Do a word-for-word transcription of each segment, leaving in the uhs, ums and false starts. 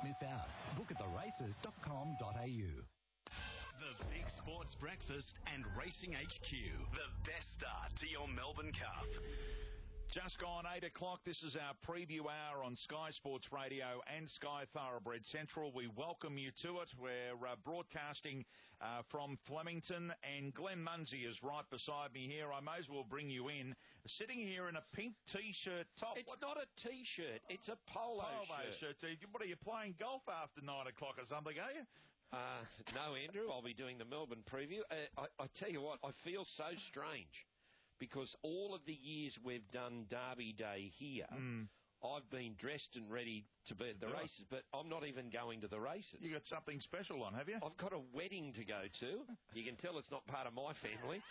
Don't miss out. Book at the races dot com dot a u. The Big Sports Breakfast and Racing H Q. The best start to your Melbourne Cup. Just gone eight o'clock. This is our preview hour on Sky Sports Radio and Sky Thoroughbred Central. We welcome you to it. We're uh, broadcasting uh, from Flemington, and Glenn Munsey is right beside me here. I may as well bring you in. Sitting here in a pink T-shirt top. It's what? not a T-shirt. It's a polo, polo shirt. shirt. What, are you playing golf after nine o'clock or something, are you? Uh, no, Andrew. I'll be doing the Melbourne preview. Uh, I, I tell you what, I feel so strange. Because all of the years we've done Derby Day here, mm. I've been dressed and ready to be at the yeah. races, but I'm not even going to the races. You got something special on, have you? I've got a wedding to go to. You can tell it's not part of my family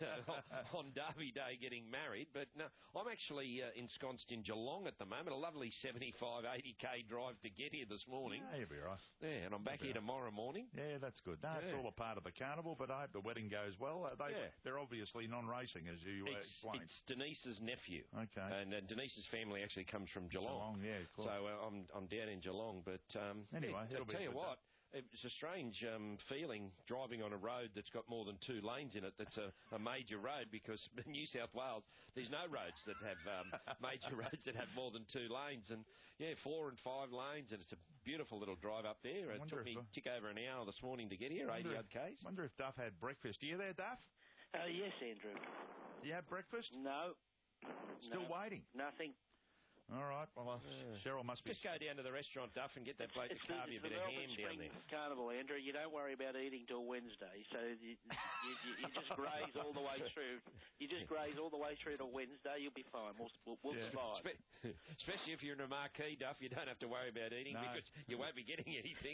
on Derby Day getting married, but no, I'm actually uh, ensconced in Geelong at the moment. A lovely seventy-five, eighty k drive to get here this morning. Yeah, you'll be right. Yeah, and I'm back here right. tomorrow morning. Yeah, that's good. No, it's yeah. all a part of the carnival, but I hope the wedding goes well. Uh, they, yeah. They're obviously non-racing, as you uh, it's, explained. It's Denise's nephew. Okay. And uh, Denise's family actually comes from Geelong. Geelong, yeah, cool. So uh, I'm I'm down in Geelong, but um, anyway, yeah, I'll tell you what, day. it's a strange um, feeling driving on a road that's got more than two lanes in it. That's a, a major road, because in New South Wales there's no roads that have um, major roads that have more than two lanes, and yeah, four and five lanes, and it's a beautiful little drive up there. It took me I... tick over an hour this morning to get here, eighty odd k's. Wonder if Duff had breakfast. Are you there, Duff? Uh, yes, Andrew. Do you have breakfast? No. Still no. waiting? Nothing. All right. Well, uh, yeah. Cheryl must be... Just go down to the restaurant, Duff, and get that bloke to carve you a bit of ham down there. Carnival, Andrew. You don't worry about eating till Wednesday, so you, you, you, you just graze all the way through. You just graze all the way through to Wednesday. You'll be fine. We'll, we'll, we'll yeah. survive. Spe- especially if you're in a marquee, Duff, you don't have to worry about eating no. because you won't be getting anything.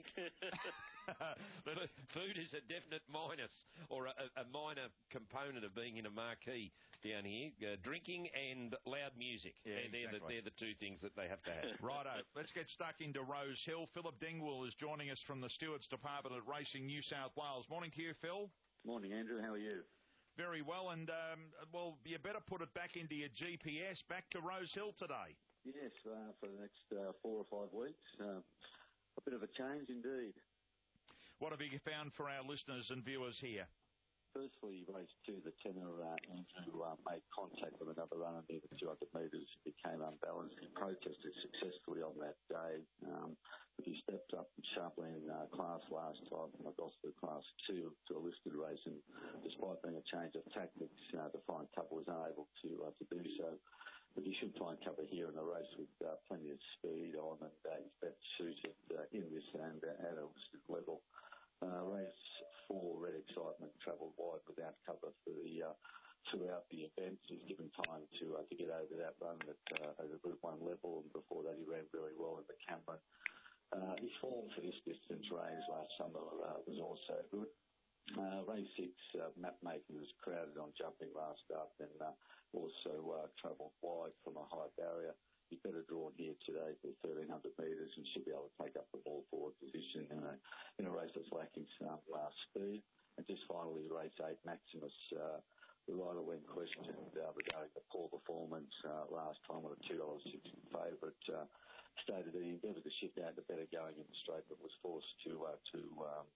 But food is a definite minus, or a, a minor component of being in a marquee down here. Uh, drinking and loud music. Yeah, they're, they're, exactly. the, they're the two things that they have to have. Righto. Let's get stuck into Rose Hill. Philip Dingwall is joining us from the Stewards Department at Racing New South Wales. Morning to you, Phil. Morning, Andrew. How are you? Very well. And, um, well, you better put it back into your G P S. Back to Rose Hill today. Yes, uh, for the next uh, four or five weeks. Uh, a bit of a change indeed. What have you found for our listeners and viewers here? Firstly, race two, the tenor, uh, Andrew, uh, made contact with another runner near the two hundred metres. He became unbalanced. He protested successfully on that day. Um, but he stepped up sharply in uh, class last time from a Gosford class two to a listed race. And despite being a change of tactics, uh, to find cover was unable to uh, to do so. But he should find cover here in a race with uh, plenty of speed on, and uh, he's best suited uh, in this and uh, at a listed level. Uh, race four, Red Excitement, travelled wide without cover for the uh, throughout the event. He's given time to uh, to get over that run at, uh, at the Group one level, and before that he ran very well in the Cameron. Uh, his form for this distance range last summer uh, was also good. Uh, race six, uh, Mapmaking was crowded on jumping last up, and uh, also uh, travelled wide from a high barrier. He's better drawn here today for thirteen hundred metres and should be able to take up the ball forward position in a, in a race that's lacking some uh, speed. And just finally, race eight, Maximus, uh, the rider when questioned uh, regarding the poor performance uh, last time on a two dollars sixty favourite, uh, stated that he endeavoured to shift out to better going in the straight, but was forced to uh, to um,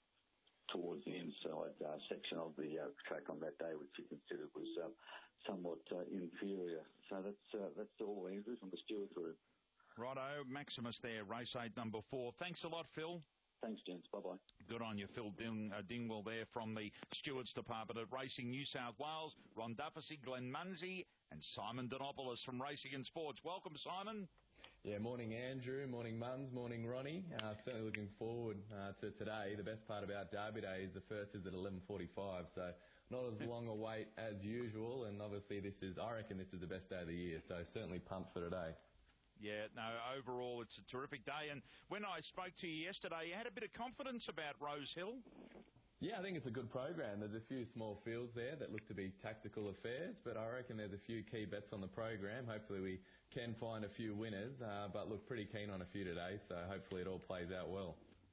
towards the inside uh, section of the uh, track on that day, which he considered was uh, somewhat uh, inferior. So that's uh, that's all, Andrew, from the stewards room. Righto, Maximus there, race eight, number four. Thanks a lot, Phil. Thanks, gents. Bye-bye. Good on you, Phil Ding, uh, Dingwall there from the Stewards Department of Racing New South Wales. Ron Dufficy, Glenn Munsey and Simon Donopoulos from Racing and Sports. Welcome, Simon. Yeah, morning, Andrew. Morning, Mums. Morning, Ronnie. Uh, certainly looking forward uh, to today. The best part about Derby Day is the first is at eleven forty-five, so not as long a wait as usual. And obviously, this is, I reckon this is the best day of the year, so certainly pumped for today. Yeah, no, overall it's a terrific day. And when I spoke to you yesterday, you had a bit of confidence about Rose Hill. Yeah, I think it's a good program. There's a few small fields there that look to be tactical affairs, but I reckon there's a few key bets on the program. Hopefully we can find a few winners, uh, but look, pretty keen on a few today, so hopefully it all plays out well.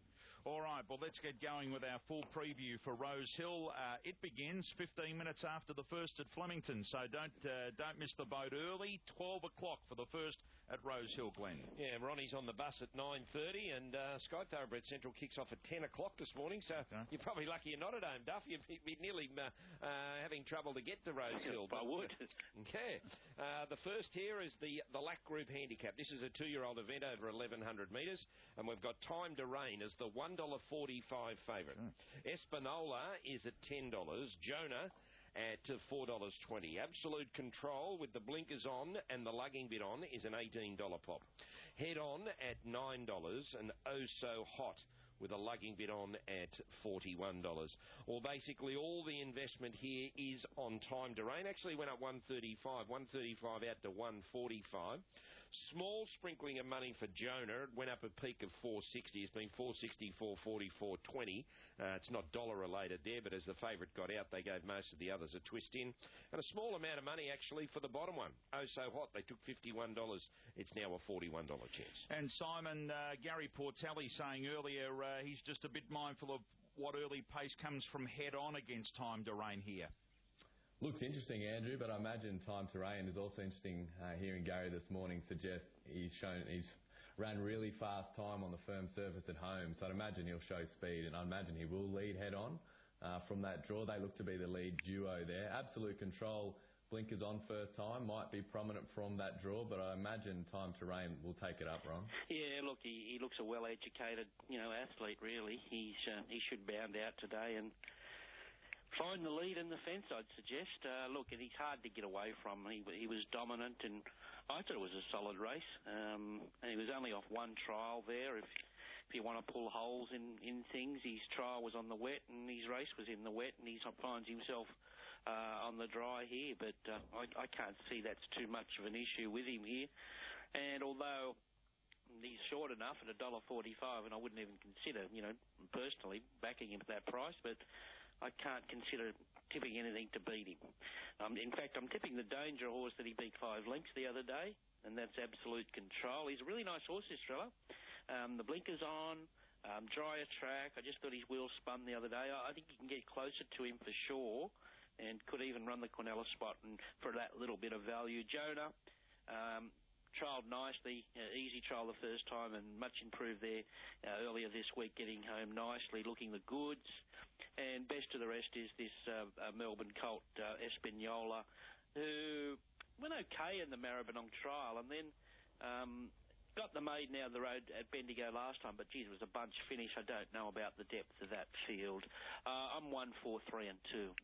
All right, well, let's get going with our full preview for Rose Hill. Uh, it begins fifteen minutes after the first at Flemington, so don't uh, don't miss the boat early. twelve o'clock for the first at Rose Hill, Glenn. Yeah, Ronnie's on the bus at nine thirty, and uh, Sky Thoroughbred Central kicks off at ten o'clock this morning, so okay. You're probably lucky you're not at home, Duff. You'd be, be nearly uh, uh, having trouble to get to Rose Hill. I would. Okay. Uh, the first here is the, the Lac Group Handicap. This is a two-year-old event over eleven hundred metres, and we've got Time to Rain as the one dollar forty-five favourite. Mm. Espanola is at ten dollars. Jonah at four dollars twenty. Absolute Control with the blinkers on and the lugging bit on is an eighteen dollars pop. Head On at nine dollars and Oh So Hot with a lugging bit on at forty-one dollars. Well, basically all the investment here is on Time to Rain. Actually went up one thirty-five, one thirty-five out to one forty-five. Small sprinkling of money for Jonah. It went up a peak of four sixty. It's been four sixty, four forty, four twenty. Uh, it's not dollar related there, but as the favourite got out, they gave most of the others a twist in. And a small amount of money actually for the bottom one. Oh So Hot, they took fifty-one dollars. It's now a forty-one dollars chance. And Simon, uh, Gary Portelli saying earlier uh, he's just a bit mindful of what early pace comes from Head On against Time to Rain here. Looks interesting, Andrew, but I imagine Time to Rain is also interesting. Uh, hearing Gary this morning suggest he's shown he's ran really fast time on the firm surface at home, so I'd imagine he'll show speed, and I imagine he will lead Head On uh, from that draw. They look to be the lead duo there. Absolute Control, blinkers on first time, might be prominent from that draw, but I imagine Time to Rain will take it up, Ron. Yeah, look, he, he looks a well-educated, you know, athlete. Really, he's uh, he should bound out today and find the lead in the fence, I'd suggest. Uh, look, he's hard to get away from. He, he was dominant, and I thought it was a solid race. Um, and he was only off one trial there. If if you want to pull holes in, in things, his trial was on the wet, and his race was in the wet, and he finds himself uh, on the dry here. But uh, I, I can't see that's too much of an issue with him here. And although he's short enough at one dollar forty-five, and I wouldn't even consider, you know, personally backing him at that price, but I can't consider tipping anything to beat him. Um, in fact, I'm tipping the Danger horse that he beat five lengths the other day, and that's Absolute Control. He's a really nice horse, this fella. Um, the blinkers on, um, drier track. I just got his wheel spun the other day. I, I think you can get closer to him for sure, and could even run the Quinella spot and for that little bit of value. Jonah, um, trialled nicely, uh, easy trial the first time, and much improved there uh, earlier this week, getting home nicely, looking the goods. And best of the rest is this uh, uh, Melbourne colt, uh, Espanola, who went okay in the Maribyrnong trial, and then um, got the maiden out of the road at Bendigo last time, but geez, it was a bunch finish. I don't know about the depth of that field. Uh, I'm one, four, three, and two.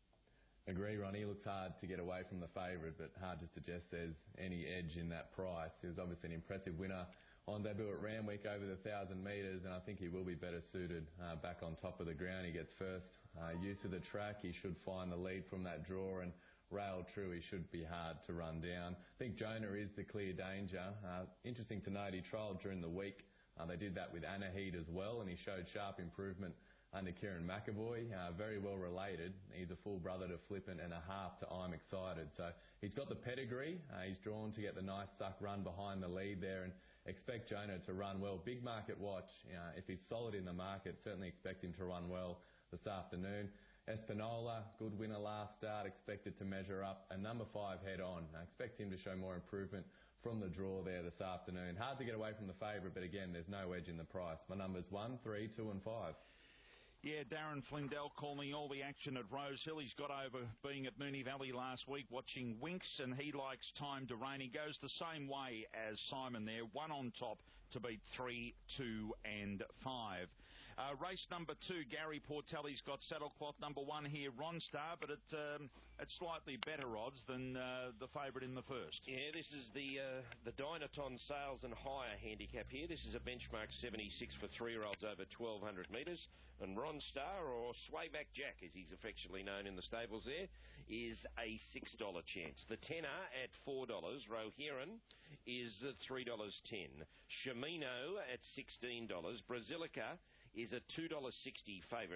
Agree, Ronnie. It looks hard to get away from the favourite, but hard to suggest there's any edge in that price. He was obviously an impressive winner on debut at Randwick over the one thousand metres, and I think he will be better suited uh, back on top of the ground. He gets first uh, use of the track. He should find the lead from that draw, and rail true, he should be hard to run down. I think Jonah is the clear danger. Uh, interesting to note, he trialled during the week. Uh, they did that with Anahid as well, and he showed sharp improvement under Kieran McAvoy. Uh, very well related. He's a full brother to Flippant and a half to I'm Excited. So he's got the pedigree. Uh, he's drawn to get the nice suck run behind the lead there, and expect Jonah to run well. Big market watch. Uh, if he's solid in the market, certainly expect him to run well this afternoon. Espanola, good winner last start, expected to measure up. And number five, Head On. I expect him to show more improvement from the draw there this afternoon. Hard to get away from the favourite, but again, there's no edge in the price. My numbers one, three, two and five. Yeah, Darren Flindell calling all the action at Rose Hill. He's got over being at Moonee Valley last week watching Winks, and he likes Time to Rain. He goes the same way as Simon there, one on top to beat three, two and five. Uh, race number two, Gary Portelli's got Saddlecloth. Number one here, Ronstar, but at, um, at slightly better odds than uh, the favourite in the first. Yeah, this is the uh, the Dynaton Sales and Hire handicap here. This is a benchmark seventy-six for three-year-olds over twelve hundred metres. And Ronstar, or Swayback Jack, as he's affectionately known in the stables there, is a six dollars chance. The tenner at four dollars. Rohirrim is three dollars ten. Shimino at sixteen dollars. Brazilica is a two dollars sixty favourite.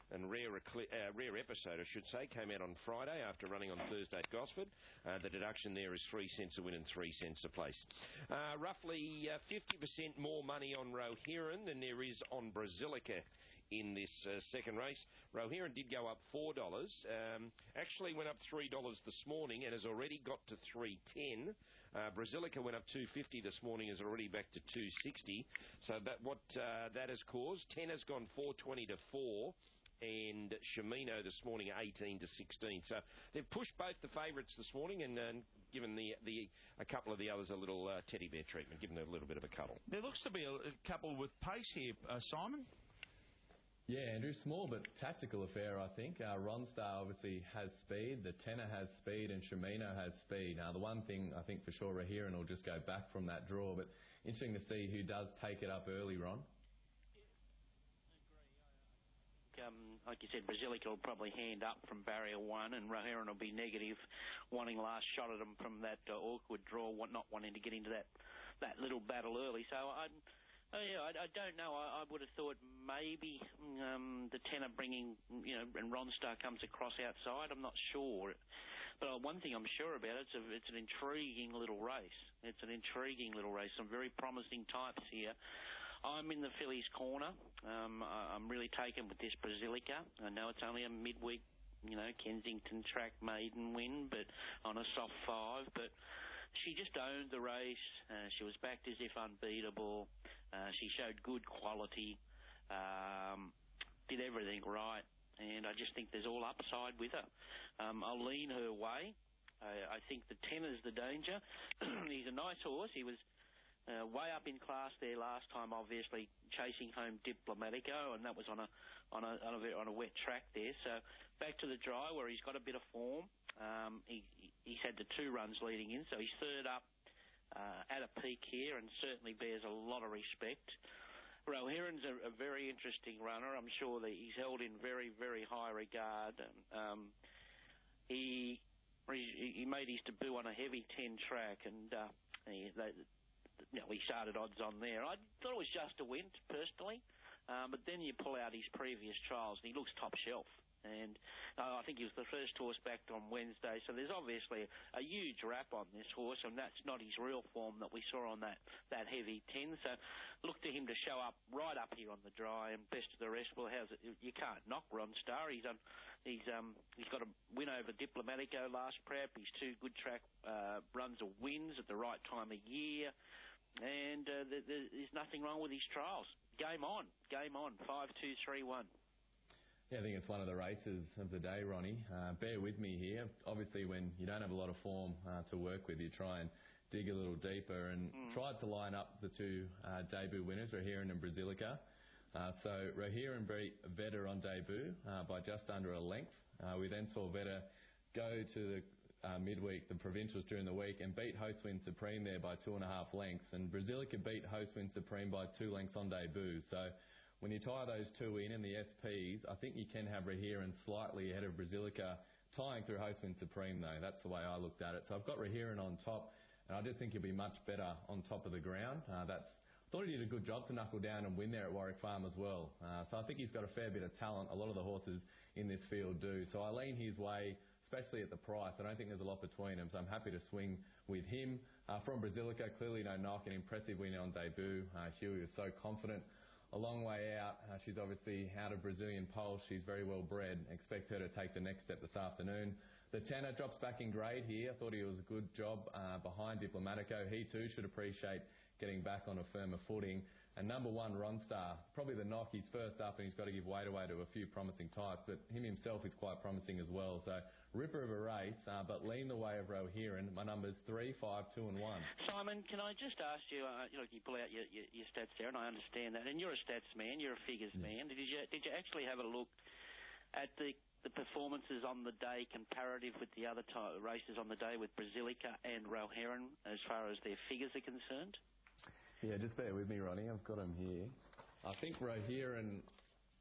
and rare, uh, rare episode, I should say, came out on Friday after running on Thursday at Gosford. Uh, the deduction there is three cents a win and three cents a place. Uh, roughly uh, fifty percent more money on Rohirrim than there is on Brasilica in this uh, second race. Rohirrim did go up four dollars. Um, actually went up three dollars this morning and has already got to three ten. Uh, Brasilica went up two fifty this morning, is already back to two sixty. So that what uh, that has caused. ten has gone four twenty to four. And Shimino this morning eighteen to sixteen. So they've pushed both the favourites this morning and uh, given the the a couple of the others a little uh, teddy bear treatment, given them a little bit of a cuddle. There looks to be a, a couple with pace here, uh, Simon. Yeah, Andrew, small but tactical affair, I think. Uh, Ronstar obviously has speed, the Tenor has speed, and Shimino has speed. Now, the one thing I think for sure Rohirrim will just go back from that draw, but interesting to see who does take it up early, Ron. Um, like you said, Brasilica will probably hand up from barrier one, and Rohirrim will be negative, wanting last shot at him from that uh, awkward draw, not wanting to get into that, that little battle early. So I, uh, yeah, I, I don't know. I, I would have thought maybe um, the Tenor bringing, you know, and Ronstar comes across outside. I'm not sure. But uh, one thing I'm sure about, it's, a, it's an intriguing little race. It's an intriguing little race. Some very promising types here. I'm in the fillies' corner. Um, I, I'm really taken with this Brasilica. I know it's only a midweek, you know, Kensington track maiden win, but on a soft five. But she just owned the race. Uh, she was backed as if unbeatable. Uh, she showed good quality. Um, did everything right. And I just think there's all upside with her. Um, I'll lean her way. I, I think the Tenor's the danger. He's a nice horse. He was Uh, way up in class there last time, obviously chasing home Diplomatico, and that was on a on a on a, on a wet track there. So back to the dry where he's got a bit of form. Um, he he's had the two runs leading in, so he's third up uh, at a peak here, and certainly bears a lot of respect. Rohirrim's a, a very interesting runner. I'm sure that he's held in very very high regard. Um, he he made his debut on a heavy ten track, and uh, he, they, You know, we started odds on there. I thought it was just a win, personally. Um, but then you pull out his previous trials, and he looks top shelf. And uh, I think he was the first horse backed on Wednesday. So there's obviously a huge rap on this horse, and that's not his real form that we saw on that, that heavy ten. So look to him to show up right up here on the dry, and best of the rest. Well, how's it? You can't knock Ronstar. He's on. He's um he's got a win over Diplomatico last prep. He's two good track uh, runs of wins at the right time of year. And uh, th- th- there's nothing wrong with his trials. Game on. Game on. Five, two, three, one. Yeah, I think it's one of the races of the day, Ronnie. Uh, bear with me here. Obviously, when you don't have a lot of form uh, to work with, you try and dig a little deeper, and mm. tried to line up the two uh, debut winners, Rohirrim and Brasilica. Uh, so Rohirrim beat Vedder on debut uh, by just under a length. Uh, we then saw Vedder go to the Uh, midweek, the provincials during the week, and beat Hostwind Supreme there by two and a half lengths. And Brasilica beat Hostwind Supreme by two lengths on debut. So when you tie those two in in the S Ps, I think you can have Rohirrim slightly ahead of Brasilica, tying through Hostwind Supreme though. That's the way I looked at it. So I've got Rohirrim on top, and I just think he'll be much better on top of the ground. Uh, that's I thought he did a good job to knuckle down and win there at Warwick Farm as well. Uh, so I think he's got a fair bit of talent. A lot of the horses in this field do. So I lean his way, especially at the price. I don't think there's a lot between them, so I'm happy to swing with him. Uh, from Brasilica, clearly no knock, an impressive win on debut. Uh, Huey was so confident. A long way out. Uh, she's obviously out of Brazilian pulse. She's very well bred. Expect her to take the next step this afternoon. The Tenor drops back in grade here. I thought he was a good job uh, behind Diplomatico. He too should appreciate getting back on a firmer footing. And number one, Ronstar, probably the knock. He's first up, and he's got to give weight away to a few promising types, but him himself is quite promising as well. So ripper of a race, uh, but lean the way of Rohirrim. My number's three, five, two, and one. Simon, can I just ask you? Uh, you know, you pull out your, your, your stats there, and I understand that. And you're a stats man. You're a figures yeah. man. Did you did you actually have a look at the the performances on the day comparative with the other t- races on the day with Brasilica and Rohirrim as far as their figures are concerned? Yeah, just bear with me, Ronnie. I've got him here. I think Rohirrim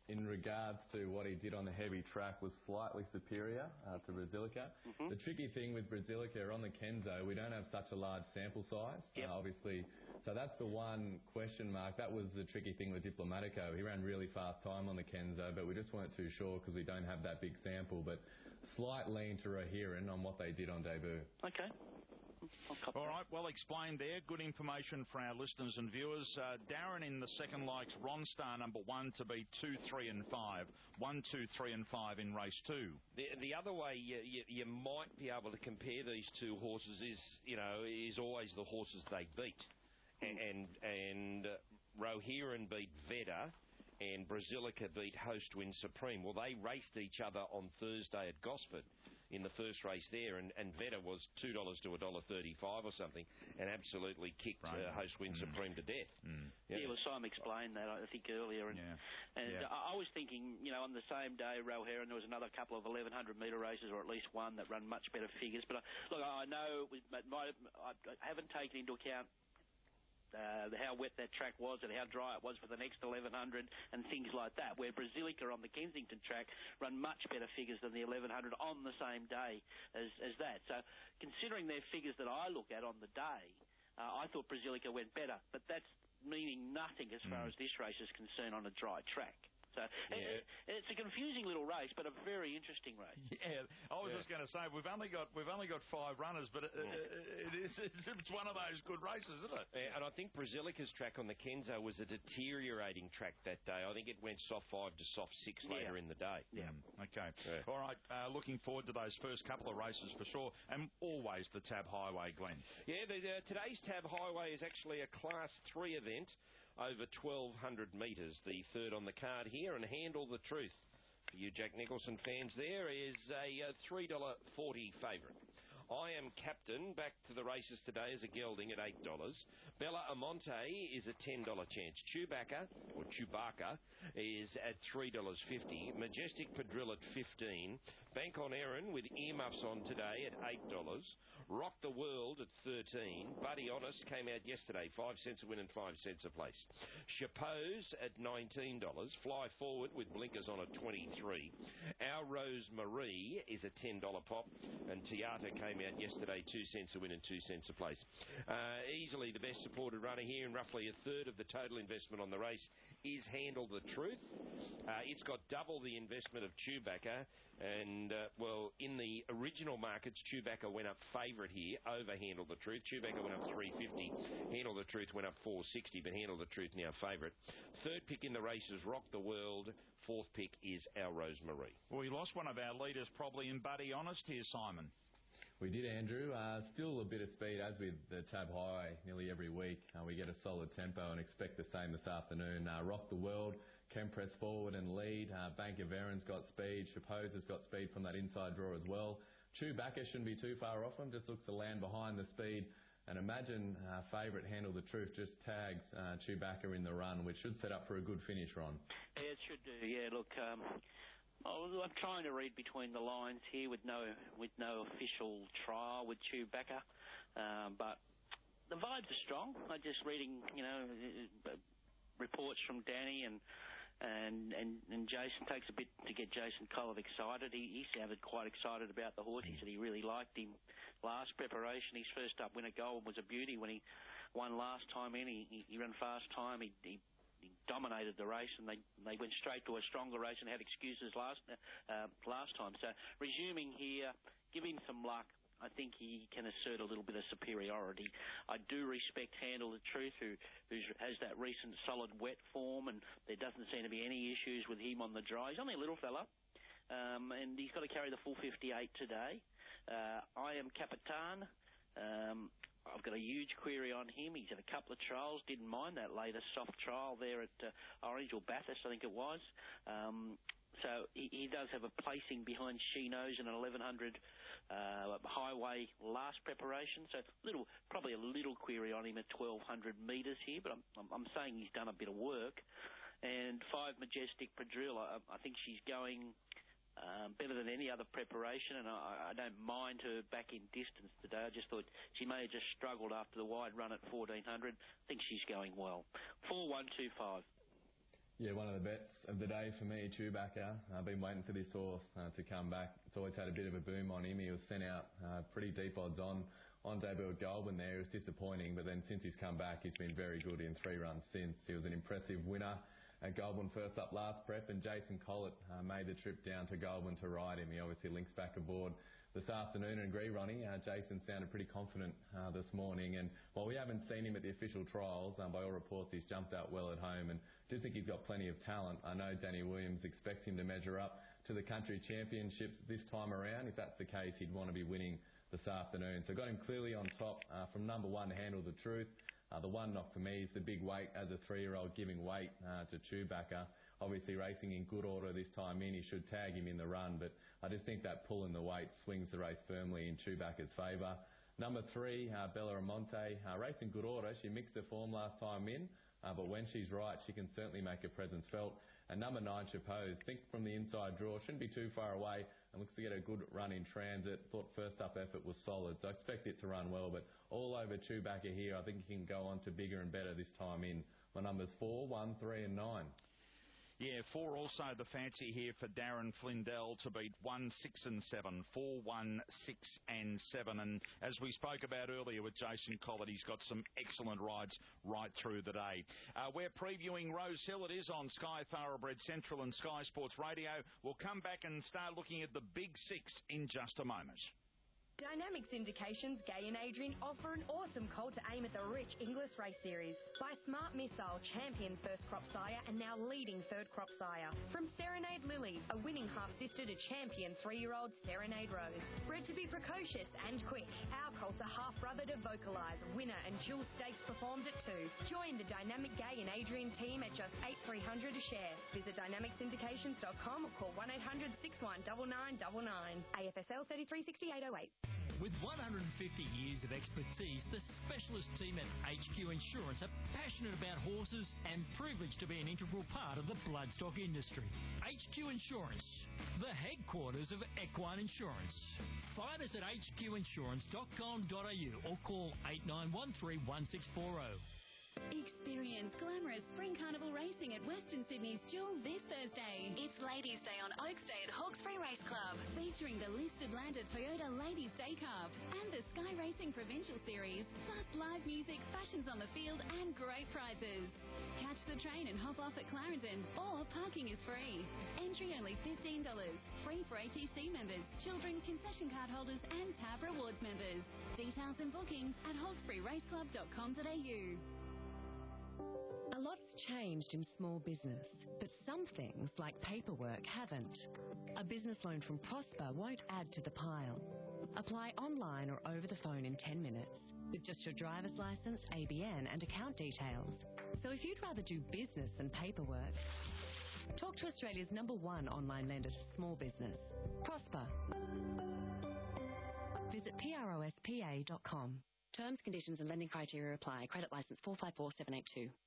in regards to what he did on the heavy track, was slightly superior uh, to Brasilica. Mm-hmm. The tricky thing with Brasilica on the Kenzo, we don't have such a large sample size, yep. uh, obviously. So that's the one question mark. That was the tricky thing with Diplomatico. He ran really fast time on the Kenzo, but we just weren't too sure because we don't have that big sample. But slight lean to Rohiran on what they did on debut. Okay. All right, well explained there. Good information for our listeners and viewers. Uh, Darren in the second likes Ronstar number one to be two, three and five. One, two, three and five in race two. The, the other way you, you, you might be able to compare these two horses is, you know, is always the horses they beat. And, and, and uh, Rohiran beat Veda and Brasilica beat Host Win Supreme. Well, they raced each other on Thursday at Gosford in the first race there, and, and Veda was two dollars to one dollar thirty-five or something, and absolutely kicked right. uh, Host Win mm. Supreme to death. Mm. Yeah. yeah, well, Simon explained that, I think, earlier, and, yeah. and yeah. I, I was thinking, you know, on the same day, Rohiran, there was another couple of eleven hundred metre races, or at least one that run much better figures, but I, look, I know it was, my, I haven't taken into account Uh, how wet that track was and how dry it was for the next eleven hundred and things like that, where Brasilica on the Kensington track run much better figures than the eleven hundred on the same day as, as that. So considering their figures that I look at on the day, uh, I thought Brasilica went better, but that's meaning nothing as far mm. as this race is concerned on a dry track. So yeah. it, it's a confusing little race, but a very interesting race. Yeah, I was yeah. just going to say we've only got we've only got five runners, but it, yeah. it, it is it's one of those good races, isn't it? Yeah, and I think Brasilica's track on the Kenzo was a deteriorating track that day. I think it went soft five to soft six yeah. later in the day. Yeah. Mm, okay. Yeah. All right. Uh, looking forward to those first couple of races for sure, and always the Tab Highway, Glenn. Yeah, the, uh, today's Tab Highway is actually a Class Three event. Over twelve hundred metres, the third on the card here, and Handle the Truth. For you Jack Nicholson fans, there is a uh, three dollars forty favourite. I Am Captain, back to the races today as a gelding at eight dollars. Bella Amonte is a ten dollars chance. Chewbacca, or Chewbacca, is at three dollars fifty. Majestic Padrille at fifteen dollars. Bank on Erin with earmuffs on today at eight dollars. Rock the World at thirteen dollars. Buddy Honest came out yesterday, five cents a win and five cents a place. Chapeau's at nineteen dollars. Fly Forward with blinkers on at twenty-three dollars. Our Rose Marie is a ten dollars pop. And Tiata came out yesterday, two cents a win and two cents a place. Uh, easily the best supported runner here, and roughly a third of the total investment on the race is Handle the Truth. Uh, it's got double the investment of Chewbacca, and uh, well, in the original markets, Chewbacca went up favourite here over Handle the Truth. Chewbacca went up three fifty. Handle the Truth went up four sixty, but Handle the Truth now favourite. Third pick in the race is Rock the World. Fourth pick is Our Rose Marie. Well, we lost one of our leaders probably in Buddy Honest here, Simon. We did, Andrew. Uh, still a bit of speed, as with the Tab Highway nearly every week. Uh, we get a solid tempo and expect the same this afternoon. Uh, Rock the World can press forward and lead. Uh, Bank of Erin's got speed. Chapeau's has got speed from that inside draw as well. Chewbacca shouldn't be too far off him, just looks to land behind the speed. And imagine uh, favourite Handle the Truth just tags uh, Chewbacca in the run, which should set up for a good finish, Ron. Yeah, it should do. Yeah, look... Um Oh, I'm trying to read between the lines here with no with no official trial with Chewbacca, um, but the vibes are strong. I'm just reading, you know, reports from Danny and and and, and Jason. It takes a bit to get Jason Collett excited. He, he sounded quite excited about the horse. He said he really liked him last preparation. His first up win at Goulburn was a beauty when he won last time in. He, he, he ran fast time. He, he He dominated the race, and they they went straight to a stronger race and had excuses last uh, last time. So resuming here, give him some luck. I think he can assert a little bit of superiority. I do respect Handle the Truth, who who has that recent solid wet form, and there doesn't seem to be any issues with him on the dry. He's only a little fella, um, and he's got to carry the full fifty-eight today. Uh, I Am Capitan. Um, I've got a huge query on him. He's had a couple of trials. Didn't mind that latest soft trial there at uh, Orange or Bathurst, I think it was. Um, so he, he does have a placing behind She Knows in an eleven hundred uh, highway last preparation. So little, probably a little query on him at twelve hundred metres here, but I'm, I'm, I'm saying he's done a bit of work. And five Majestic Padrille, I, I think she's going... Um, better than any other preparation, and I, I don't mind her back in distance today. I just thought she may have just struggled after the wide run at fourteen hundred. I think she's going well. four one two five. Yeah, one of the bets of the day for me, Chewbacca. I've been waiting for this horse uh, to come back. It's always had a bit of a boom on him. He was sent out uh, pretty deep odds on on debut at Goulburn there. It was disappointing, but then since he's come back, he's been very good in three runs since. He was an impressive winner at Goulburn first up last prep, and Jason Collett uh, made the trip down to Goulburn to ride him. He obviously links back aboard this afternoon, and agree, Ronnie, uh, Jason sounded pretty confident uh, this morning, and while we haven't seen him at the official trials, um, by all reports he's jumped out well at home, and do think he's got plenty of talent. I know Danny Williams expects him to measure up to the country championships this time around. If that's the case, he'd want to be winning this afternoon. So got him clearly on top uh, from number one, Handle the Truth. Uh, the one knock for me is the big weight as a three-year-old, giving weight uh, to Chewbacca. Obviously racing in good order this time in. He should tag him in the run, but I just think that pull in the weight swings the race firmly in Chewbacca's favour. Number three, uh, Bella Amonte, uh, racing good order. She mixed her form last time in, uh, but when she's right, she can certainly make her presence felt. And number nine, Chapeau's. Think from the inside draw, shouldn't be too far away, and looks to get a good run in transit. Thought first up effort was solid, so I expect it to run well, but all over Chewbacca here. I think he can go on to bigger and better this time in. My numbers four, one, three and nine. Yeah, four also the fancy here for Darren Flindell to beat one, six and seven. Four, one, six and seven. And as we spoke about earlier with Jason Collett, he's got some excellent rides right through the day. Uh, we're previewing Rose Hill. It is on Sky Thoroughbred Central and Sky Sports Radio. We'll come back and start looking at the Big Six in just a moment. Dynamic Syndications, Gay and Adrian offer an awesome call to aim at the rich Inglis Race Series. By Smart Missile, champion first crop sire and now leading third crop sire. From Serenade Lily, a winning half-sister to champion three-year-old Serenade Rose. Bred to be precocious and quick, our colts are half-brother to Vocalise, winner and dual stakes performed at two. Join the Dynamic Gay and Adrian team at just eight three hundred a share. Visit dynamic syndications dot com or call one eight hundred, six one nine nine nine nine. A F S L thirty-three sixty-eight oh eight. With one hundred fifty years of expertise, the specialist team at H Q Insurance are passionate about horses and privileged to be an integral part of the bloodstock industry. H Q Insurance, the headquarters of equine insurance. Find us at h q insurance dot com dot a u or call eight nine one three, one six four zero. Experience glamorous Spring Carnival racing at Western Sydney's Jewel this Thursday. It's Ladies' Day on Oaks Day at Hawkesbury Race Club, featuring the listed Lander Toyota Ladies' Day Cup and the Sky Racing Provincial Series, plus live music, fashions on the field and great prizes. Catch the train and hop off at Clarendon, or parking is free. Entry only fifteen dollars. Free for A T C members, children, concession card holders and Tab Rewards members. Details and bookings at hawkesbury race club dot com dot a u. A lot's changed in small business, but some things like paperwork haven't. A business loan from Prosper won't add to the pile. Apply online or over the phone in ten minutes with just your driver's license, A B N and account details. So if you'd rather do business than paperwork, talk to Australia's number one online lender to small business, Prosper. Visit prospa dot com. Terms, conditions and lending criteria apply. Credit licence four five four seven eight two.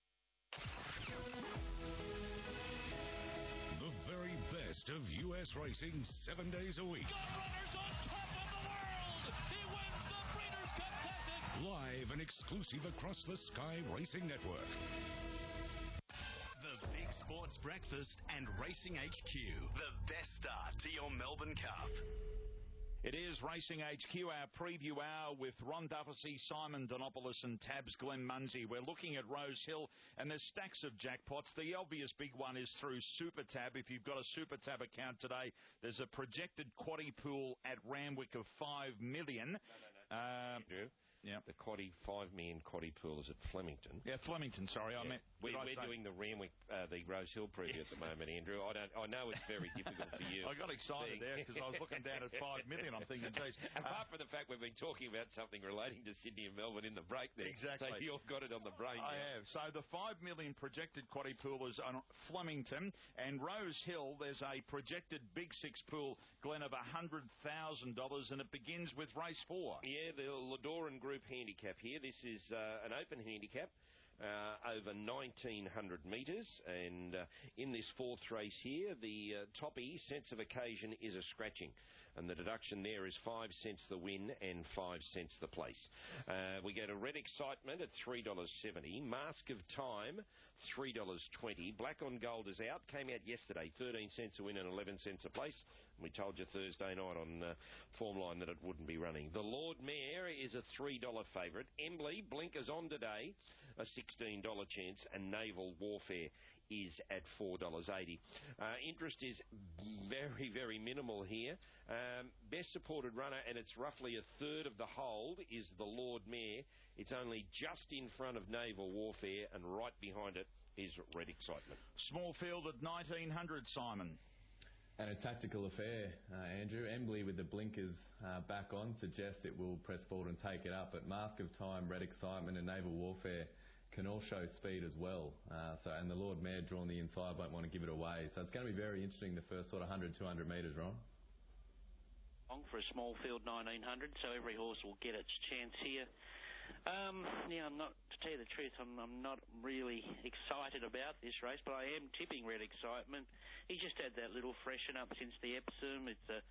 The very best of U S racing seven days a week. Gunrunner's on top of the world! He wins the Breeders' Cup Classic! Live and exclusive across the Sky Racing Network. The Big Sports Breakfast and Racing H Q. The best start to your Melbourne Cup. It is Racing H Q, our preview hour with Ron Dufficy, Simon Donopoulos and Tabs Glenn Munsey. We're looking at Rose Hill, and there's stacks of jackpots. The obvious big one is through Super Tab. If you've got a Super Tab account today, there's a projected quaddie pool at Randwick of five million dollars. No, no, no. Uh, Andrew, yeah. The quaddie, five million quaddie pool is at Flemington. Yeah, Flemington, sorry. Yeah. I meant... We, I we're say? doing the Randwick, uh, the Rose Hill preview at the moment, Andrew. I don't. I know it's very difficult for you. I got excited there because I was looking down at five million. I'm thinking, geez. Apart uh, from the fact we've been talking about something relating to Sydney and Melbourne in the break there. Exactly. So you've got it on the brain I now. have. So the five million projected quaddie pool is on Flemington, and Rose Hill, there's a projected Big Six pool, Glenn, of one hundred thousand dollars, and it begins with race four. Yeah, the Ladoran Group handicap here. This is uh, an open handicap. uh, over nineteen hundred metres. And uh, in this fourth race here, the uh, toppy sense of occasion is a scratching. And the deduction there is five cents the win and five cents the place. Uh, we go to Red Excitement at three dollars seventy. Mask of Time, three dollars twenty. Black on Gold is out. Came out yesterday, thirteen cents a win and eleven cents a place. We told you Thursday night on uh, Formline that it wouldn't be running. The Lord Mayor is a three dollars favourite. Embley, blinkers on today, a sixteen dollars chance. And Naval Warfare is at four dollars eighty. Uh, interest is very, very minimal here. Um, best supported runner, and it's roughly a third of the hold, is the Lord Mayor. It's only just in front of Naval Warfare, and right behind it is Red Excitement. Small field at nineteen hundred, Simon. And a tactical affair, uh, Andrew. Embley with the blinkers uh, back on suggests it will press forward and take it up. But Mask of Time, Red Excitement and Naval Warfare can all show speed as well. Uh, so, and the Lord Mayor drawn the inside won't want to give it away. So it's going to be very interesting the first sort of one hundred, two hundred metres, Ron. Long for a small field, nineteen hundred, so every horse will get its chance here. Um, yeah, I'm not, to tell you the truth, I'm, I'm not really excited about this race, but I am tipping Red Excitement. He just had that little freshen up since the Epsom. It's a,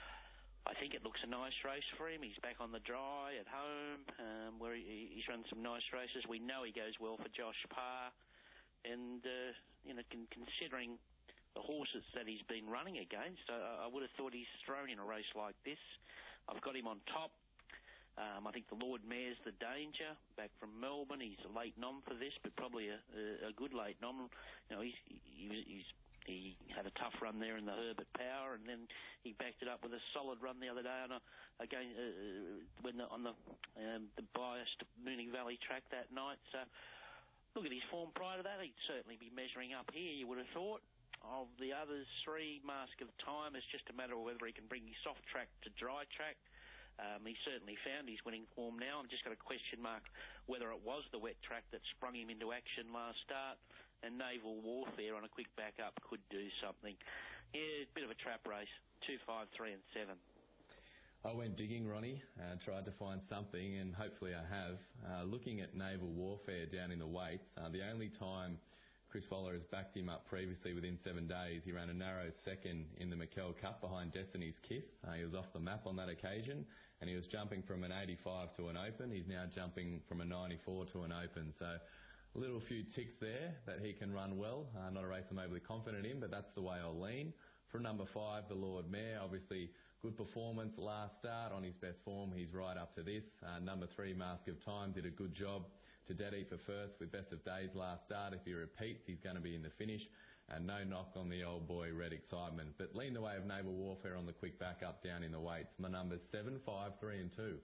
I think it looks a nice race for him. He's back on the dry at home, um, where he, he's run some nice races. We know he goes well for Josh Parr, and uh, you know, con- considering the horses that he's been running against, I, I would have thought he's thrown in a race like this. I've got him on top. Um, I think the Lord Mayor's the danger, back from Melbourne. He's a late nom for this, but probably a, a, a good late nom. You know, he's, he, he's, he had a tough run there in the Herbert Power, and then he backed it up with a solid run the other day on a, again uh, when the, on the um, the biased Moonee Valley track that night. So look at his form prior to that. He'd certainly be measuring up here, you would have thought. Of the others three, Mask of Time, it's just a matter of whether he can bring his soft track to dry track. Um, he certainly found his winning form now. I've just got a question mark whether it was the wet track that sprung him into action last start, and Naval Warfare on a quick back-up could do something. Yeah, a bit of a trap race, two, five, three and seven. I went digging, Ronnie, uh, tried to find something, and hopefully I have. Uh, looking at Naval Warfare down in the weights, uh, the only time Chris Waller has backed him up previously within seven days. He ran a narrow second in the McKell Cup behind Destiny's Kiss. Uh, he was off the map on that occasion, and he was jumping from an eighty-five to an open. He's now jumping from a ninety-four to an open. So a little few ticks there that he can run well. Uh, not a race I'm overly confident in, but that's the way I'll lean. For number five, the Lord Mayor, obviously good performance last start on his best form. He's right up to this. Uh, number three, Mask of Time, did a good job to Daddy for first with best of days last start. If he repeats, he's going to be in the finish. And no knock on the old boy, Red Excitement. But lean the way of Naval Warfare on the quick back up down in the weights. My numbers seven, five, three and two.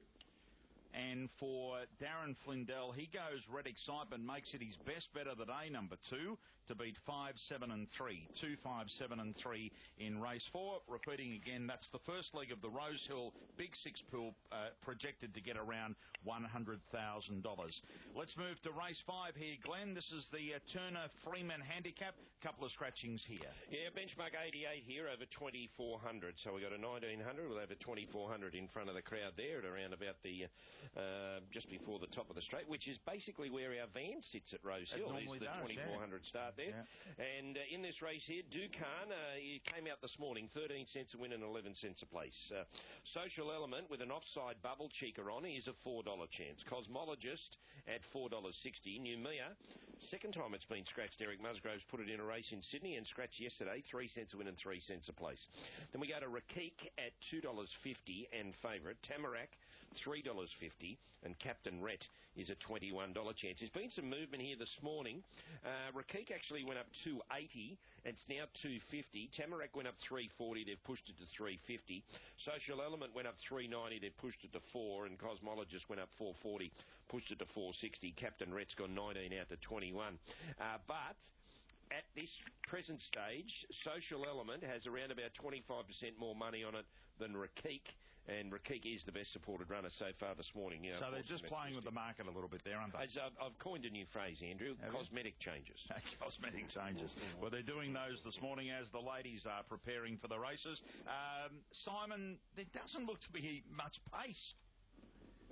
And for Darren Flindell, he goes Red Excitement, makes it his best bet of the day, number two, to beat five, seven and three. Two, five, seven and three in race four. Repeating again, that's the first leg of the Rosehill Big Six pool, uh, projected to get around one hundred thousand dollars. Let's move to race five here, Glenn. This is the uh, Turner Freeman Handicap. Couple of scratchings here. Yeah, benchmark eighty-eight here over twenty-four hundred. So we got a nineteen hundred with over twenty-four hundred in front of the crowd there at around about the... Uh, Uh, just before the top of the straight, which is basically where our van sits at Rosehill. Is the does, twenty-four hundred yeah. start there. Yeah. And uh, in this race here, Dukan, uh, he came out this morning, thirteen cents a win and eleven cents a place. Uh, Social Element with an offside bubble cheeker on is a four dollars chance. Cosmologist at four dollars sixty. Numia, second time it's been scratched. Eric Musgrove's put it in a race in Sydney and scratched yesterday, three cents a win and three cents a place. Then we go to Rakik at two dollars fifty and favourite. Tamarack, three dollars fifty. And Captain Rhett is a twenty-one dollars chance. There's been some movement here this morning. Uh, Rakik actually went up two eighty. It's now two fifty. Tamarack went up three forty. They've pushed it to three fifty. Social Element went up three ninety. They've pushed it to four. And Cosmologist went up four forty. Pushed it to four sixty. Captain Rhett's gone nineteen out to twenty-one. Uh, but... At this present stage, Social Element has around about twenty-five percent more money on it than Rakik, and Rakik is the best supported runner so far this morning. You know, so they're just playing with the market a little bit there, aren't they? As I've, I've coined a new phrase, Andrew, Have cosmetic you? changes. Cosmetic changes. Well, they're doing those this morning as the ladies are preparing for the races. Um, Simon, there doesn't look to be much pace.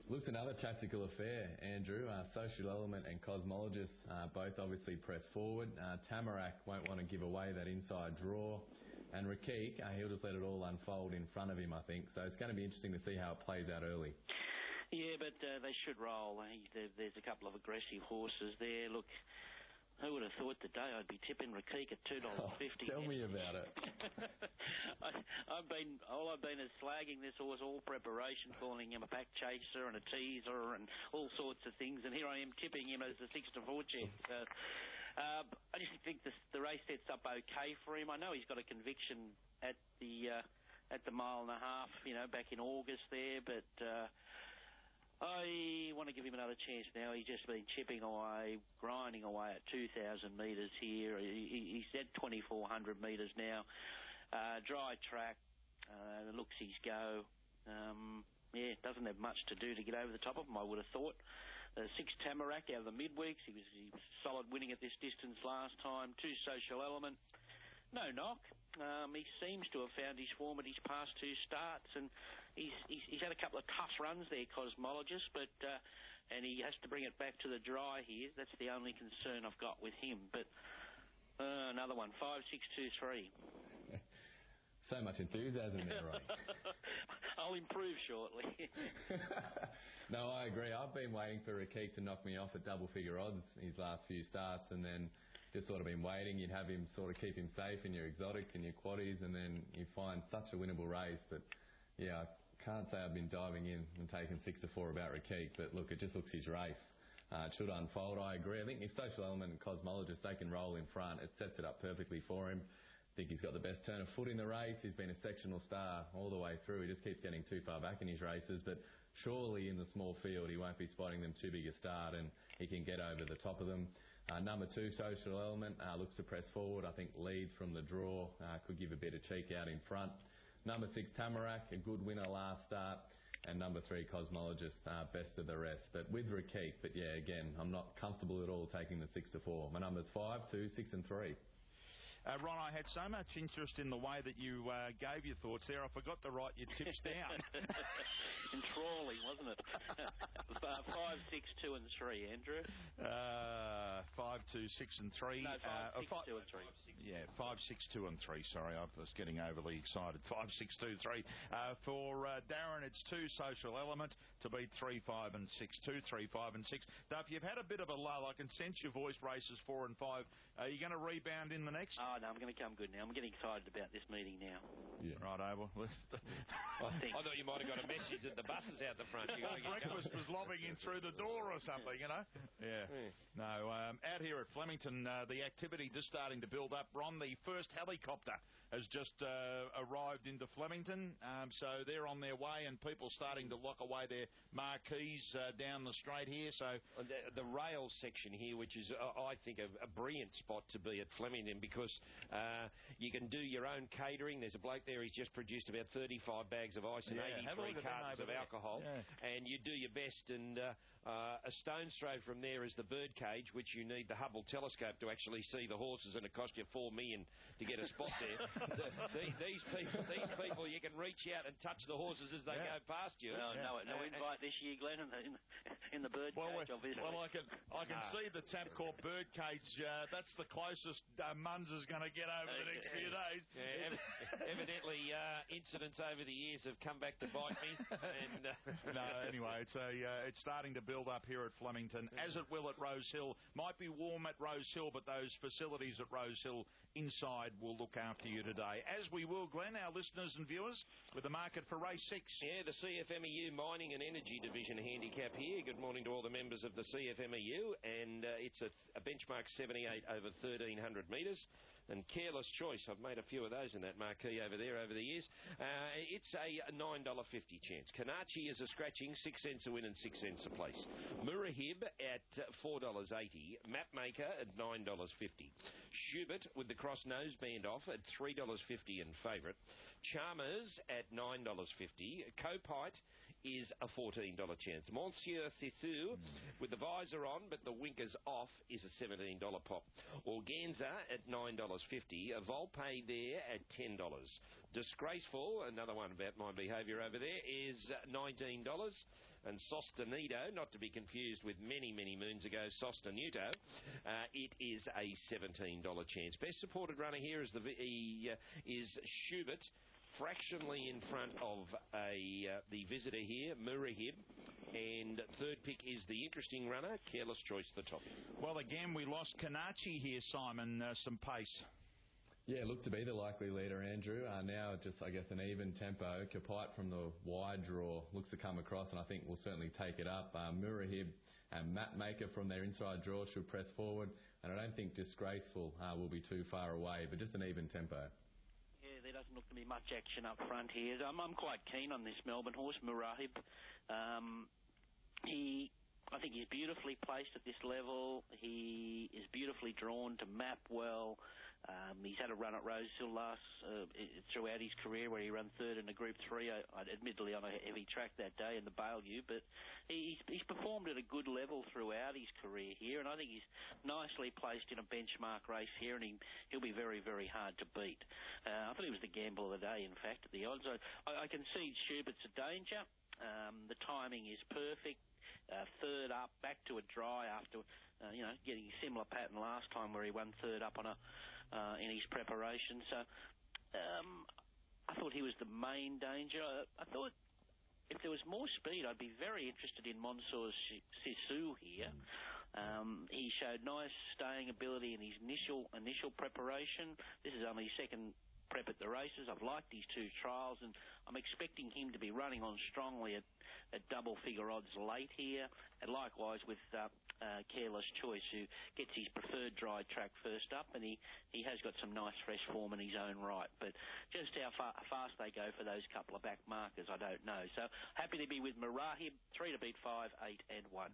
Looks another tactical affair, Andrew. Uh, Social Element and Cosmologist uh, both obviously press forward. Uh, Tamarack won't want to give away that inside draw. And Rakik, uh, he'll just let it all unfold in front of him, I think. So it's going to be interesting to see how it plays out early. Yeah, but uh, they should roll. There's a couple of aggressive horses there. Look, who would have thought today I'd be tipping Rakik at two dollars fifty? Oh, tell me about it. I, I've been all I've been is slagging this horse all preparation, calling him a pack chaser and a teaser and all sorts of things, and here I am tipping him as a six to four chance. So, uh, I just think this, the race sets up okay for him. I know he's got a conviction at the uh, at the mile and a half, you know, back in August there, but. Uh, I want to give him another chance now. He's just been chipping away, grinding away at two thousand metres here. He, he's at twenty-four hundred metres now. Uh, dry track, uh, the looksies go. Um, yeah, doesn't have much to do to get over the top of him, I would have thought. Uh, six Tamarack out of the midweeks. He was, he was solid winning at this distance last time. Two Social Element. No knock. Um, he seems to have found his form at his past two starts, and he's, he's, he's had a couple of tough runs there, Cosmologist, but uh, and he has to bring it back to the dry here. That's the only concern I've got with him. But uh, another one, five, six, two, three. So much enthusiasm there, Ronnie. I'll improve shortly. No, I agree. I've been waiting for Rakik to knock me off at double-figure odds his last few starts, and then just sort of been waiting. You'd have him sort of keep him safe in your exotics and your quaddies, and then you find such a winnable race. But, yeah, I can't say I've been diving in and taking six to four about Rakik, but, look, it just looks his race. Uh, it should unfold. I agree. I think if Social Element and Cosmologist, they can roll in front, it sets it up perfectly for him. I think he's got the best turn of foot in the race. He's been a sectional star all the way through. He just keeps getting too far back in his races, but surely in the small field he won't be spotting them too big a start, and he can get over the top of them. Uh, number two, Social Element, uh, looks to press forward. I think leads from the draw, uh, could give a bit of cheek out in front. Number six, Tamarack, a good winner last start. And number three, Cosmologist, uh, best of the rest. But with Rakik, but yeah, again, I'm not comfortable at all taking the six to four. My number's five, two, six and three. Uh, Ron, I had so much interest in the way that you uh, gave your thoughts there, I forgot to write your tips down. Enthralling, wasn't it? Five, six, two, and three, Andrew. Uh, five, two, six, and three. No, five, uh, six, five, two, and three. Yeah, five, six, two, and three. Sorry, I was getting overly excited. Five, six, two, three. Uh, for uh, Darren, it's two Social Element to beat three, five, and six. Two, three, five, and six. Duff, you've had a bit of a lull. I can sense your voice races four and five. Are you going to rebound in the next? Oh, no, I'm going to come good now. I'm getting excited about this meeting now. Yeah. Right over. I, I thought you might have got a message that the bus is out the front. Well, breakfast was lobbing in through the door or something, you know. Yeah. yeah. No, um, out here at Flemington, uh, the activity just starting to build up. Ron, the first helicopter has just uh, arrived into Flemington, um, so they're on their way, and people starting to lock away their marquees uh, down the straight here. So the, the rail section here, which is, uh, I think, a, a brilliant spot to be at Flemington, because uh, you can do your own catering. There's a bloke there, he's just produced about thirty-five bags of ice and yeah, eighty-three cartons of alcohol, yeah. and you do your best, and uh, uh, a stone's throw from there is the bird cage, which you need the Hubble telescope to actually see the horses, and it cost you four million to get a spot there. the, the, these people, these people, you can reach out and touch the horses as they yeah. go past you. No, yeah. no, no uh, invite this year, Glenn, in the, in, in the bird well, cage, obviously. Well, I can, I can no. see the Tabcorp bird cage. Uh, that's the closest uh, Munns is going to get over the next few days. Yeah, ev- evidently, uh, incidents over the years have come back to bite me. And, uh, no, anyway, it's a, uh, it's starting to build up here at Flemington, as it will at Rose Hill. Might be warm at Rose Hill, but those facilities at Rose Hill inside will look after you today. As we will, Glenn, our listeners and viewers, with the market for race six. Yeah, the C F M E U Mining and Energy Division handicap here. Good morning to all the members of the C F M E U, and uh, it's a, a benchmark seventy-eight over thirteen hundred metres. And Careless Choice, I've made a few of those in that marquee over there over the years. Uh, it's a nine dollars fifty chance. Kanachi is a scratching, six cents a win and six cents a place. Murahib at four dollars eighty. Mapmaker at nine dollars fifty. Schubert with the cross nose band off at three dollars fifty in favourite. Chalmers at nine dollars fifty. Copite is a fourteen dollars chance. Monsieur Sissou mm. with the visor on but the winkers off is a seventeen dollars pop. Organza at nine dollars fifty. A Volpe there at ten dollars. Disgraceful, another one about my behaviour over there, is nineteen dollars. and Sostenuto, not to be confused with many, many moons ago, Sostenuto, uh, it is a seventeen dollars chance. Best supported runner here is, the, he, uh, is Schubert, fractionally in front of a uh, the visitor here, Murahib. And third pick is the interesting runner, Careless Choice, the top. Well, again, we lost Kanachi here, Simon, uh, some pace. Yeah, looked to be the likely leader, Andrew. Uh, now just, I guess, an even tempo. Kapite from the wide draw looks to come across, and I think will certainly take it up. Uh, Murahib and Matt Maker from their inside draw should press forward, and I don't think Disgraceful uh, will be too far away, but just an even tempo. Yeah, there doesn't look to be much action up front here. I'm, I'm quite keen on this Melbourne horse, Murahib. Um, he... I think he's beautifully placed at this level. He is beautifully drawn to map well. Um, he's had a run at Rosehill last uh, throughout his career where he ran third in a Group three, uh, admittedly on a heavy track that day in the Baillieu, but he's, he's performed at a good level throughout his career here, and I think he's nicely placed in a benchmark race here, and he, he'll be very, very hard to beat. Uh, I thought he was the gamble of the day, in fact, at the odds. I, I can see Schubert's a danger. Um, the timing is perfect. Uh, third up, back to a dry after, uh, you know, getting a similar pattern last time where he won third up on a uh, in his preparation. So um, I thought he was the main danger. I, I thought if there was more speed, I'd be very interested in Monsieur Sisu here. Um, he showed nice staying ability in his initial initial preparation. This is only his second prep at the races. I've liked his two trials, and I'm expecting him to be running on strongly at, at double figure odds late here, and likewise with uh, uh, Careless Choice, who gets his preferred dry track first up, and he, he has got some nice fresh form in his own right, but just how far, fast they go for those couple of back markers, I don't know. So happy to be with Murahib, three to beat five, eight and one.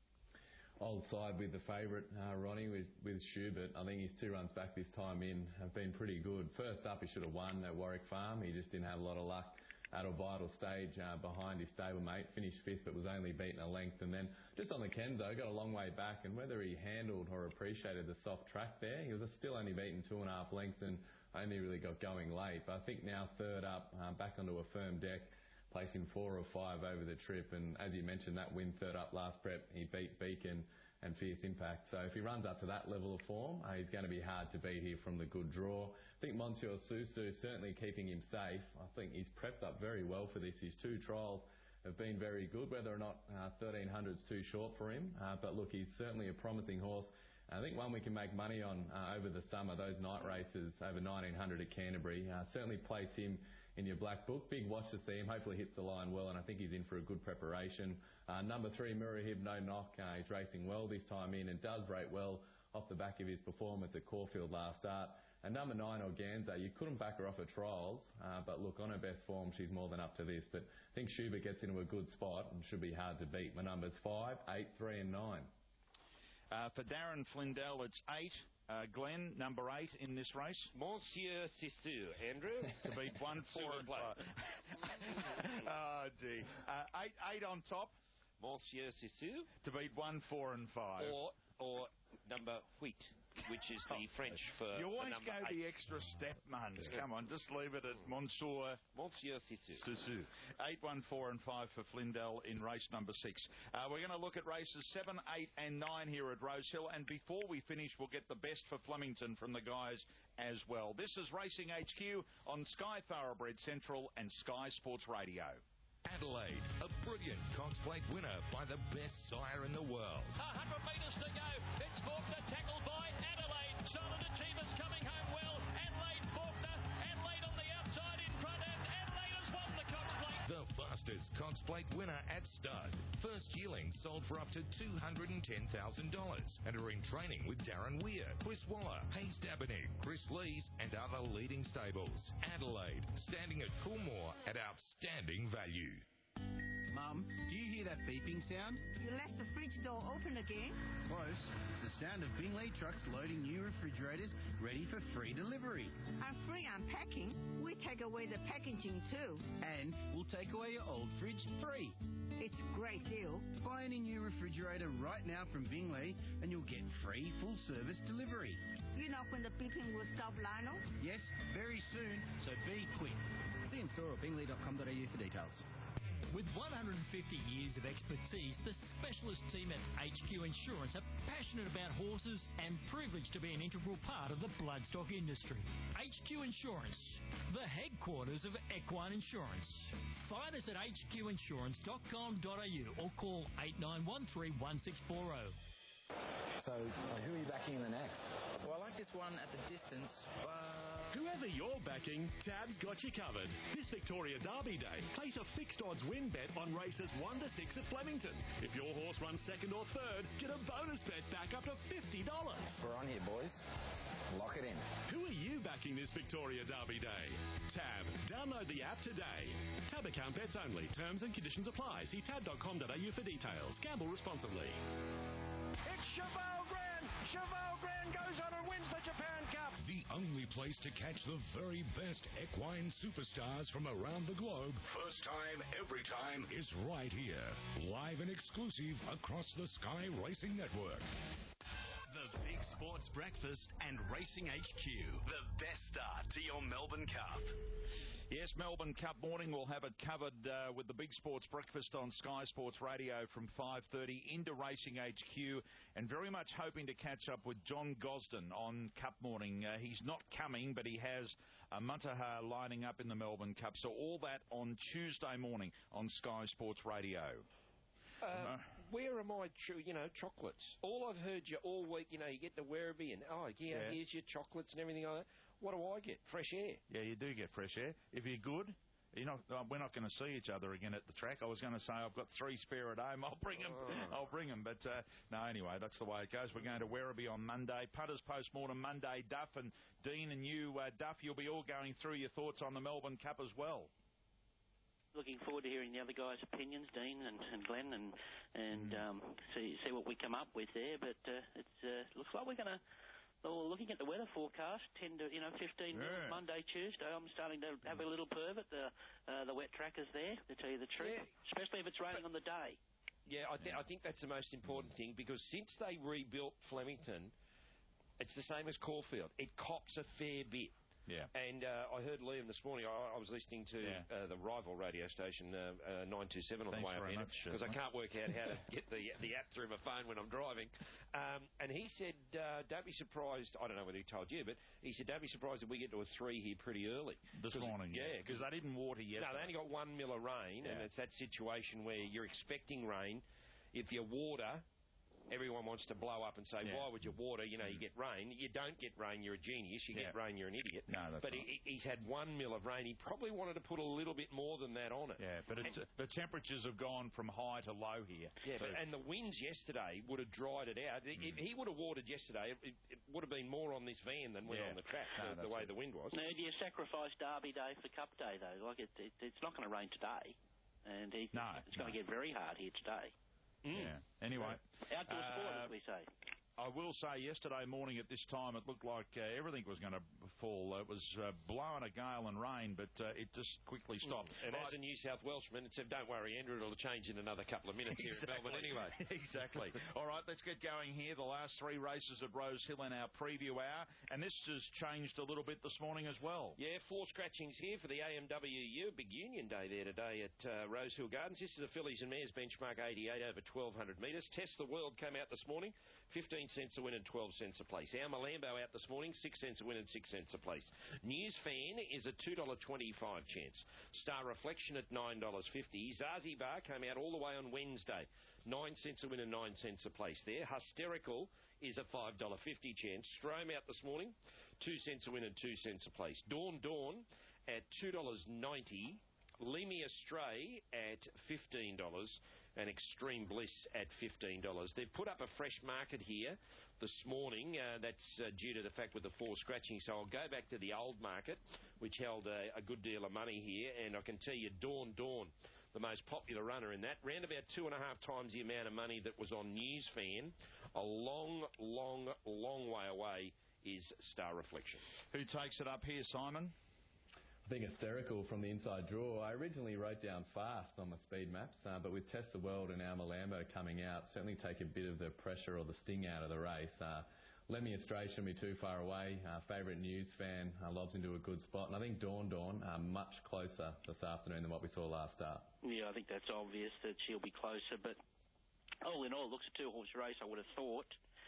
Old side with the favourite, uh, Ronnie, with, with Schubert. I think his two runs back this time in have been pretty good. First up, he should have won at Warwick Farm. He just didn't have a lot of luck at a vital stage uh, behind his stablemate. Finished fifth, but was only beaten a length. And then just on the Kenzo, got a long way back. And whether he handled or appreciated the soft track there, he was still only beaten two and a half lengths and only really got going late. But I think now third up, uh, back onto a firm deck, placing four or five over the trip, and as you mentioned, that win third up last prep, he beat Beacon and Fierce Impact. So if he runs up to that level of form, uh, he's going to be hard to beat here from the good draw. I think Monsieur Susu certainly keeping him safe. I think he's prepped up very well for this. His two trials have been very good, whether or not uh, thirteen hundred is too short for him. Uh, but look, he's certainly a promising horse. I think one we can make money on uh, over the summer, those night races over nineteen hundred at Canterbury. Uh, certainly place him in your black book. Big watch to see him. Hopefully hits the line well, and I think he's in for a good preparation. Uh, number three, Murahib, no knock. Uh, he's racing well this time in and does rate well off the back of his performance at Caulfield last start. And number nine, Organza, you couldn't back her off at trials, uh, but look, on her best form, she's more than up to this. But I think Schubert gets into a good spot and should be hard to beat. My numbers five, eight, three and nine. Uh, for Darren Flindell, it's eight. Uh, Glenn, number eight in this race. Monsieur Sisu, Andrew. To beat one, four, and five. Oh, gee. Uh, eight, eight on top. Monsieur Sisu. To beat one, four, and five. Or, or number Wheat, which is the French for You always the go eight. the extra step, Muns. Yeah. Come on, just leave it at Monsieur Monsieur Sisu. Sisu. Eight, one, four, and five for Flindell in race number six. Uh, we're going to look at races seven, eight, and nine here at Rosehill. And before we finish, we'll get the best for Flemington from the guys as well. This is Racing H Q on Sky Thoroughbred Central and Sky Sports Radio. Adelaide, a brilliant Cox Plate winner by the best sire in the world. one hundred metres to go. It's Faulkner tackled by Adelaide. Solid Achievers coming home well. Adelaide, Faulkner. Adelaide on the outside in front, and Adelaide has won the Cox Plate. The fastest Cox Plate winner at stud. First yearling sold for up to two hundred ten thousand dollars and are in training with Darren Weir, Chris Waller, Hayes Dabenig, Chris Lees and other leading stables. Adelaide, standing at Coolmore at outstanding value. Mum, do you hear that beeping sound? You left the fridge door open again? Close. It's the sound of Bingley trucks loading new refrigerators ready for free delivery. And free unpacking? We take away the packaging too. And we'll take away your old fridge free. It's a great deal. Buy any new refrigerator right now from Bingley and you'll get free full service delivery. You know when the beeping will stop, Lionel? Yes, very soon, so be quick. See in store at bingley dot com dot a u for details. With one hundred fifty years of expertise, the specialist team at H Q Insurance are passionate about horses and privileged to be an integral part of the bloodstock industry. H Q Insurance, the headquarters of equine insurance. Find us at h q insurance dot com dot a u or call eight nine one three one six four zero. So, uh, who are you backing in the next? Well, I like this one at the distance, but... Whoever you're backing, Tab's got you covered. This Victoria Derby Day, place a fixed odds win bet on races one to six at Flemington. If your horse runs second or third, get a bonus bet back up to fifty dollars. We're on here, boys. Lock it in. Who are you backing this Victoria Derby Day? Tab. Download the app today. Tab account bets only. Terms and conditions apply. See tab dot com dot a u for details. Gamble responsibly. It's Cheval Grand! Cheval Grand goes on and wins the Japan Cup! The only place to catch the very best equine superstars from around the globe, first time, every time, is right here. Live and exclusive across the Sky Racing Network. The Big Sports Breakfast and Racing H Q. The best start to your Melbourne Cup. Yes, Melbourne Cup morning. We'll have it covered uh, with the Big Sports Breakfast on Sky Sports Radio from five thirty into Racing H Q, and very much hoping to catch up with John Gosden on Cup morning. Uh, he's not coming, but he has a Muntaha lining up in the Melbourne Cup. So all that on Tuesday morning on Sky Sports Radio. Uh, where are my, tr- you know, chocolates? All I've heard you all week, you know, you get to Werribee and, oh, yeah, Yeah. here's your chocolates and everything like that. What do I get? Fresh air. Yeah, you do get fresh air. If you're good, you're not, uh, we're not going to see each other again at the track. I was going to say I've got three spare at home. I'll bring them. Oh. I'll bring them. But uh, no, anyway, that's the way it goes. We're going to Werribee on Monday. Punters Postmortem Monday. Duff and Dean and you, uh, Duff, you'll be all going through your thoughts on the Melbourne Cup as well. Looking forward to hearing the other guys' opinions, Dean and, and Glenn, and and um, see see what we come up with there. But uh, it uh, looks like we're going to. Well, looking at the weather forecast, ten to you know fifteen Yeah. Monday, Tuesday. I'm starting to have a little pervert. The uh, the wet trackers there, to tell you the truth, Yeah. especially if it's raining on the day. Yeah, I, th- I think that's the most important thing, because since they rebuilt Flemington, it's the same as Caulfield. It cops a fair bit. Yeah. And uh, I heard Liam this morning. I, I was listening to Yeah. uh, the rival radio station uh, uh, nine two seven on Thanks the way up very here, much, because I mate. can't work out how to get the the app through my phone when I'm driving. Um, and he said, uh, "Don't be surprised." I don't know whether he told you, but he said, "Don't be surprised if we get to a three here pretty early This 'Cause- morning, Yeah, because they didn't water yesterday. no, they only got one mil of rain, and Yeah. it's that situation where you're expecting rain. If you water, everyone wants to blow up and say, Yeah. why would you water? You know, you get rain. You don't get rain, you're a genius. You get Yeah. rain, you're an idiot. No, that's but right. he, he's had one mil of rain. He probably wanted to put a little bit more than that on it. Yeah, but it's, uh, the temperatures have gone from high to low here. Yeah, So- but, and the winds yesterday would have dried it out. Mm. If he would have watered yesterday, it, it would have been more on this van than went Yeah. on the track, No, the, the that's way it. the wind was. Now, do you sacrifice Derby Day for Cup Day though? Like it, it it's not going to rain today, and he, No, it's going to no. get very hard here today. Mm. Yeah. Anyway. Outdoor sport, uh, as we say. I will say yesterday morning at this time it looked like uh, everything was going to fall. It was uh, blowing a gale and rain, but uh, it just quickly stopped. And Right. as a New South Welshman, it said, don't worry, Andrew, it'll change in another couple of minutes here in Melbourne anyway. Exactly. All right, let's get going here. The last three races at Rose Hill in our preview hour, and this has changed a little bit this morning as well. Yeah, four scratchings here for the A M W U. Big union day there today at uh, Rose Hill Gardens. This is the Fillies and Mares benchmark eighty-eight over twelve hundred metres. Test the World came out this morning, fifteen cents a win and twelve cents a place. Our Malambo out this morning, six cents a win and six cents a place. News Fan is a two dollars twenty-five chance. Star Reflection at nine dollars fifty. Zazie Bar came out all the way on Wednesday, nine cents a win and nine cents a place there. Hysterical is a five dollars fifty chance. Strome out this morning, two cents a win and two cents a place. Dawn Dawn at two dollars ninety. Lead Me Astray at fifteen dollars and Extreme Bliss at fifteen dollars. They've put up a fresh market here this morning. Uh, that's uh, due to the fact with the four scratching. So I'll go back to the old market, which held a, a good deal of money here. And I can tell you Dawn Dawn, the most popular runner in that, round about two and a half times the amount of money that was on News Fan. A long, long, long way away is Star Reflection. Who takes it up here, Simon? I think Hysterical from the inside draw. I originally wrote down Fast on my speed maps, uh, but with Test the World and our Malambo coming out, certainly take a bit of the pressure or the sting out of the race. Uh, Lemmy Astray shouldn't be too far away. Uh, favourite news fan uh, lobs into a good spot. And I think Dawn Dawn uh, much closer this afternoon than what we saw last start. Yeah, I think that's obvious that she'll be closer. But all in all, it looks a two-horse race, I would have thought.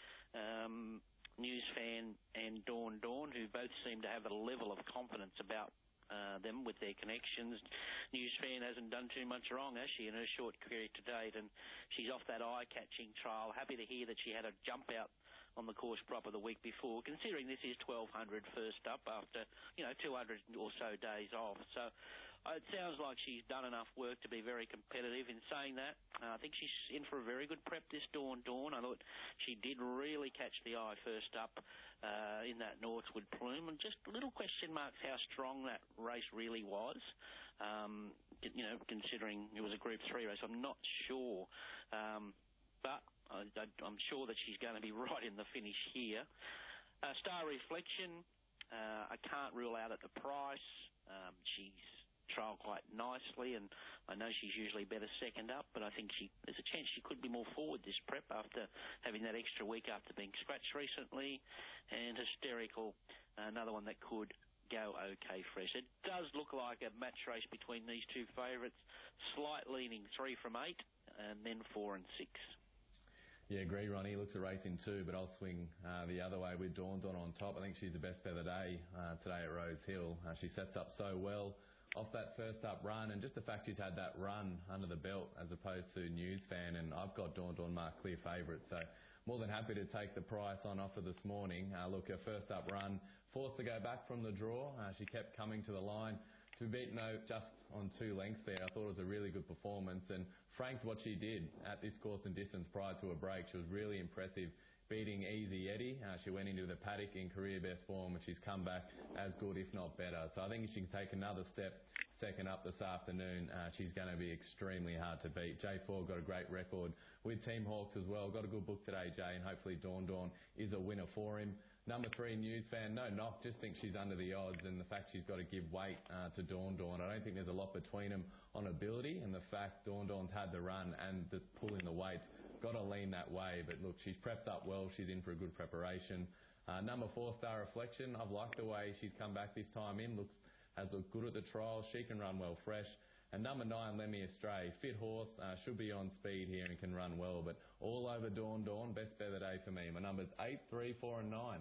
Um, news fan and Dawn Dawn, who both seem to have a level of confidence about Uh, them with their connections. Newsfan hasn't done too much wrong, has she, in her short career to date, and she's off that eye-catching trial. Happy to hear that she had a jump out on the course proper the week before, considering this is twelve hundred first up after, you know, two hundred or so days off. So uh, it sounds like she's done enough work to be very competitive. In saying that, uh, I think she's in for a very good prep this Dawn Dawn. I thought she did really catch the eye first up uh, in that Northwood Plume, and just little question marks how strong that race really was. Um, you know, considering it was a Group three race, I'm not sure. Um, but I, I, I'm sure that she's going to be right in the finish here. Uh, Star Reflection, uh, I can't rule out at the price. Um, she's trialled quite nicely, and I know she's usually better second up, but I think she there's a chance she could be more forward this prep after having that extra week after being scratched recently. And Hysterical, another one that could go okay fresh. It does look like a match race between these two favourites, slight leaning three from eight, and then four and six. Yeah, agree, Ronnie. Looks a race in two, but I'll swing uh, the other way with Dawn Dawn on top. I think she's the best bet of the day uh, today at Rose Hill. Uh, she sets up so well off that first up run, and just the fact she's had that run under the belt as opposed to Newsfan, and I've got Dawn Dawn marked clear favourite, so more than happy to take the price on offer this morning. Uh, look, her first up run, forced to go back from the draw. Uh, she kept coming to the line. To be beaten no, just on two lengths there, I thought it was a really good performance, and franked what she did at this course and distance prior to a break. She was really impressive, beating Easy Eddie. Uh, she went into the paddock in career best form, and she's come back as good, if not better. So I think if she can take another step second up this afternoon, uh, she's going to be extremely hard to beat. J four got a great record with Team Hawks as well. Got a good book today, Jay, and hopefully Dawn Dawn is a winner for him. Number three, Newsfan, no knock, just think she's under the odds, and the fact she's got to give weight uh, to Dawn Dawn. I don't think there's a lot between them on ability, and the fact Dawn Dawn's had the run and the pull in the weight, got to lean that way. But look, she's prepped up well. She's in for a good preparation. Uh, number four, Star Reflection. I've liked the way she's come back this time in. Looks has looked good at the trials. She can run well fresh. And number nine, Lemmy Astray. Fit horse, uh, should be on speed here and can run well. But all over Dawn Dawn, best bet of the day for me. My numbers eight, three, four and nine.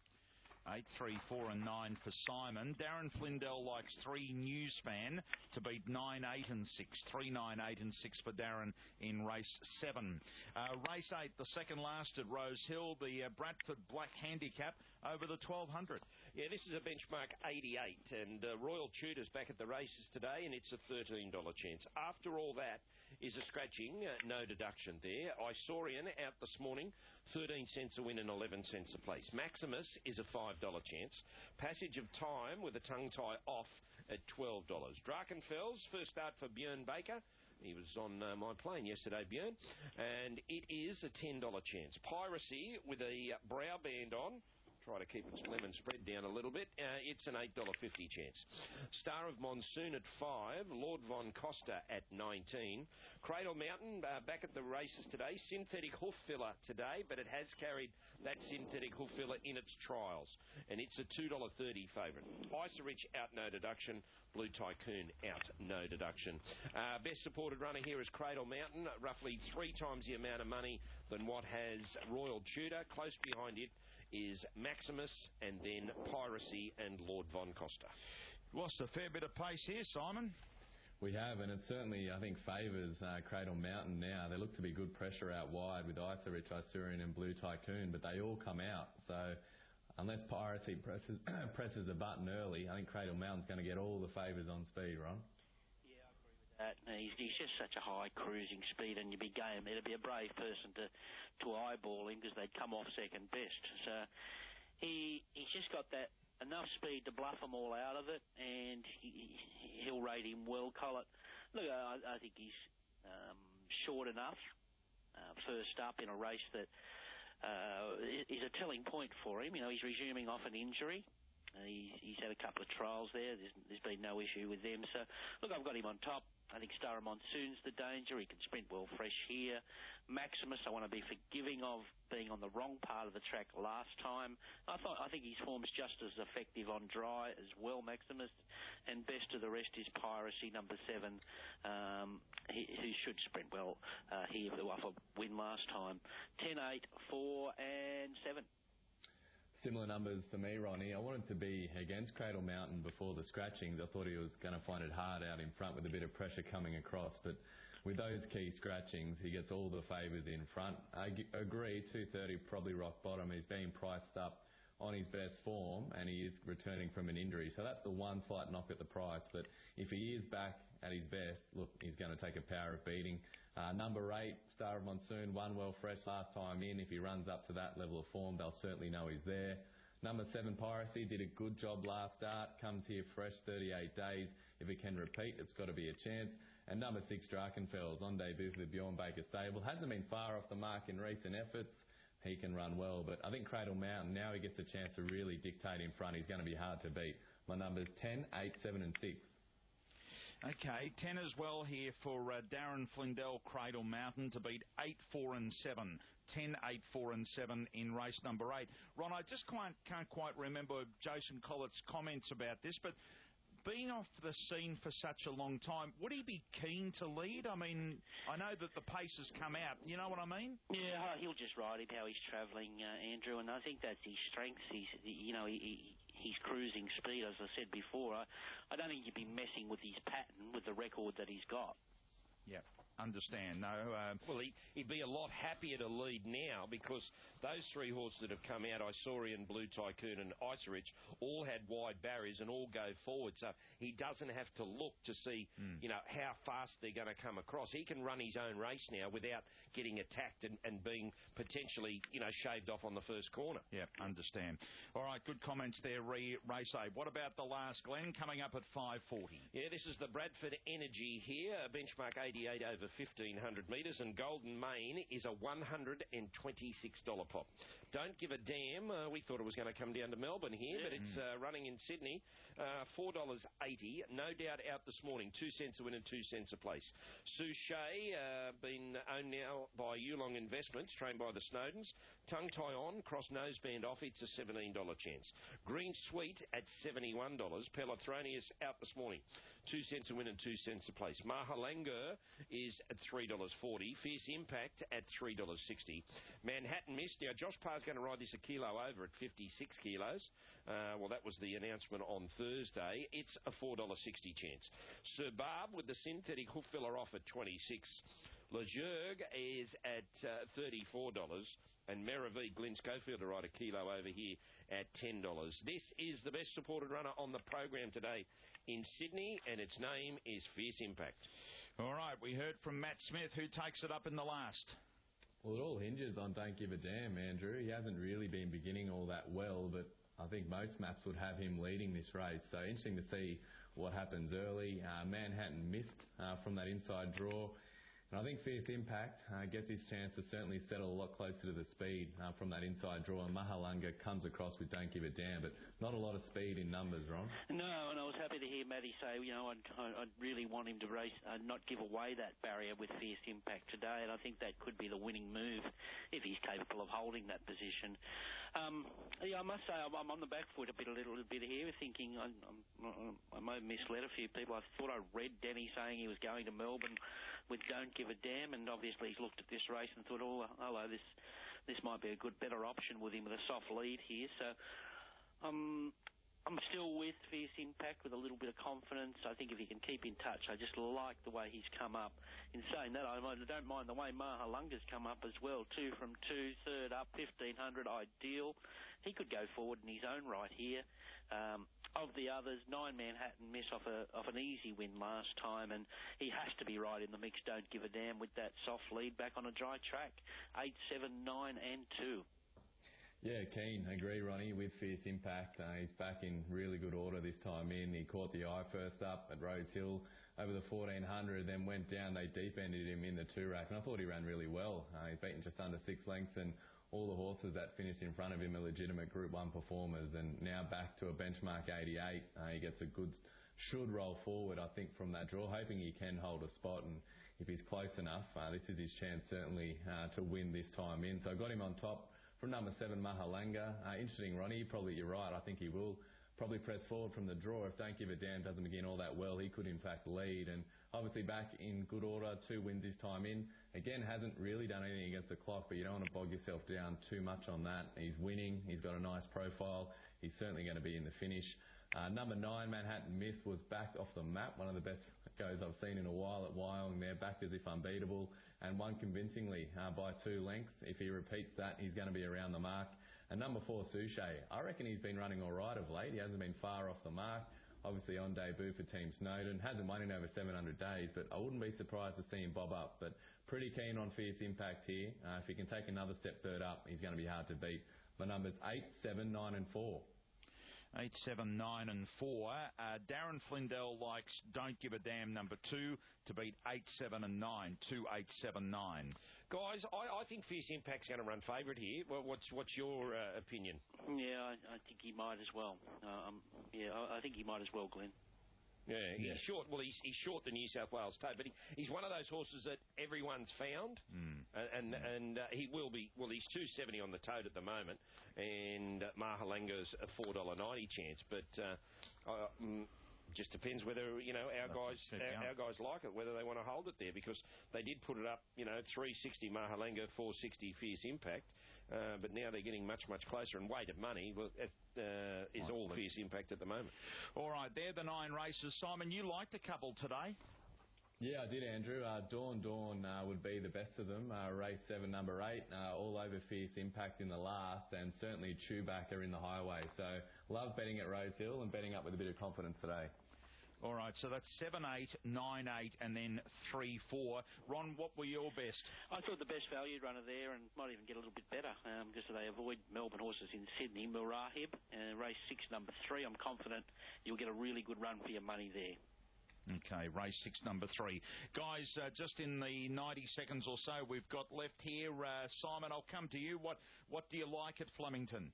Eight, three, four and nine for Simon. Darren Flindell likes three Newsfan to beat nine, eight and six. Three, nine, eight and six for Darren in race seven. Uh, race eight, the second last at Rose Hill, the uh, Bradford Black Handicap over the twelve hundred. Yeah, this is a benchmark eighty-eight, and uh, Royal Tudor's back at the races today, and it's a thirteen dollars chance. After all that is a scratching, uh, no deduction there. Isorian out this morning, thirteen cents a win and eleven cents a place. Maximus is a five dollars chance. Passage of Time with a tongue tie off at twelve dollars. Drakenfels, first start for Björn Baker. He was on uh, my plane yesterday, Björn, and it is a ten dollars chance. Piracy with a brow band on. Try to keep its lemon spread down a little bit. Uh, it's an eight dollars fifty chance. Star of Monsoon at five. Lord Von Costa at nineteen. Cradle Mountain uh, back at the races today. Synthetic Hoof Filler today, but it has carried that Synthetic Hoof Filler in its trials, and it's a two dollars thirty favourite. Icerich out, no deduction. Blue Tycoon out, no deduction. Uh, best supported runner here is Cradle Mountain, roughly three times the amount of money than what has Royal Tudor. Close behind it is Maximus, and then Piracy and Lord Von Costa. Lost a fair bit of pace here, Simon. We have, and it certainly, I think, favours uh, Cradle Mountain now. There look to be good pressure out wide with Icerich, Isurian and Blue Tycoon, but they all come out. So unless Piracy presses, presses the button early, I think Cradle Mountain's going to get all the favours on speed, Ron. That. He's, he's just such a high cruising speed, and you'd be game. It'd be a brave person to, to eyeball him because they'd come off second best. So he he's just got that enough speed to bluff them all out of it, and he, he'll rate him well. Collett, look, I, I think he's um, short enough uh, first up in a race that uh, is a telling point for him. You know, he's resuming off an injury. Uh, he's, he's had a couple of trials there. There's, there's been no issue with them. So, look, I've got him on top. I think Star of Monsoon's the danger. He can sprint well fresh here. Maximus, I want to be forgiving of being on the wrong part of the track last time. I thought I think his form's just as effective on dry as well, Maximus. And best of the rest is Piracy, number seven, um, he, who should sprint well uh, here off a win last time. ten, eight, four and seven. Similar numbers for me, Ronnie. I wanted to be against Cradle Mountain before the scratchings. I thought he was going to find it hard out in front with a bit of pressure coming across, but with those key scratchings, he gets all the favours in front. I g- agree, two thirty probably rock bottom. He's being priced up on his best form, and he is returning from an injury. So that's the one slight knock at the price. But if he is back at his best, look, he's going to take a power of beating. Uh, number eight, Star of Monsoon, won well fresh last time in. If he runs up to that level of form, they'll certainly know he's there. Number seven, Piracy, did a good job last start. Comes here fresh, thirty-eight days. If it can repeat, it's got to be a chance. And number six, Drachenfels, on debut for the Bjorn Baker stable. Hasn't been far off the mark in recent efforts. He can run well, but I think Cradle Mountain, now he gets a chance to really dictate in front. He's going to be hard to beat. My numbers ten, eight, seven and six. Okay, ten as well here for uh, Darren Flindell, Cradle Mountain, to beat eight, four and seven. ten, eight, four and seven in race number eight. Ron, I just can't, can't quite remember Jason Collett's comments about this, but being off the scene for such a long time, would he be keen to lead? I mean, I know that the pace has come out. You know what I mean? Yeah, he'll just ride him how he's travelling, uh, Andrew, and I think that's his strength. He's, you know, he, he, his cruising speed, as I said before. I, I don't think you'd be messing with his pattern with the record that he's got. Yeah. Understand, no. Um, well, he, he'd be a lot happier to lead now because those three horses that have come out, Isaurian, Blue Tycoon and Icerich, all had wide barriers and all go forward. So he doesn't have to look to see, mm. you know, how fast they're going to come across. He can run his own race now without getting attacked and, and being potentially, you know, shaved off on the first corner. Yeah, understand. All right, good comments there, Re- Race A. What about the last, Glenn, coming up at five forty? Yeah, this is the Bradford Energy here, benchmark eighty-eight over fifteen hundred metres, and Golden Mane is a one hundred twenty-six dollars pop. Don't give a damn. Uh, we thought it was going to come down to Melbourne here, yeah. but it's uh, running in Sydney. Uh, four dollars eighty. No doubt out this morning. Two cents a win and two cents a place. Souchet, uh, been owned now by Yulong Investments, trained by the Snowdens. Tongue tie on, cross noseband off. It's a seventeen dollars chance. Green Sweet at seventy-one dollars. Pelotronius out this morning. Two cents a win and two cents a place. Mahalanga is at three dollars forty. Fierce Impact at three dollars sixty. Manhattan Mist. Now, Josh Parr's going to ride this a kilo over at fifty-six kilos. Uh, well, that was the announcement on Thursday. It's a four dollars sixty chance. Sir Barb with the synthetic hoof filler off at twenty-six. Le Jurg is at uh, thirty-four dollars. And Meravi, Glenn Schofield to ride a kilo over here at ten dollars. This is the best supported runner on the program today in Sydney, and its name is Fierce Impact. All right, we heard from Matt Smith, who takes it up in the last. Well, it all hinges on Don't Give a Damn, Andrew. He hasn't really been beginning all that well, but I think most maps would have him leading this race. So interesting to see what happens early. Uh, Manhattan missed uh, from that inside draw. And I think Fierce Impact uh, gets his chance to certainly settle a lot closer to the speed uh, from that inside draw. And Mahalanga comes across with Don't Give a Damn, but not a lot of speed in numbers, Ron. No, and I was happy to hear Matty say, you know, I'd, I'd really want him to race, uh, not give away that barrier with Fierce Impact today, and I think that could be the winning move if he's capable of holding that position. Um, yeah, I must say I'm, I'm on the back foot a bit, a little, little bit here, thinking I'm, I'm, I may have misled a few people. I thought I read Denny saying he was going to Melbourne with Don't Give a Damn, and obviously he's looked at this race and thought, oh, hello, this this might be a good, better option with him with a soft lead here. So um, I'm still with Fierce Impact with a little bit of confidence. I think if he can keep in touch, I just like the way he's come up. In saying that, I don't mind the way Mahalunga's come up as well, two from two, third up, fifteen hundred, ideal. He could go forward in his own right here. Um, of the others, nine Manhattan Miss off a off an easy win last time, and he has to be right in the mix. Don't Give a Damn with that soft lead back on a dry track. Eight, seven, nine, and two. Yeah, keen. Agree, Ronnie, with Fierce Impact. Uh, he's back in really good order this time in. He caught the eye first up at Rose Hill over the fourteen hundred, then went down. They deep-ended him in the two-rack, and I thought he ran really well. Uh, he's beaten just under six lengths, and all the horses that finished in front of him are legitimate Group one performers, and now back to a benchmark eighty-eight. Uh, he gets a good should roll forward, I think, from that draw, hoping he can hold a spot. And if he's close enough, uh, this is his chance, certainly, uh, to win this time in. So I got him on top from number seven, Mahalanga. Uh, interesting, Ronnie. Probably you're right. I think he will probably press forward from the draw. If Don't Give a Damn doesn't begin all that well, he could, in fact, lead. And obviously back in good order, two wins this time in. Again, hasn't really done anything against the clock, but you don't want to bog yourself down too much on that. He's winning. He's got a nice profile. He's certainly going to be in the finish. Uh, number nine, Manhattan Myth, was back off the map. One of the best goes I've seen in a while at Wyong there, back as if unbeatable, and won convincingly uh, by two lengths. If he repeats that, he's going to be around the mark. And number four, Suchet. I reckon he's been running all right of late. He hasn't been far off the mark. Obviously on debut for Team Snowden. Hasn't won in over seven hundred days, but I wouldn't be surprised to see him bob up. But pretty keen on Fierce Impact here. Uh, if he can take another step third up, he's going to be hard to beat. My numbers eight, seven, nine and four. Eight, seven, nine and four. Uh, Darren Flindell likes Don't Give a Damn number two to beat eight, seven and nine. Two, eight, seven, nine. Guys, I, I think Fierce Impact's going to run favourite here. Well, what's what's your uh, opinion? Yeah, I, I think he might as well. Um, yeah, I, I think he might as well, Glenn. Yeah, he's Yeah. short. Well, he's, he's short the New South Wales Tote, but he, he's one of those horses that everyone's found, mm. and and, and uh, he will be. Well, he's two seventy on the Tote at the moment, and uh, Mahalanga's a four dollar ninety chance, but uh, uh, mm, just depends whether you know our guys our, our guys like it, whether they want to hold it there, because they did put it up, you know, three sixty Mahalanga, four sixty Fierce Impact. Uh, but now they're getting much, much closer, and weight of money well, uh, is all Fierce Impact at the moment. All right, they're the nine races. Simon, you liked a couple today. Yeah, I did, Andrew. Uh, Dawn Dawn uh, would be the best of them. Uh, race seven, number eight, uh, all over Fierce Impact in the last, and certainly Chewbacca in the highway. So love betting at Rosehill and betting up with a bit of confidence today. All right, so that's seven, eight, nine, eight, and then three, four. Ron, what were your best? I thought the best value runner there, and might even get a little bit better, um, because they avoid Melbourne horses in Sydney. Murahib, uh, race six, number three. I'm confident you'll get a really good run for your money there. Okay, race six, number three. Guys, uh, just in the ninety seconds or so we've got left here, uh, Simon, I'll come to you. What, what do you like at Flemington?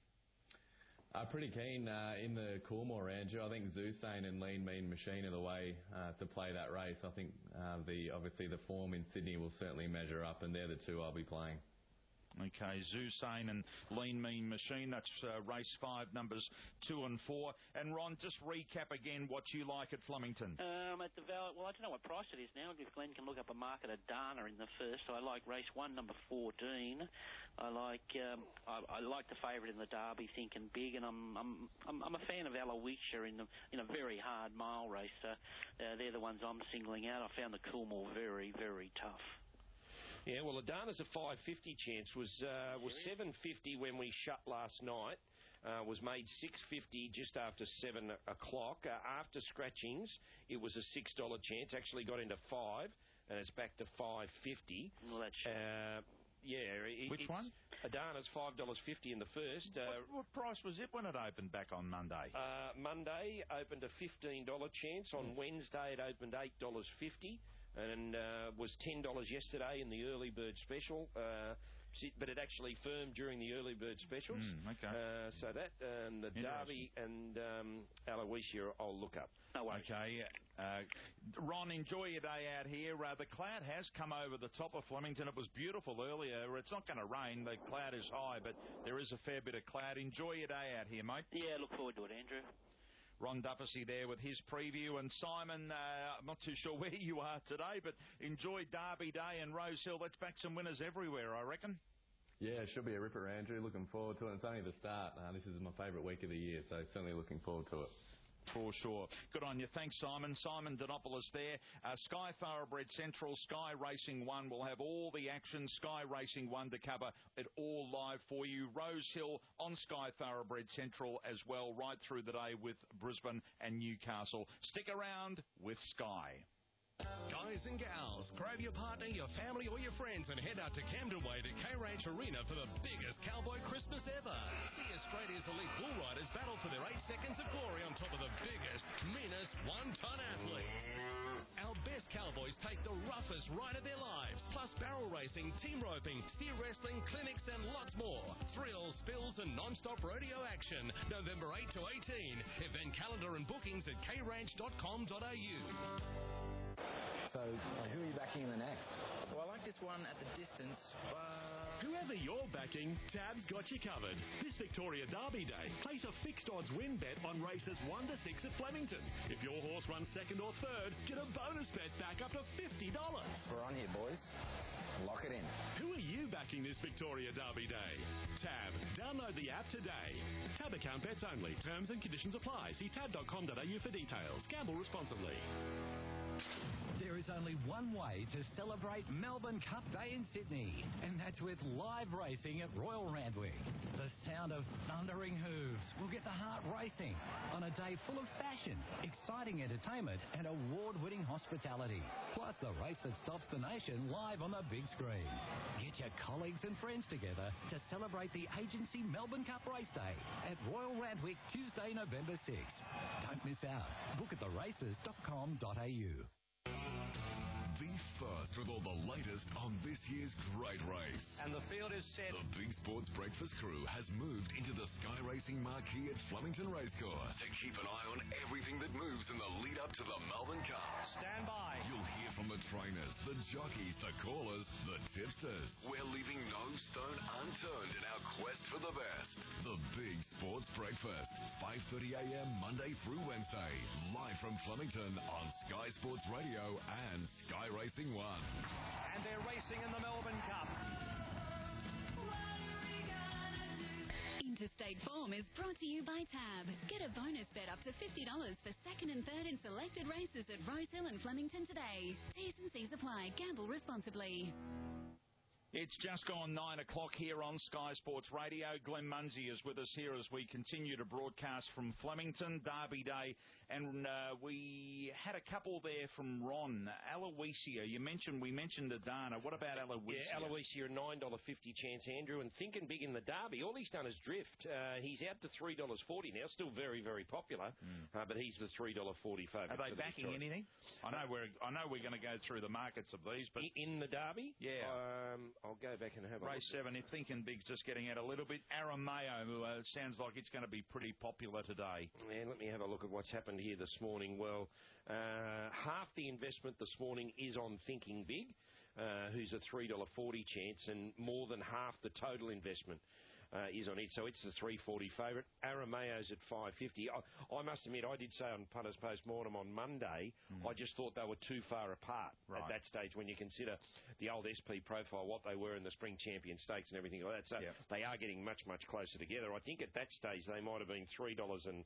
Uh, pretty keen uh, in the Coolmore, Andrew. I think Zusane and Lean Mean Machine are the way uh, to play that race. I think uh, the obviously the form in Sydney will certainly measure up, and they're the two I'll be playing. Okay, Zusane and Lean Mean Machine. That's uh, race five, numbers two and four. And Ron, just recap again what you like at Flemington. Um, at the Val, well, I don't know what price it is now. If Glenn can look up a market at Dana in the first, so I like race one, number fourteen. I like um, I, I like the favourite in the Derby, thinking big, and I'm I'm I'm, I'm a fan of Aloysia in the in a very hard mile race. Uh, uh, they're the ones I'm singling out. I found the Coolmore very very tough. Yeah, well, Adana's a five fifty chance was uh, was seven fifty when we shut last night. Uh, was made six fifty just after seven o'clock. Uh, after scratchings, it was a six dollar chance. Actually got into five, and it's back to five fifty. Well, that's uh, yeah. It, Which it's, one? Adana's five dollars fifty in the first. Uh, what, what price was it when it opened back on Monday? Uh, Monday opened a fifteen dollar chance. On mm. Wednesday, it opened eight dollars fifty. And uh, was ten dollars yesterday in the early bird special, uh, but it actually firmed during the early bird specials. Mm, okay. Uh, so that um, the Derby and um, Aloysia, I'll look up. No worries. Okay. Uh, Ron, enjoy your day out here. Uh, the cloud has come over the top of Flemington. It was beautiful earlier. It's not going to rain. The cloud is high, but there is a fair bit of cloud. Enjoy your day out here, mate. Yeah, look forward to it, Andrew. Ron Duffy there with his preview. And Simon, uh, I'm not too sure where you are today, but enjoy Derby Day and Rosehill. Let's back some winners everywhere, I reckon. Yeah, it should be a ripper, Andrew. Looking forward to it. It's only the start. Uh, this is my favourite week of the year, so certainly looking forward to it. For sure. Good on you. Thanks, Simon. Simon Donopoulos there. Uh, Sky Thoroughbred Central, Sky Racing one will have all the action. Sky Racing one to cover it all live for you. Rosehill on Sky Thoroughbred Central as well, right through the day with Brisbane and Newcastle. Stick around with Sky. Guys and gals, grab your partner, your family or your friends and head out to Camden Way to K-Ranch Arena for the biggest Cowboy Christmas ever. See Australia's elite bull riders battle for their eight seconds of glory on top of the biggest, meanest one-ton athlete. Our best cowboys boys take the roughest ride of their lives, plus barrel racing, team roping, steer wrestling, clinics and lots more. Thrills, spills and non-stop rodeo action. November eighth to eighteen. Event calendar and bookings at k ranch dot com dot a u. So, uh, who are you backing in the next? Well, I like this one at the distance, but... Whoever you're backing, Tab's got you covered. This Victoria Derby Day, place a fixed odds win bet on races one to six at Flemington. If your horse runs second or third, get a bonus bet back up to fifty dollars. We're on here, boys. Lock it in. Who are you backing this Victoria Derby Day? Tab. Download the app today. Tab account bets only. Terms and conditions apply. See tab dot com dot a u for details. Gamble responsibly. There is only one way to celebrate Melbourne Cup Day in Sydney, and that's with live racing at Royal Randwick. The sound of thundering hooves will get the heart racing on a day full of fashion, exciting entertainment and award-winning hospitality. Plus the race that stops the nation live on the big screen. Get your colleagues and friends together to celebrate the Agency Melbourne Cup Race Day at Royal Randwick Tuesday, November sixth. Don't miss out. Book at the races dot com dot a u. Be first with all the latest on this year's great race. And the field is set. The Big Sports Breakfast crew has moved into the Sky Racing marquee at Flemington Racecourse to keep an eye on everything that moves in the lead up to the Melbourne Cup. Stand by. You'll hear from the trainers, the jockeys, the callers, the tipsters. We're leaving no stone unturned in our quest for the best. The Big Sports Breakfast, five thirty a m Monday through Wednesday, live from Flemington on Sky Sports Radio and Sky Racing One. And they're racing in the Melbourne Cup. Interstate Form is brought to you by Tab. Get a bonus bet up to fifty dollars for second and third in selected races at Rosehill and Flemington today. T's and C's apply. Gamble responsibly. It's just gone nine o'clock here on Sky Sports Radio. Glenn Munsey is with us here as we continue to broadcast from Flemington, Derby Day. And uh, we had a couple there from Ron. Aloysia, you mentioned, we mentioned Adana. What about Aloysia? Yeah, Aloysia, a nine dollars fifty chance, Andrew. And thinking big in the Derby, all he's done is drift. Uh, he's out to three dollars forty now, still very, very popular. Mm. Uh, but he's the three dollars forty favourite. Are they backing anything? I know we're I know we're going to go through the markets of these, but... In the Derby? Yeah. Um, I'll go back and have a Race look. seven, if Thinking Big's just getting out a little bit. Arameo uh, sounds like it's going to be pretty popular today. Yeah, let me have a look at what's happened here this morning. Well, uh, half the investment this morning is on Thinking Big, uh, who's a three dollars forty chance, and more than half the total investment Uh, is on it, so it's the three forty favourite. Arameo's at five fifty. I, I must admit, I did say on Punters Post-Mortem on Monday, mm. I just thought they were too far apart right. at that stage when you consider the old S P profile, what they were in the Spring Champion Stakes and everything like that. So yep. they are getting much, much closer together. I think at that stage they might have been three dollars and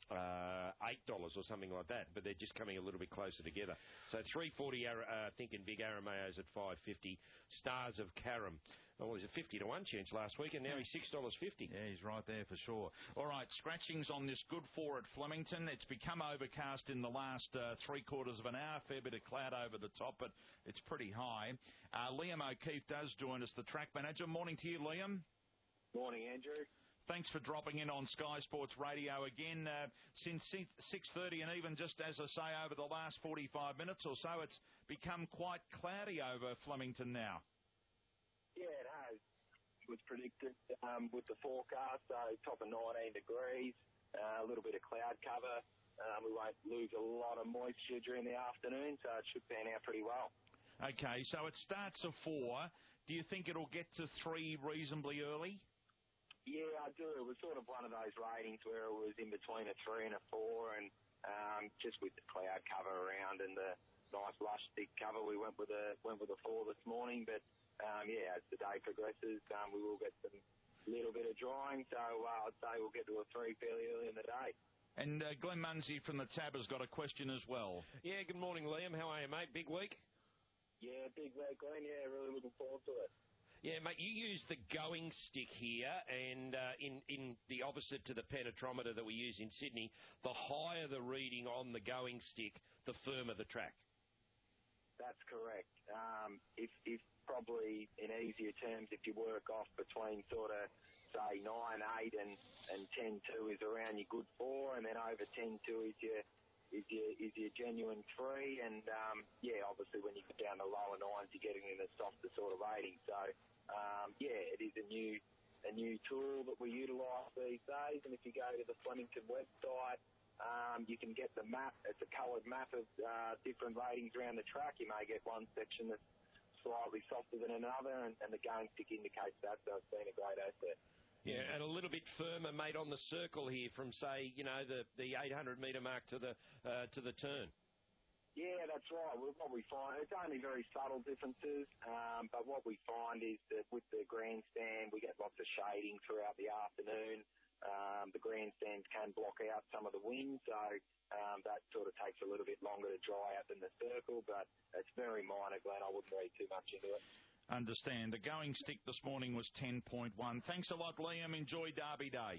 uh, eight dollars or something like that, but they're just coming a little bit closer together. So three forty, uh, Thinking Big. Arameo's at five fifty. Stars of Karam. Well, he's a fifty to one chance last week, and now he's six dollars fifty. Yeah, he's right there for sure. All right, scratchings on this good four at Flemington. It's become overcast in the last uh, three quarters of an hour. Fair bit of cloud over the top, but it's pretty high. Uh, Liam O'Keefe does join us, the track manager. Morning to you, Liam. Morning, Andrew. Thanks for dropping in on Sky Sports Radio again. Uh, since six thirty, and even just, as I say, over the last forty-five minutes or so, it's become quite cloudy over Flemington now. Yeah, it has. It was predicted um, with the forecast, so top of nineteen degrees, uh, a little bit of cloud cover. Um, we won't lose a lot of moisture during the afternoon, so it should pan out pretty well. Okay, so it starts at four. Do you think it'll get to three reasonably early? Yeah, I do. It was sort of one of those ratings where it was in between a three and a four, and um, just with the cloud cover around and the nice lush thick cover, we went with a went with a four this morning, but. Um, yeah, as the day progresses, um, we will get some little bit of drying, so uh, I'd say we'll get to a three fairly early in the day. And uh, Glenn Munsey from the Tab has got a question as well. Yeah, good morning, Liam. How are you, mate? Big week? Yeah, big week, Glenn. Yeah, really looking forward to it. Yeah, mate, you use the going stick here, and uh, in, in the opposite to the penetrometer that we use in Sydney, the higher the reading on the going stick, the firmer the track. That's correct. Um, if, if probably in easier terms, if you work off between sort of, say, nine eight and, and ten two is around your good four, and then over ten two is your, is your is your genuine three, and um, yeah, obviously when you get down to lower nines, you're getting in a softer sort of rating. So um, yeah, it is a new a new tool that we utilise these days. And if you go to the Flemington website, um, you can get the map. It's a coloured map of uh, different ratings around the track. You may get one section that's slightly softer than another, and, and the game stick indicates that, so it's been a great asset. Yeah, and a little bit firmer, mate, on the circle here from, say, you know, the, the eight hundred metre mark to the uh, to the turn. Yeah, that's right. Well, what we find, it's only very subtle differences, um, but what we find is that with the grandstand, we get lots of shading throughout the afternoon. Um, the grandstand can block out some of the wind, so Um, that sort of takes a little bit longer to dry out than the circle, but it's very minor, Glenn. I wouldn't read too much into it. Understand. The going stick this morning was ten point one. Thanks a lot, Liam. Enjoy Derby Day.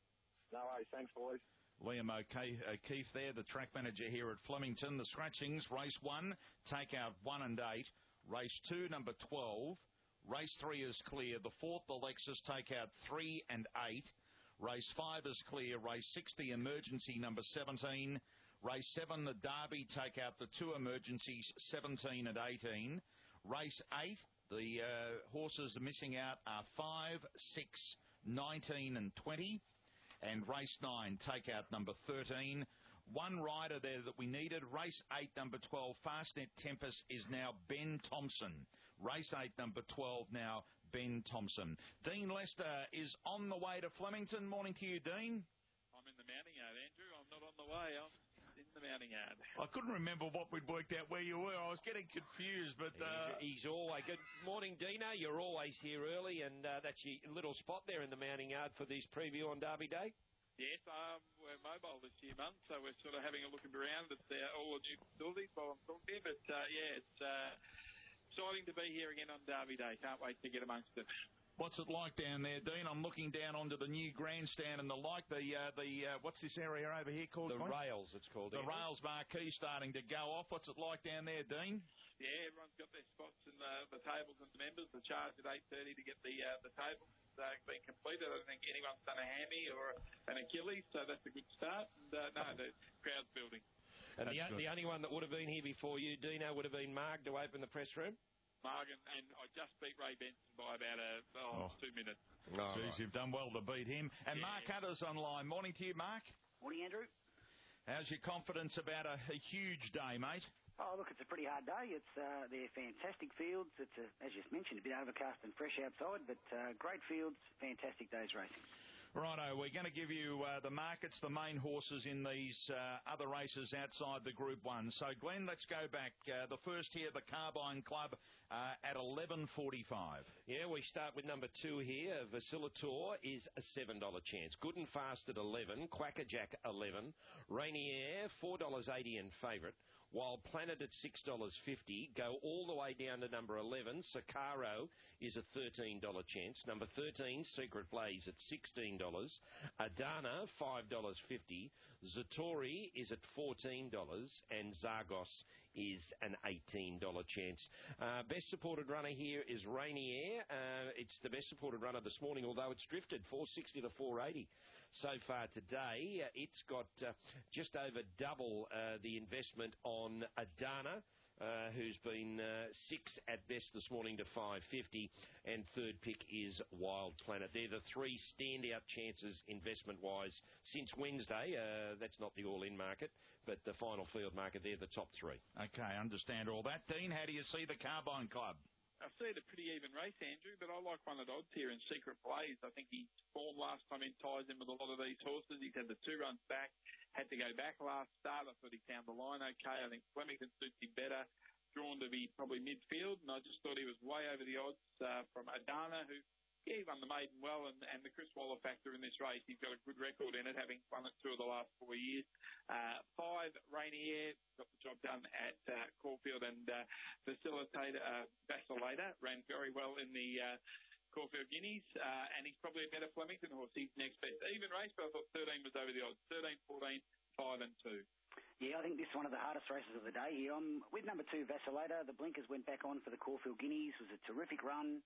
No worries. Thanks, boys. Liam O'Keefe there, the track manager here at Flemington. The scratchings, race one, take out one and eight. Race two, number twelve. Race three is clear. The fourth, the Lexus, take out three and eight. Race five is clear. Race six, the emergency, number seventeen. Race seven, the Derby, take out the two emergencies, seventeen and eighteen. Race eight, the uh, horses missing out are five, six, nineteen and twenty. And race nine, take out number thirteen. One rider there that we needed. Race eight, number twelve, Fastnet Tempest, is now Ben Thompson. Race eight, number twelve, now Ben Thompson. Dean Lester is on the way to Flemington. Morning to you, Dean. I'm in the mounting yard, Andrew. I'm not on the way. I'm in the mounting yard. I couldn't remember what we'd worked out where you were. I was getting confused, but... Uh... He's, he's always... Good morning, Dino. You're always here early, and uh, that's your little spot there in the mounting yard for this preview on Derby Day. Yes, um, we're mobile this year, Mum, so we're sort of having a look around at uh, all the new facilities while I'm talking here. But, uh, yeah, it's uh, exciting to be here again on Derby Day. Can't wait to get amongst it. What's it like down there, Dean? I'm looking down onto the new grandstand and the like. The, uh, the uh, what's this area over here called? The Point? rails, it's called. The rails marquee starting to go off. What's it like down there, Dean? Yeah, everyone's got their spots in the, the tables and the members. The charge at eight thirty to get the uh, the tables uh, been completed. I don't think anyone's done a hammy or an Achilles, so that's a good start. And uh, no, the crowd's building. And the, the only one that would have been here before you, Dino, would have been Marg to open the press room. Marg, and, and I just beat Ray Benson by about a, oh, oh. two minutes. Oh, Jeez, right. You've done well to beat him. And yeah. Mark Hunter's online. Morning to you, Mark. Morning, Andrew. How's your confidence about a, a huge day, mate? Oh, look, it's a pretty hard day. It's uh, they're fantastic fields. It's, a, as you mentioned, a bit overcast and fresh outside, but uh, great fields, fantastic days racing. Righto, we're going to give you uh, the markets, the main horses in these uh, other races outside the Group one. So, Glenn, let's go back. Uh, the first here, the Carbine Club, uh, at eleven forty-five. Yeah, we start with number two here. Vacillator is a seven dollar chance. Good and Fast at eleven. Quackerjack eleven. Rainier four dollars eighty and favourite. While Planet at six dollars fifty, go all the way down to number eleven. Sakaro is a thirteen dollar chance. Number thirteen, Secret Blaze at sixteen dollars. Adana, five dollars fifty. Zatori is at fourteen dollars. And Zagos is an eighteen dollar chance. Uh, best supported runner here is Rainier. Uh, it's the best supported runner this morning, although it's drifted four sixty to four eighty. So far today, uh, it's got uh, just over double uh, the investment on Adana, uh, who's been uh, six at best this morning to five fifty, and third pick is Wild Planet. They're the three standout chances investment-wise since Wednesday. Uh, that's not the all-in market, but the final field market, they're the top three. Okay, understand all that. Dean, how do you see the Carbine Club? I see it a pretty even race, Andrew, but I like one at odds here in Secret Blaze. I think his form last time in ties in with a lot of these horses. He's had the two runs back, had to go back last start. I thought he found the line okay. I think Flemington suits him better, drawn to be probably midfield, and I just thought he was way over the odds uh, from Adana, who, yeah, he won the maiden well, and, and the Chris Waller factor in this race. He's got a good record in it, having won it two of the last four years. Uh, five, Rainier, got the job done at uh, Caulfield, and uh, Facilitator, uh, Vacillator, ran very well in the uh, Caulfield Guineas, uh, and he's probably a better Flemington horse. He's next best. Even race, but I thought thirteen was over the odds. thirteen, fourteen, five and two. Yeah, I think this is one of the hardest races of the day here. I'm with number two, Vacillator. The blinkers went back on for the Caulfield Guineas. It was a terrific run.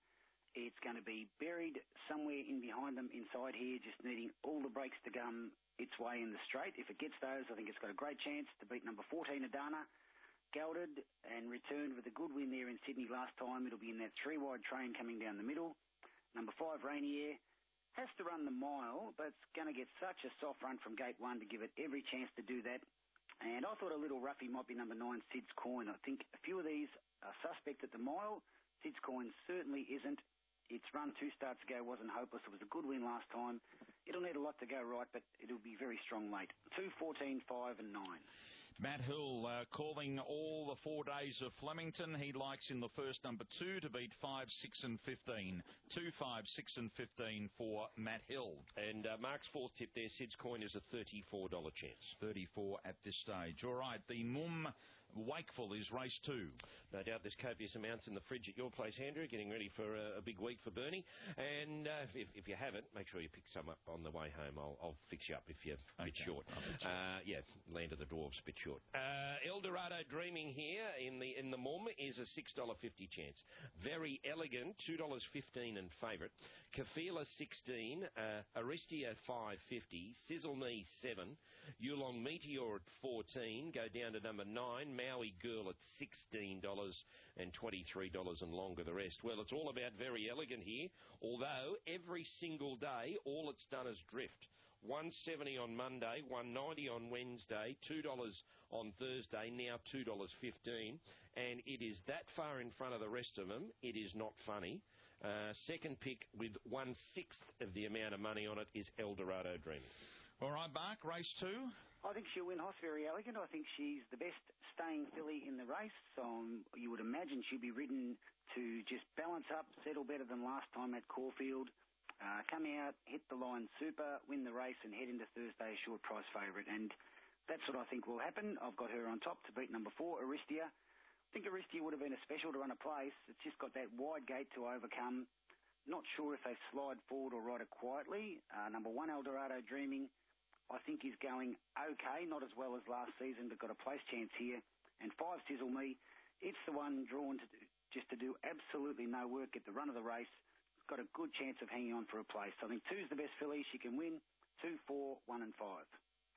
It's going to be buried somewhere in behind them inside here, just needing all the breaks to come its way in the straight. If it gets those, I think it's got a great chance to beat number fourteen, Adana. Gelded and returned with a good win there in Sydney last time. It'll be in that three-wide train coming down the middle. Number five, Rainier, has to run the mile, but it's going to get such a soft run from gate one to give it every chance to do that. And I thought a little roughie might be number nine, Sid's Coin. I think a few of these are suspect at the mile. Sid's Coin certainly isn't. Its run two starts ago wasn't hopeless. It was a good win last time. It'll need a lot to go right, but it'll be very strong late. two, fourteen, five and nine. Matt Hill uh, calling all the four days of Flemington. He likes in the first number two to beat five, six and fifteen. two, five, six and fifteen for Matt Hill. And uh, Mark's fourth tip there, Sid's Coin, is a thirty-four dollars chance. thirty-four at this stage. All right, the Mum Wakeful is race two. No doubt there's copious amounts in the fridge at your place, Andrew, getting ready for a, a big week for Bernie. And uh, if, if you haven't, make sure you pick some up on the way home. I'll, I'll fix you up if you're a bit Okay, short. Uh, yeah, Land of the Dwarves, a bit short. Uh, Eldorado Dreaming here in the in the Mum is a six dollars fifty chance. Very Elegant, two dollars fifteen and favourite. Kafila, sixteen. Uh, Aristia, five dollars fifty. Sizzle Me, seven. Yulong Meteor at fourteen. Go down to number nine. Maui Girl at sixteen dollars and twenty-three dollars and longer the rest. Well, it's all about Very Elegant here, although every single day all it's done is drift. one seventy on Monday, one ninety on Wednesday, two dollars on Thursday, now two dollars fifteen, and it is that far in front of the rest of them, it is not funny. Uh, second pick with one-sixth of the amount of money on it is Eldorado Dreaming. All right, Mark, race two. I think she'll win Hoss Very Elegant. I think she's the best staying filly in the race. So um, you would imagine she'll be ridden to just balance up, settle better than last time at Caulfield, uh, come out, hit the line super, win the race and head into Thursday short price favourite. And that's what I think will happen. I've got her on top to beat number four, Aristia. I think Aristia would have been a special to run a place. It's just got that wide gate to overcome. Not sure if they slide forward or ride it quietly. Uh, number one, Eldorado Dreaming, I think is going okay, not as well as last season, but got a place chance here. And five, Sizzle Me, it's the one drawn to do, just to do absolutely no work at the run of the race. It's got a good chance of hanging on for a place. So I think two's the best filly. She can win two, four, one and five.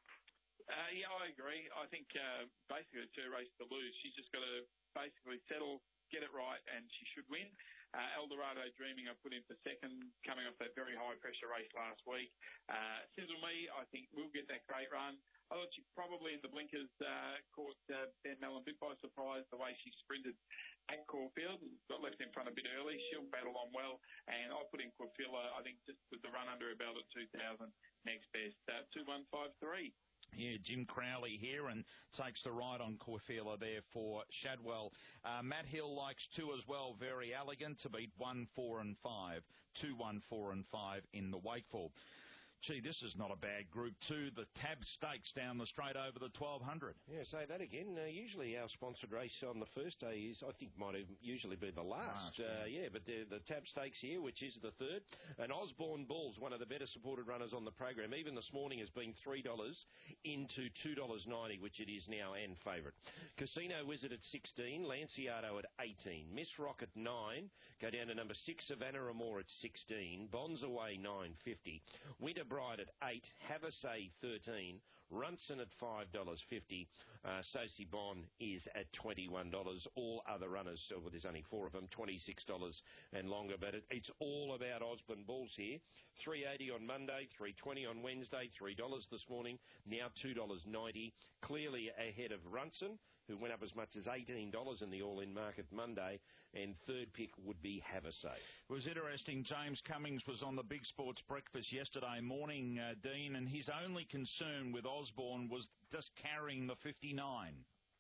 Uh, yeah, I agree. I think uh, basically it's her race to lose. She's just got to basically settle, get it right, and she should win. Uh, Eldorado Dreaming I put in for second, coming off that very high-pressure race last week. Uh, Sizzle Me, I think, will get that great run. I thought she probably in the blinkers uh, caught uh, Ben Mellon a bit by surprise the way she sprinted at Caulfield. Got left in front a bit early. She'll battle on well. And I'll put in Quadfilla, I think, just with the run under her belt at two thousand next best. Uh, two one five three. Yeah, Jim Crowley here and takes the ride on Corfila there for Shadwell. Uh, Matt Hill likes two as well, Very Elegant to beat one, four and five. Two, one, four and five in the Wakeful. Gee, this is not a bad group two. The Tab Stakes down the straight over the twelve hundred. Yeah, say that again. Uh, usually our sponsored race on the first day is, I think, might have usually be the last. last uh, yeah, but the, the Tab Stakes here, which is the third. And Osborne Bulls, one of the better supported runners on the program, even this morning has been three dollars into two dollars ninety, which it is now and favourite. Casino Wizard at sixteen, Lanciato at eighteen, Miss Rock at nine, go down to number six, Savannah Amore at sixteen, Bonds Away nine fifty, Winter Bride at eight, Have a Say thirteen, Runson at five dollars fifty, uh, Sosie Bon is at twenty-one dollars. All other runners, oh, well, there's only four of them, twenty-six dollars and longer, but it, it's all about Osborne Bulls here. three eighty on Monday, three twenty on Wednesday, three dollars this morning, now two dollars ninety, clearly ahead of Runson, who went up as much as eighteen dollars in the all-in market Monday, and third pick would be Have a Say. It was interesting. James Cummings was on the Big Sports Breakfast yesterday morning, uh, Dean, and his only concern with Osborne was just carrying the fifty-nine.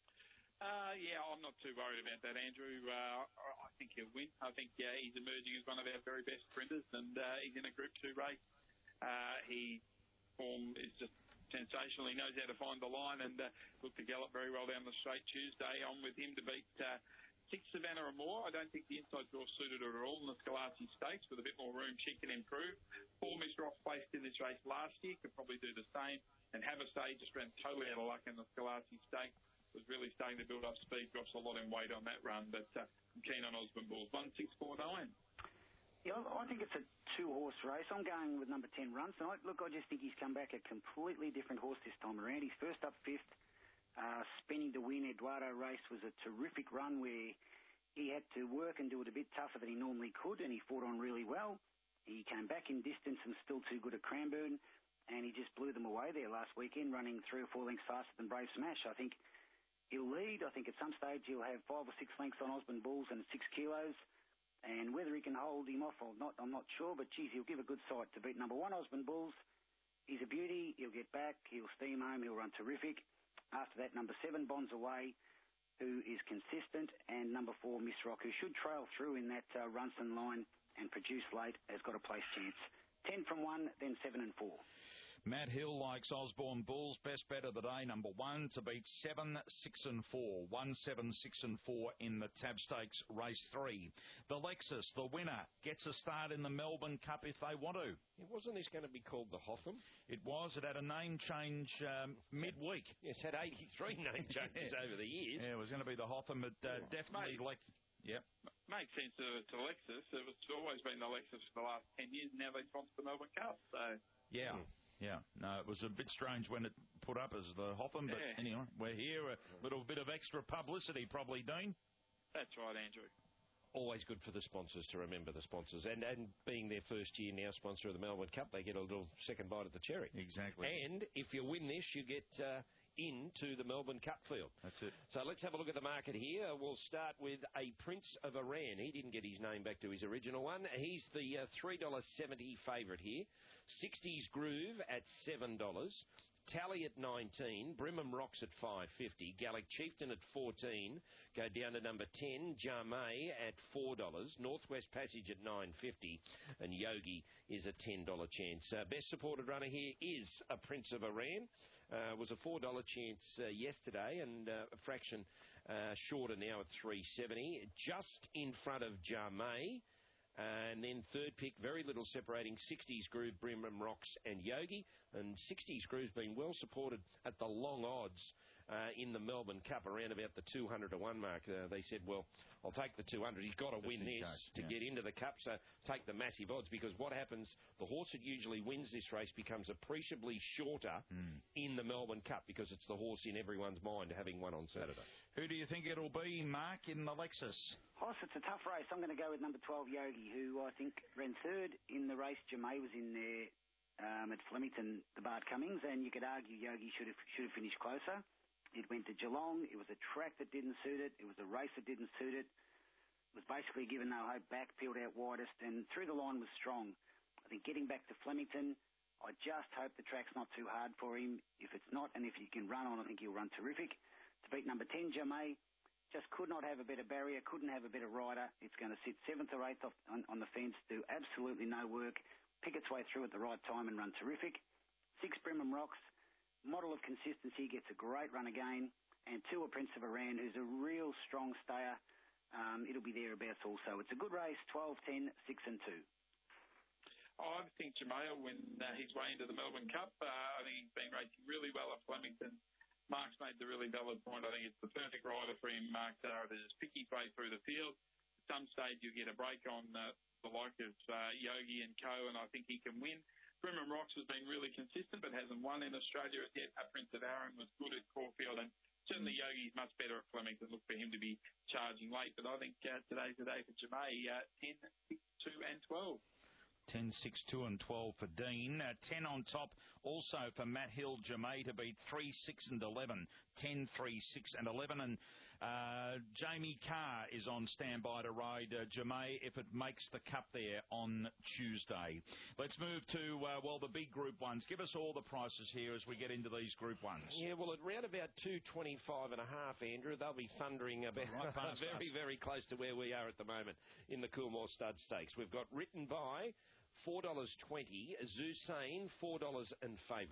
Uh, yeah, I'm not too worried about that, Andrew. Uh, I think he'll win. I think yeah, he's emerging as one of our very best sprinters, and uh, he's in a Group two race. Uh, he form is just sensational. He knows how to find the line and uh, looked to gallop very well down the straight Tuesday. On with him to beat uh, six Savannah Amore. I don't think the inside draw suited her at all in the Scolari Stakes. With a bit more room, she can improve. Four Miss Ross placed in this race last year, could probably do the same. And Have a Say just ran totally out of luck in the Scolari Stakes. Was really starting to build up speed, drops a lot in weight on that run. But uh, I'm keen on Osborne Bulls. one six four nine. Yeah, I think it's a two-horse race. I'm going with number ten, Runs. And I, look, I just think he's come back a completely different horse this time around. He's first up fifth, uh, spinning to win. Eduardo race was a terrific run where he had to work and do it a bit tougher than he normally could, and he fought on really well. He came back in distance and still too good at Cranbourne, and he just blew them away there last weekend, running three or four lengths faster than Brave Smash. I think he'll lead. I think at some stage he'll have five or six lengths on Osborne Bulls and six kilos. And whether he can hold him off or not, I'm not sure. But, geez, he'll give a good sight to beat number one, Osborne Bulls. He's a beauty. He'll get back. He'll steam home. He'll run terrific. After that, number seven, Bonds Away, who is consistent. And number four, Miss Rock, who should trail through in that uh, Runson line and produce late, has got a place chance. Ten from one, then seven and four. Matt Hill likes Osborne Bulls. Best bet of the day, number one, to beat seven, six and four. One, seven, six and four in the Tab Stakes race three. The Lexus, the winner, gets a start in the Melbourne Cup if they want to. It wasn't this going to be called the Hotham? It was. It had a name change um, midweek. It's had eighty-three name changes yeah. over the years. Yeah, it was going to be the Hotham. It uh, definitely... Lex- Yep. Makes sense to, to Lexus. It's always been the Lexus for the last ten years. Now they sponsor the Melbourne Cup. So Yeah. Mm. Yeah, no, it was a bit strange when it put up as the Hotham, but yeah. anyway, we're here. A little bit of extra publicity, probably, Dean. That's right, Andrew. Always good for the sponsors to remember the sponsors. And and being their first year now sponsor of the Melbourne Cup, they get a little second bite at the cherry. Exactly. And if you win this, you get uh, into the Melbourne Cup field. That's it. So let's have a look at the market here. We'll start with a Prince of Iran. He didn't get his name back to his original one. He's the uh, three dollars seventy favourite here. sixties Groove at seven dollars. Tally at nineteen, Brimham Rocks at five fifty, Gallic Chieftain at fourteen, go down to number ten, Jarmay at four dollars, Northwest Passage at nine fifty, and Yogi is a ten dollars chance. Uh, best supported runner here is a Prince of Iran. Uh, was a four dollars chance uh, yesterday, and uh, a fraction uh, shorter now at three seventy, just in front of Jarmay. Uh, and then third pick, very little separating, sixties Groove, Brimham Rocks and Yogi. And sixties Groove's been well supported at the long odds uh, in the Melbourne Cup, around about the two hundred to one mark. Uh, they said, well, I'll take the two hundred. He's got to win this case, to yeah. get into the Cup, so take the massive odds, because what happens, the horse that usually wins this race becomes appreciably shorter mm. in the Melbourne Cup, because it's the horse in everyone's mind having won on Saturday. Who do you think it'll be, Mark, in the Lexus? Hoss, it's a tough race. I'm going to go with number twelve, Yogi, who I think ran third in the race. Jarmay was in there um, at Flemington, the Bart Cummings, and you could argue Yogi should have should have finished closer. It went to Geelong. It was a track that didn't suit it. It was a race that didn't suit it. It was basically given no hope back, peeled out widest, and through the line was strong. I think getting back to Flemington, I just hope the track's not too hard for him. If it's not, and if he can run on, I think he'll run terrific. To beat number ten, Jarmay, just could not have a better barrier, couldn't have a better rider. It's going to sit seventh or eighth off on, on the fence, do absolutely no work, pick its way through at the right time and run terrific. Six, Brimham Rocks, model of consistency, gets a great run again. And two, a Prince of Iran, who's a real strong stayer. Um, it'll be thereabouts also. It's a good race, twelve, ten, six and two. Oh, I think Jarmay will win uh, his way into the Melbourne Cup. Uh, I think he's been racing really well at Flemington. Mark's made the really valid point. I think it's the perfect rider for him, Mark Zahra, to just pick his way through the field. At some stage, you'll get a break on uh, the like of uh, Yogi and co, and I think he can win. Brimham Rocks has been really consistent, but hasn't won in Australia as yet. Uh, Prince of Aaron was good at Caulfield, and certainly Yogi's much better at Flemington. Look for him to be charging late, but I think uh, today's the day for Jarmay, uh, ten, six, two and twelve. ten, six, two and twelve for Dean. Uh, ten on top also for Matt Hill, Jarmay to beat three, six and eleven. ten, three, six and eleven. And uh, Jamie Carr is on standby to ride uh, Jarmay if it makes the Cup there on Tuesday. Let's move to, uh, well, the big Group ones. Give us all the prices here as we get into these Group ones. Yeah, well, at round about two twenty-five and a half, Andrew, they'll be thundering about right past very, us. very close to where we are at the moment in the Coolmore Stud Stakes. We've got Written By four dollars twenty, Zusane, four dollars and favourite.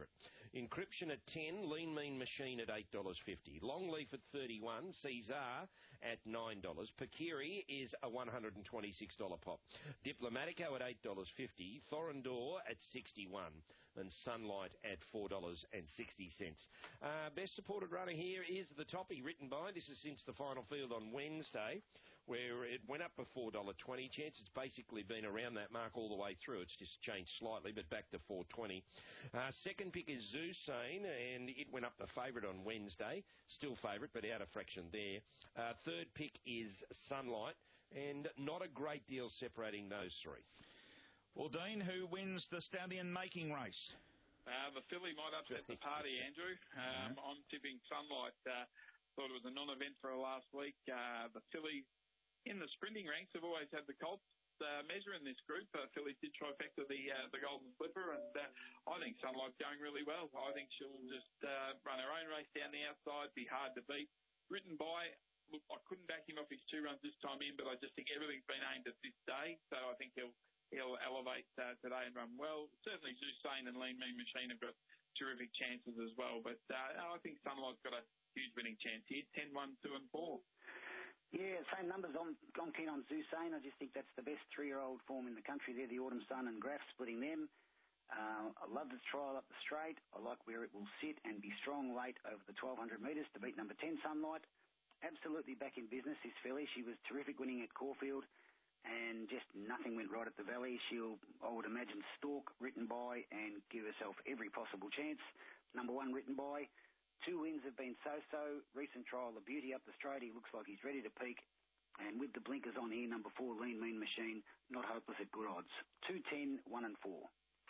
Encryption at ten, Lean Mean Machine at eight dollars fifty. Longleaf at thirty-one, Caesar at nine dollars. Pakiri is a one hundred twenty-six dollars pop. Diplomatico at eight dollars fifty. Thorondor at sixty-one. And Sunlight at four dollars sixty. Uh, best supported runner here is the Toppy, written by. This is since the final field on Wednesday, where it went up to four dollars twenty. Chance it's basically been around that mark all the way through. It's just changed slightly, but back to four twenty. Uh, second pick is Zusane, and it went up the favourite on Wednesday. Still favourite, but out a fraction there. Uh, third pick is Sunlight, and not a great deal separating those three. Well, Dean, who wins the stallion making race? Uh, the filly might upset the party, Andrew. Um, I'm tipping Sunlight. Uh, thought it was a non-event for her last week. Uh, the fillies in the sprinting ranks have always had the Colts uh, measure in this group. Uh, fillies did trifecta the uh, the Golden Slipper, and uh, I think Sunlight's going really well. I think she'll just uh, run her own race down the outside, be hard to beat. Written by, look, I couldn't back him off his two runs this time in, but I just think everything's been aimed at this day, so I think he'll He'll elevate uh, today and run well. Certainly Zusane and Lean Mean Machine have got terrific chances as well. But uh, I think Sunlight's got a huge winning chance here, ten, one, two and four. Yeah, same numbers. I'm, I'm keen on Zusane. I just think that's the best three-year-old form in the country. They're the Autumn Sun and Graf splitting them. Uh, I love this trial up the straight. I like where it will sit and be strong late over the twelve hundred metres to beat number ten, Sunlight. Absolutely back in business, this filly. She was terrific winning at Caulfield. And just nothing went right at the Valley. She'll, I would imagine, stalk written by and give herself every possible chance. Number one written by. Two wins have been so-so. Recent trial, the beauty up the straight. He looks like he's ready to peak. And with the blinkers on here, number four, Lean Mean Machine, not hopeless at good odds. Two, ten, one and four.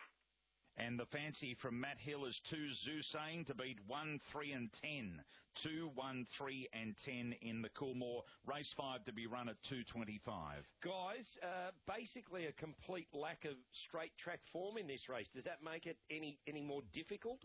And the fancy from Matt Hill is two, Zusane to beat one, three and ten. Two, one, three and ten in the Coolmore. Race five to be run at two twenty-five. Guys, uh, basically a complete lack of straight track form in this race. Does that make it any, any more difficult?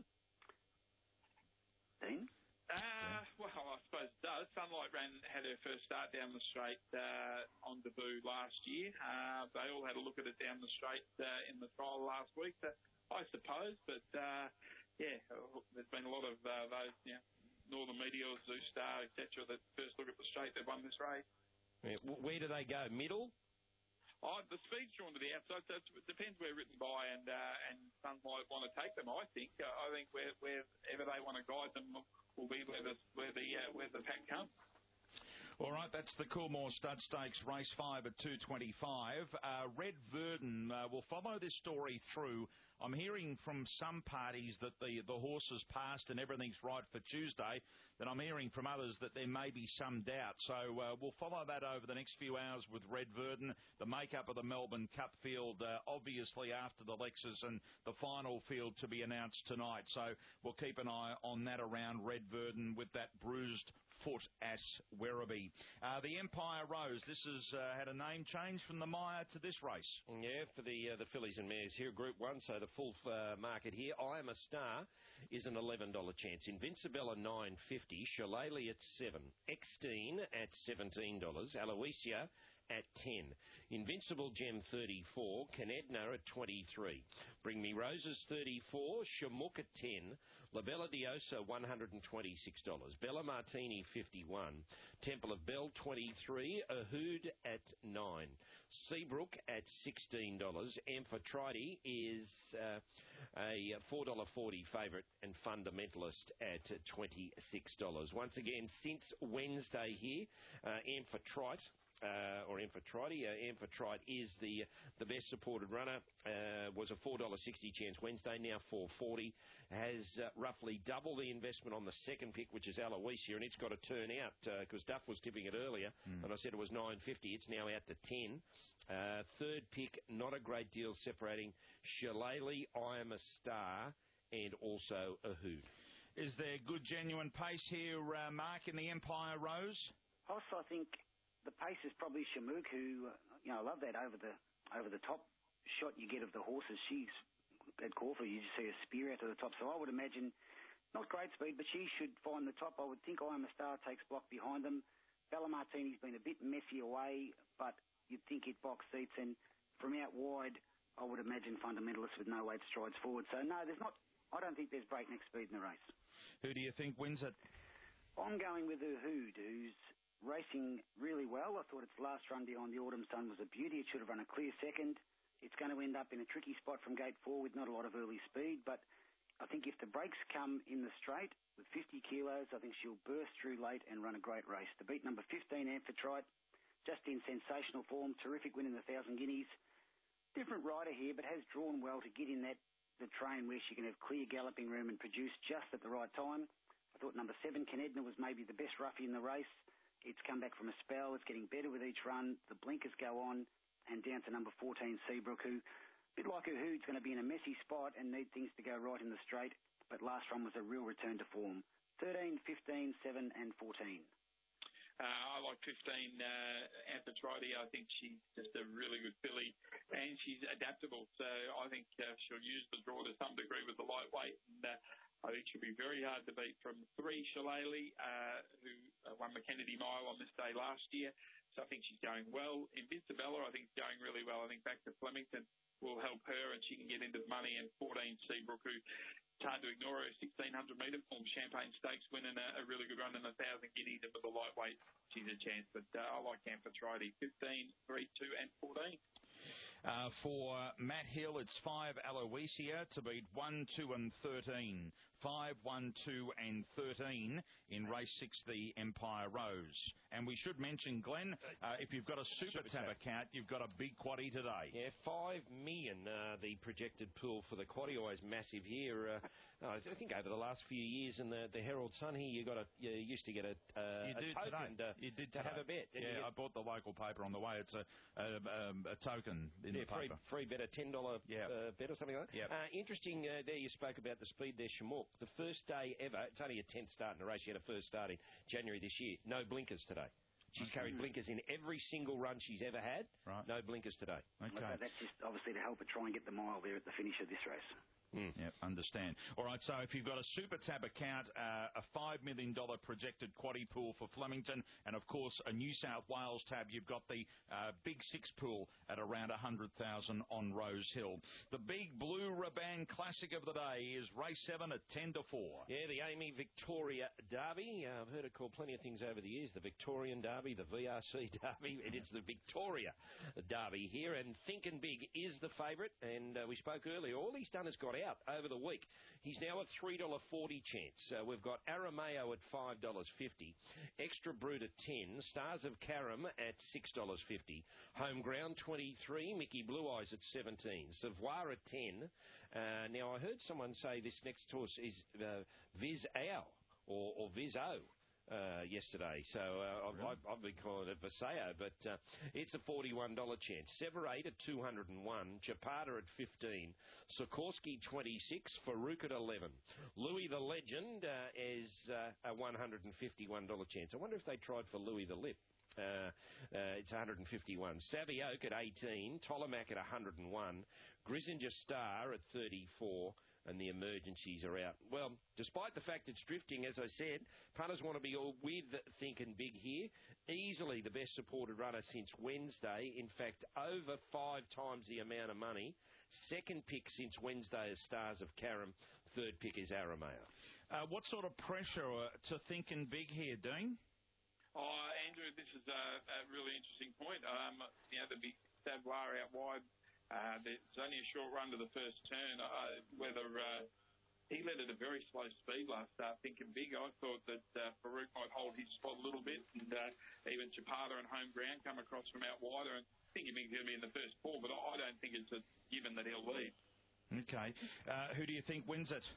Dean? Uh, well, I suppose it does. Sunlight ran had her first start down the straight uh, on debut last year. Uh, they all had a look at it down the straight uh, in the trial last week. So I suppose, but uh, yeah, there's been a lot of uh, those, you know, Northern Meteors, Zoo Star, et cetera, that first look at the straight, they've won this race. Yeah, where do they go? Middle? Oh, the speed's drawn to the outside, so it depends where written by and uh, and Sunlight want to take them. I think. Uh, I think where, wherever they want to guide them will be where the where the uh, where the pack comes. All right, that's the Coolmore Stud Stakes, race five at two twenty-five. Uh, Red Verdon uh, will follow this story through. I'm hearing from some parties that the, the horse has passed and everything's right for Tuesday. Then I'm hearing from others that there may be some doubt. So uh, we'll follow that over the next few hours with Red Verdon, the makeup of the Melbourne Cup field, uh, obviously after the Lexus, and the final field to be announced tonight. So we'll keep an eye on that around Red Verdon with that bruised foot at Werribee. Uh, the Empire Rose, this has uh, had a name change from the Maya to this race. Yeah, for the uh, the fillies and mares here, Group one, so the full uh, market here. I Am a Star is an eleven dollars chance. Invincibella nine fifty, Shillelagh at seven, Extine at seventeen dollars, Aloysia at ten, Invincible Gem thirty-four, Canedna at twenty-three, Bring Me Roses thirty-four, Shamook at ten, La Bella Diosa one hundred twenty-six dollars, Bella Martini fifty-one, Temple of Bell twenty-three, Ahood at nine, Seabrook at sixteen dollars, Amphitrite is uh, a four dollars forty favourite, and Fundamentalist at twenty-six dollars. Once again, since Wednesday here, uh, Amphitrite Uh, or Amphitrite. Uh, Amphitrite is the the best supported runner. Uh, was a four dollars sixty chance Wednesday, now four dollars forty. Has uh, roughly double the investment on the second pick, which is Aloysia, and it's got to turn out because uh, Duff was tipping it earlier, mm. and I said it was nine fifty. It's now out to ten. Uh, third pick, not a great deal separating Shillelagh, I Am a Star, and also Ahood. Is there good, genuine pace here, uh, Mark, in the Empire Rose? Also, I think the pace is probably Shamook, who, uh, you know, I love that over the over the top shot you get of the horses. She's at Caulfield, you just see a spear out to the top. So I would imagine, not great speed, but she should find the top. I would think I Am a Star takes block behind them. Bella Martini's been a bit messy away, but you'd think it box seats. And from out wide, I would imagine Fundamentalist with no late strides forward. So no, there's not I don't think there's breakneck speed in the race. Who do you think wins it? I'm going with the Hood, who's racing really well. I thought its last run behind the Autumn Sun was a beauty. It should have run a clear second. It's going to end up in a tricky spot from gate four with not a lot of early speed, but I think if the brakes come in the straight with fifty kilos, I think she'll burst through late and run a great race. To beat number fifteen, Amphitrite, just in sensational form, terrific win in the Thousand Guineas. Different rider here, but has drawn well to get in that the train where she can have clear galloping room and produce just at the right time. I thought number seven, Canedna, was maybe the best roughie in the race. It's come back from a spell. It's getting better with each run. The blinkers go on, and down to number fourteen, Seabrook, who, a bit like her Hood's going to be in a messy spot and need things to go right in the straight, but last run was a real return to form. thirteen, fifteen, seven and fourteen. Uh, I like fifteen, uh, Amphitrite. I think she's just a really good filly, and she's adaptable. So I think uh, she'll use the draw to some degree with the lightweight, and uh, I think she'll be very hard to beat from three, Shillelagh, uh, who uh, won the Kennedy Mile on this day last year. So I think she's going well. Invincibella, I think, is going really well. I think back to Flemington will help her, and she can get into the money. And fourteen, Seabrook, who it's hard to ignore her sixteen hundred metre form, Champagne Stakes, winning a, a really good run in the thousand guineas, and with the lightweight, she's a chance. But uh, I like Amphitrite, fifteen, three, two and fourteen. Uh, for Matt Hill, it's five, Aloysia, to beat one, two and thirteen. five, one, two and thirteen in race six, the Empire Rose. And we should mention, Glenn, uh, if you've got a Super, Super Tab account, you've got a big quaddie today. Yeah, five million, uh, the projected pool for the quaddie, always massive here. Uh, I think over the last few years in the, the Herald Sun here, you got a, you used to get a, uh, you a did token today. to, you did to have a bet. Yeah, get, I bought the local paper on the way. It's a, a, um, a token in yeah, the free, paper. free bet, a ten dollars yep. uh, bet or something like that. Yep. Uh, interesting, uh, there you spoke about the speed there, Shamook. The first day ever, it's only a tenth start in a race. She had a first start in January this year. No blinkers today. She's okay. carried blinkers in every single run she's ever had. Right. No blinkers today. Okay. That's just obviously to help her try and get the mile there at the finish of this race. Mm. Yep, understand. All right, so if you've got a Super Tab account, uh, a five million dollars projected quaddie pool for Flemington, and, of course, a New South Wales tab, you've got the uh, Big Six pool at around one hundred thousand dollars on Rose Hill. The big Blue Raban Classic of the day is race seven at ten to four. Yeah, the Amy Victoria Derby. Uh, I've heard it called plenty of things over the years. The Victorian Derby, the V R C Derby. It is the Victoria Derby here, and Thinkin' Big is the favourite, and uh, we spoke earlier. All he's done is got out over the week. He's now a three dollars forty chance. Uh, we've got Arameo at five dollars fifty, Extra Brute at ten, Stars of Karam at six dollars fifty, Home Ground twenty-three, Mickey Blue Eyes at seventeen, Savoir at ten. Uh, now, I heard someone say this next horse is uh, Viz Ao or, or Viz O. Uh, yesterday, so uh, really? I've, I've been calling it Vaseo, but uh, it's a forty-one dollars chance. Severate at two hundred one, Chapada at fifteen, Sikorsky twenty-six, Farouk at eleven. Louis the Legend uh, is uh, a one hundred fifty-one dollars chance. I wonder if they tried for Louis the Lip. Uh, uh, it's one hundred fifty-one. Savvy Oak at eighteen, Tolomac at one hundred one, Grissinger Star at thirty-four, and the emergencies are out. Well, despite the fact it's drifting, as I said, punters want to be all with Thinkin' Big here. Easily the best supported runner since Wednesday. In fact, over five times the amount of money. Second pick since Wednesday is Stars of Karam. Third pick is Arameo. Uh, what sort of pressure uh, to Thinkin' Big here, Dean? Oh, Andrew, this is a, a really interesting point. Um, you know, the big Savoir out wide. Uh, there's only a short run to the first turn. Uh, whether uh, he led at a very slow speed last start, Thinkin' Big. I thought that uh, Farouk might hold his spot a little bit, and uh, even Chapada and Home Ground come across from out wider. And Thinkin' Big's going to be in the first four, but I don't think it's a given that he'll lead. Okay. Uh, who do you think wins it?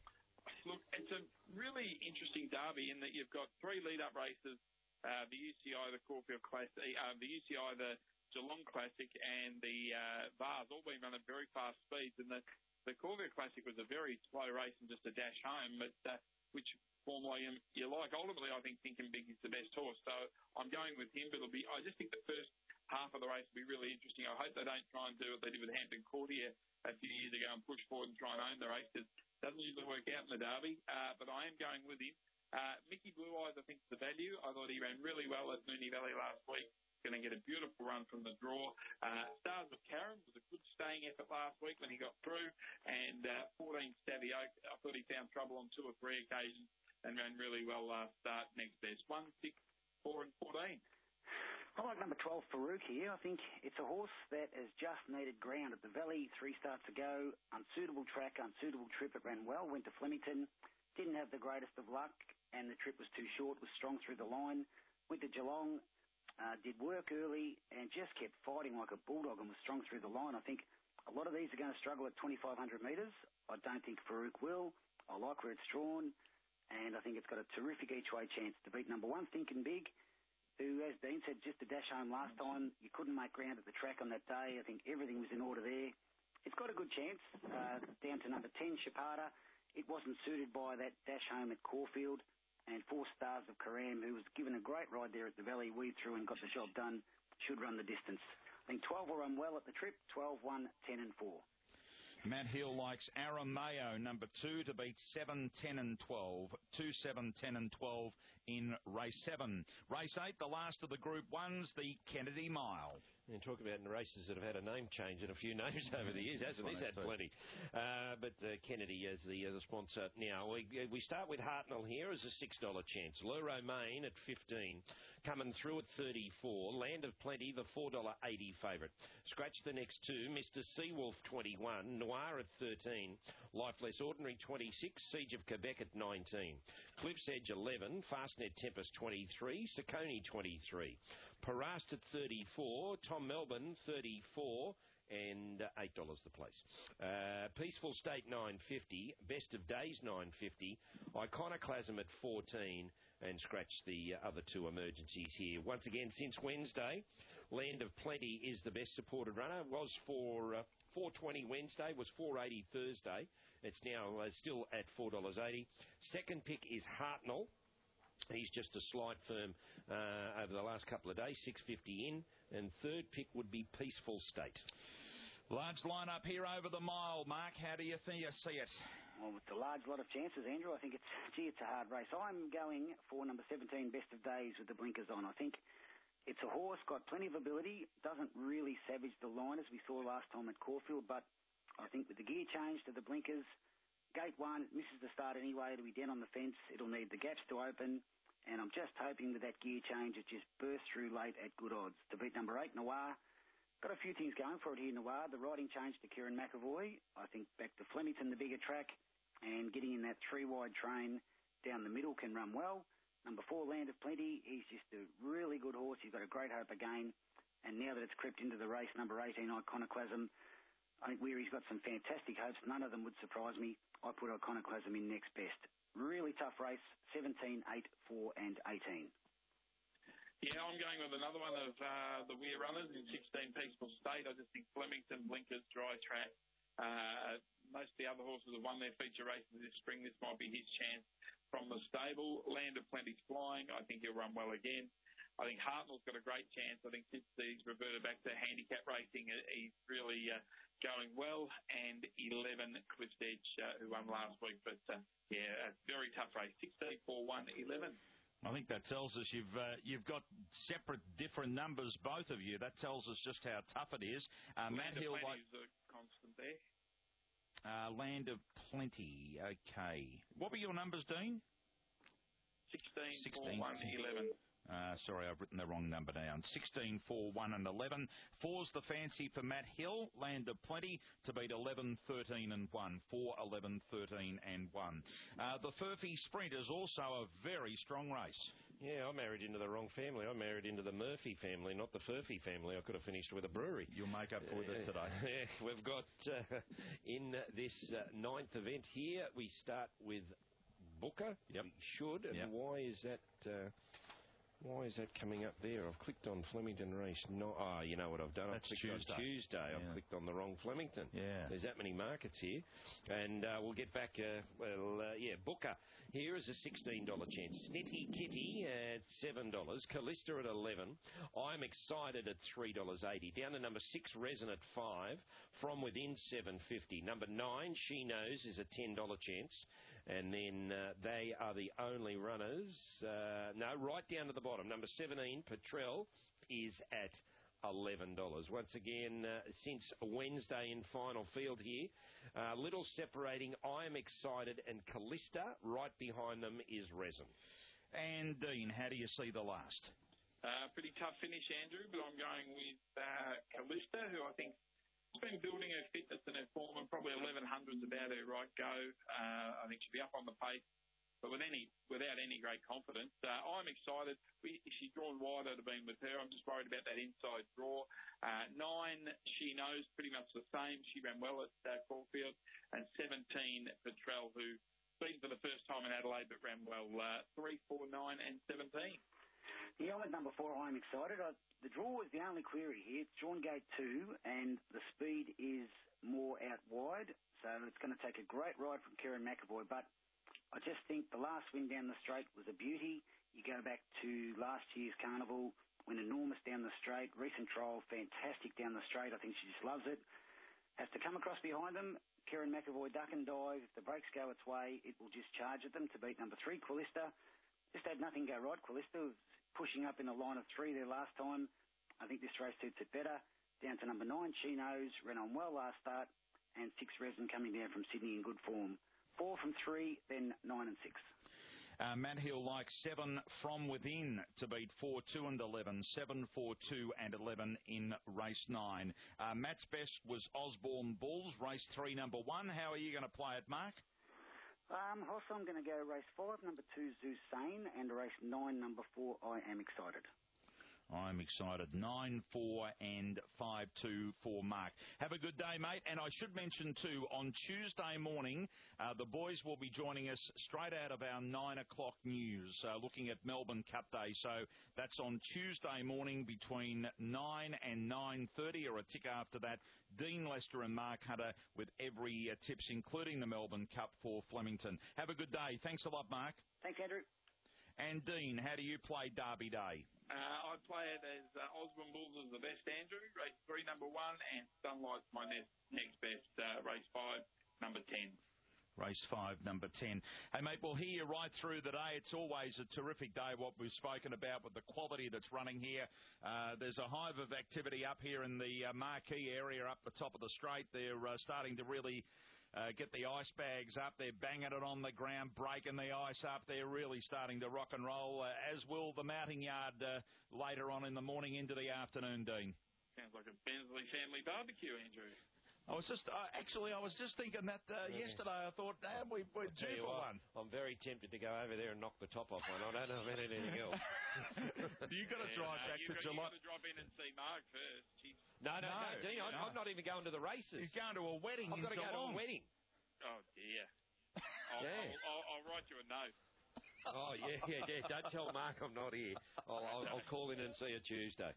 Look, it's a really interesting derby in that you've got three lead-up races: uh, the U C I, the Caulfield Classic, uh, the U C I, the Geelong Classic, and the uh, Vars, all been run at very fast speeds. And the, the Caulfield Classic was a very slow race and just a dash home, but uh, which formula you, you like. Ultimately, I think Thinkin' Big is the best horse, so I'm going with him. But it'll be. I just think the first half of the race will be really interesting. I hope they don't try and do what they did with Hampton Court here a few years ago and push forward and try and own the race, because it doesn't usually work out in the derby. Uh, but I am going with him. Uh, Mickey Blue Eyes, I think, is the value. I thought he ran really well at Moonee Valley last week. going to get a beautiful run from the draw. Uh, Stars of Karen was a good staying effort last week when he got through, and uh, fourteen Stabby Oak, I thought he found trouble on two or three occasions and ran really well last start. Next best, one, six, four and fourteen. I like number twelve, Farouk here. I think it's a horse that has just needed ground at the Valley three starts ago. Unsuitable track, unsuitable trip. It ran well, went to Flemington. Didn't have the greatest of luck, and the trip was too short, was strong through the line. Went to Geelong, uh, did work early, and just kept fighting like a bulldog and was strong through the line. I think a lot of these are going to struggle at twenty-five hundred metres. I don't think Farouk will. I like where it's drawn, and I think it's got a terrific each-way chance to beat number one, Thinking Big, who, as Dean said, just a dash home last time. You couldn't make ground at the track on that day. I think everything was in order there. It's got a good chance. Uh, down to number ten, Chapada. It wasn't suited by that dash home at Caulfield. And four Stars of Karam, who was given a great ride there at the Valley, weaved through and got the job done, should run the distance. I think twelve will run well at the trip, twelve, one, ten and four. Matt Hill likes Aramayo, number two, to beat seven, ten and twelve. two, seven, ten and twelve in race seven. Race eight, the last of the Group Ones, the Kennedy Mile. And talk about races that have had a name change and a few names over the years, hasn't it? He's had plenty. Uh, but uh, Kennedy as the, uh, the sponsor now. We, we start with Hartnell here as a six dollar chance. Le Romain at fifteen. Coming through at thirty-four. Land of Plenty, the four dollars eighty favourite. Scratch the next two. Mister Seawolf, twenty-one. Noir at thirteen. Life Less Ordinary, twenty-six. Siege of Quebec at nineteen. Cliff's Edge, eleven. Fastnet Tempest, twenty-three. Saccone, twenty-three. Parast at thirty-four. Tom Melbourne, thirty-four. And uh, eight dollars the place. Uh, Peaceful State, nine fifty. Best of Days, nine fifty. Iconoclasm at fourteen. And scratch the uh, other two emergencies here. Once again, since Wednesday, Land of Plenty is the best supported runner. Was for uh, four twenty Wednesday, was four eighty Thursday. It's now uh, still at four dollars eighty. Second pick is Hartnell. He's just a slight firm uh, over the last couple of days, six fifty in. And third pick would be Peaceful State. Large lineup here over the mile. Mark, how do you think you see it? Well, with a large lot of chances, Andrew, I think it's, gee, it's a hard race. I'm going for number seventeen, Best of Days, with the blinkers on. I think it's a horse, got plenty of ability, doesn't really savage the line as we saw last time at Caulfield, but I think with the gear change to the blinkers, gate one, it misses the start anyway. It'll be down on the fence. It'll need the gaps to open. And I'm just hoping with that gear change, it just bursts through late at good odds. To beat number eight, Noir. Got a few things going for it here, Noir. The riding change to Kieran McAvoy. I think back to Flemington, the bigger track. And getting in that three-wide train down the middle can run well. Number four, Land of Plenty. He's just a really good horse. He's got a great hope again. And now that it's crept into the race, number eighteen, Iconoclasm. I think Weary's got some fantastic hopes. None of them would surprise me. I put Iconoclasm in next best. Really tough race, seventeen, eight, four and eighteen. Yeah, I'm going with another one of uh, the Weir runners in sixteen, Peaceful State. I just think Flemington, Blinkers, Dry Track. Uh, most of the other horses have won their feature races this spring. This might be his chance from the stable. Land of Plenty's flying. I think he'll run well again. I think Hartnell's got a great chance. I think since he's reverted back to handicap racing, he's really uh, going well. And eleven, Cliff's Edge, uh, who won last week. But, uh, yeah, a very tough race. sixteen, four, one, eleven. I think that tells us you've uh, you've got separate, different numbers, both of you. That tells us just how tough it is. Uh, Matt Hill, like a constant there. Uh, Land of Plenty. Okay. What were your numbers, Dean? sixteen, four, one, eleven. Uh, sorry, I've written the wrong number down. sixteen, four, one and eleven. Four's the fancy for Matt Hill, Land of Plenty, to beat eleven, thirteen and one. four, eleven, thirteen and one. Uh, the Furphy Sprint is also a very strong race. Yeah, I married into the wrong family. I married into the Murphy family, not the Furphy family. I could have finished with a brewery. You'll make up with it today. Yeah, we've got uh, in this uh, ninth event here, we start with Booker. Yep. We should. And yep. why is that... Uh, Why is that coming up there? I've clicked on Flemington race. No, oh, you know what I've done? That's I've clicked Tuesday. on Tuesday. Yeah. I've clicked on the wrong Flemington. Yeah. There's that many markets here. And uh, we'll get back, uh, well, uh, yeah, Booker. Here is a sixteen dollars chance. Snitty Kitty at seven dollars. Callista at eleven dollars. I'm Excited at three dollars eighty. Down to number six, Resin at five dollars. From Within, seven dollars fifty. Number nine, She Knows, is a ten dollars chance. And then uh, they are the only runners. Uh, no, right down to the bottom. Number seventeen, Petrel, is at eleven dollars. Once again, uh, since Wednesday in final field here, a uh, little separating I Am Excited and Callista. Right behind them is Resin. And Dean, how do you see the last? Uh, pretty tough finish, Andrew, but I'm going with uh, Callista, who I think has been building her fitness and her form, and probably eleven hundred is about her right go. Uh, I think she'll be up on the pace, but with any, without any great confidence. Uh, I'm excited. We, if she's drawn wide, I'd have been with her. I'm just worried about that inside draw. Uh, nine, She Knows, pretty much the same. She ran well at uh, Caulfield. And seventeen, Petrel, who beaten for the first time in Adelaide, but ran well. Uh, three, four, nine, and seventeen. Yeah, I'm at number four. I'm excited. I, the draw is the only query here. It's drawn gate two, and the speed is more out wide, so it's going to take a great ride from Kieran McAvoy. But I just think the last win down the straight was a beauty. You go back to last year's carnival, went enormous down the straight. Recent trial, fantastic down the straight. I think she just loves it. Has to come across behind them. Kieran McAvoy duck and dive. If the brakes go its way, it will just charge at them to beat number three, Quillista. Just had nothing go right. Quillista was pushing up in a line of three there last time. I think this race suits it better. Down to number nine, She Knows, ran on well last start, and six, Resin, coming down from Sydney in good form. Four from three, then nine and six. Uh, Matt Hill likes seven From Within to beat four, two and eleven. Seven, four, two and eleven in race nine. Uh, Matt's best was Osborne Bulls, race three, number one. How are you going to play it, Mark? Um, also, I'm going to go race five, number two, Zusane, and race nine, number four, I Am Excited. I'm excited. Nine, four, and five, two for Mark. Have a good day, mate. And I should mention too, on Tuesday morning, uh, the boys will be joining us straight out of our nine o'clock news, uh, looking at Melbourne Cup Day. So that's on Tuesday morning between nine and nine thirty, or a tick after that. Dean Lester and Mark Hunter with every uh, tips, including the Melbourne Cup for Flemington. Have a good day. Thanks a lot, Mark. Thanks, Andrew. And Dean, how do you play Derby Day? Uh, I play it as uh, Osborne Bulls is the best, Andrew. Race three, number one, and Sunlight's my next, next best. Uh, race five, number ten. Race five, number ten. Hey, mate, we'll hear you right through the day. It's always a terrific day, what we've spoken about with the quality that's running here. Uh, there's a hive of activity up here in the uh, Marquee area up the top of the straight. They're uh, starting to really... Uh, get the ice bags up. They're banging it on the ground, breaking the ice up. They're really starting to rock and roll, uh, as will the mounting yard uh, later on in the morning into the afternoon, Dean. Sounds like a Bensley family barbecue, Andrew. I was just, uh, actually, I was just thinking that uh, yeah. yesterday. I thought, nah, we, we're due for what, one. I'm very tempted to go over there and knock the top off one. I don't know about anything else. You've got to yeah, drive no, back to got, Geelong. You've got to drop in and see Mark first. She's... No, no, no, no, Dean, no. I'm not even going to the races. He's going to a wedding I've in got to Geelong. go to a wedding. Oh, dear. I'll, yeah. I'll, I'll, I'll write you a note. Oh, yeah, yeah, yeah. Don't tell Mark I'm not here. I'll, I'll, I'll call in and see you Tuesday.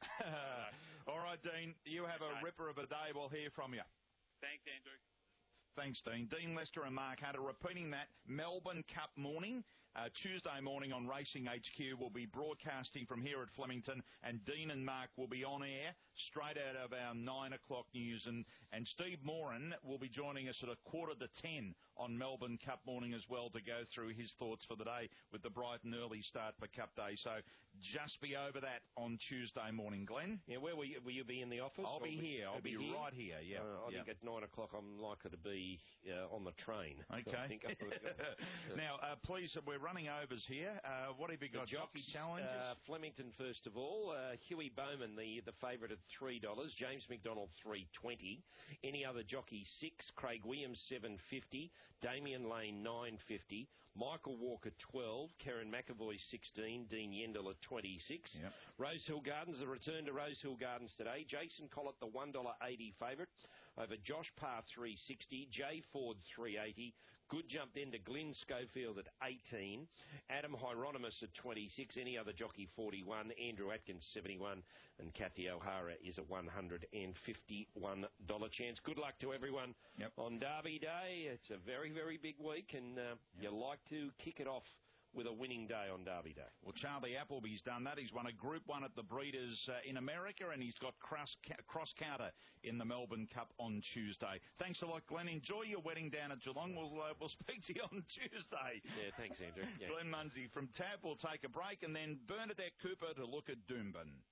All right, Dean. You have a ripper of a day. We'll hear from you. Thanks, Andrew. Thanks, Dean. Dean Lester and Mark Hunter repeating that Melbourne Cup morning. Uh, Tuesday morning on Racing H Q, we'll be broadcasting from here at Flemington, and Dean and Mark will be on air straight out of our nine o'clock news. And, and Steve Moran will be joining us at a quarter to ten on Melbourne Cup morning as well to go through his thoughts for the day with the bright and early start for Cup Day. So just be over that on Tuesday morning, Glenn. Yeah, where will you, will you be in the office? I'll be here. I'll be, be here? right here, yeah. Uh, I yeah. think at nine o'clock I'm likely to be uh, on the train. Okay. I think now, uh, please, we're running overs here. Uh, what have you got? The jockey challenges? Uh, Flemington, first of all. Uh, Huey Bowman, the, the favourite at three dollars. James McDonald, three twenty. Any other jockey, six. Craig Williams, seven fifty. Damien Lane, nine fifty. Michael Walker, twelve. Karen McAvoy, sixteen. Dean Yendall at twenty-six. Yep. Rosehill Gardens, the return to Rosehill Gardens today. Jason Collett, the one dollar eighty favourite. Over Josh Parr, three sixty. Jay Ford, three eighty. Good jump then to Glenn Schofield at eighteen. Adam Hieronymus at twenty-six. Any other jockey, forty-one. Andrew Atkins, seventy-one. And Kathy O'Hara is a one hundred fifty-one dollars chance. Good luck to everyone yep. on Derby Day. It's a very, very big week, and uh, yep. you like to kick it off with a winning day on Derby Day. Well, Charlie Appleby's done that. He's won a Group one at the Breeders uh, in America, and he's got cross, ca- cross counter in the Melbourne Cup on Tuesday. Thanks a lot, Glenn. Enjoy your wedding down at Geelong. We'll, uh, we'll speak to you on Tuesday. Yeah, thanks, Andrew. Yeah. Glenn Munsey from Tab will take a break, and then Bernadette Cooper to look at Doomben.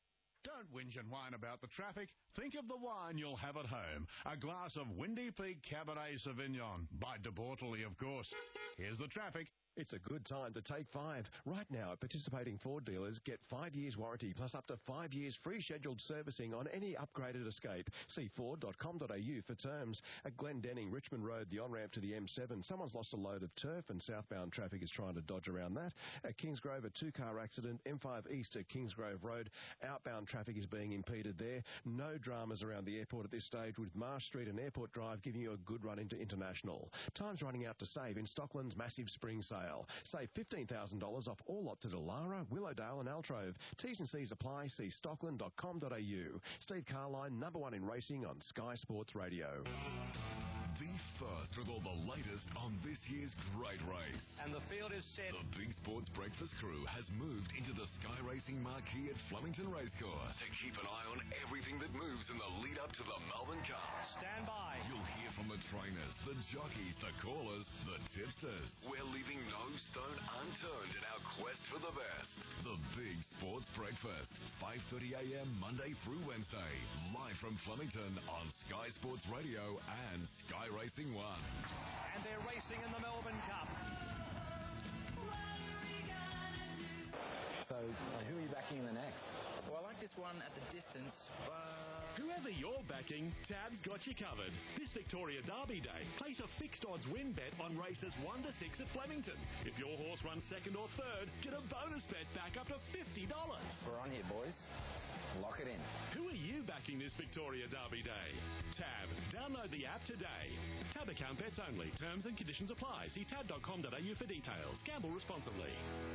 Don't whinge and whine about the traffic. Think of the wine you'll have at home. A glass of Windy Peak Cabernet Sauvignon. By De Bortoli, of course. Here's the traffic. It's a good time to take five. Right now, at participating Ford dealers, get five years warranty plus up to five years free scheduled servicing on any upgraded Escape. See ford dot com dot a u for terms. At Glendenning, Richmond Road, the on-ramp to the M seven, someone's lost a load of turf and southbound traffic is trying to dodge around that. At Kingsgrove, a two-car accident. M five East at Kingsgrove Road, outbound traffic is being impeded there. No dramas around the airport at this stage, with Marsh Street and Airport Drive giving you a good run into International. Time's running out to save in Stockland's massive spring sale. Save fifteen thousand dollars off all lots at Alara, Willowdale and Altrove. T's and C's apply. See stockland dot com dot a u. Steve Carline, number one in racing on Sky Sports Radio. The first with all the latest on this year's great race. And the field is set. The Big Sports Breakfast crew has moved into the Sky Racing marquee at Flemington Racecourse to keep an eye on everything that moves in the lead up to the Melbourne Cup. Stand by. You'll hear from the trainers, the jockeys, the callers, the tipsters. We're leaving no stone unturned in our quest for the best. The Big Sports Breakfast, five thirty a m Monday through Wednesday, live from Flemington on Sky Sports Radio and Sky Racing One. And they're racing in the Melbourne Cup. So, uh, who are you backing in the next? Well, I like this one at the distance, but... Whoever you're backing, Tab's got you covered. This Victoria Derby Day, place a fixed odds win bet on races one to six at Flemington. If your horse runs second or third, get a bonus bet back up to fifty dollars. We're on here, boys. Lock it in. Who are you backing this Victoria Derby Day? Tab. Download the app today. Tab account bets only. Terms and conditions apply. See tab dot com dot a u for details. Gamble responsibly.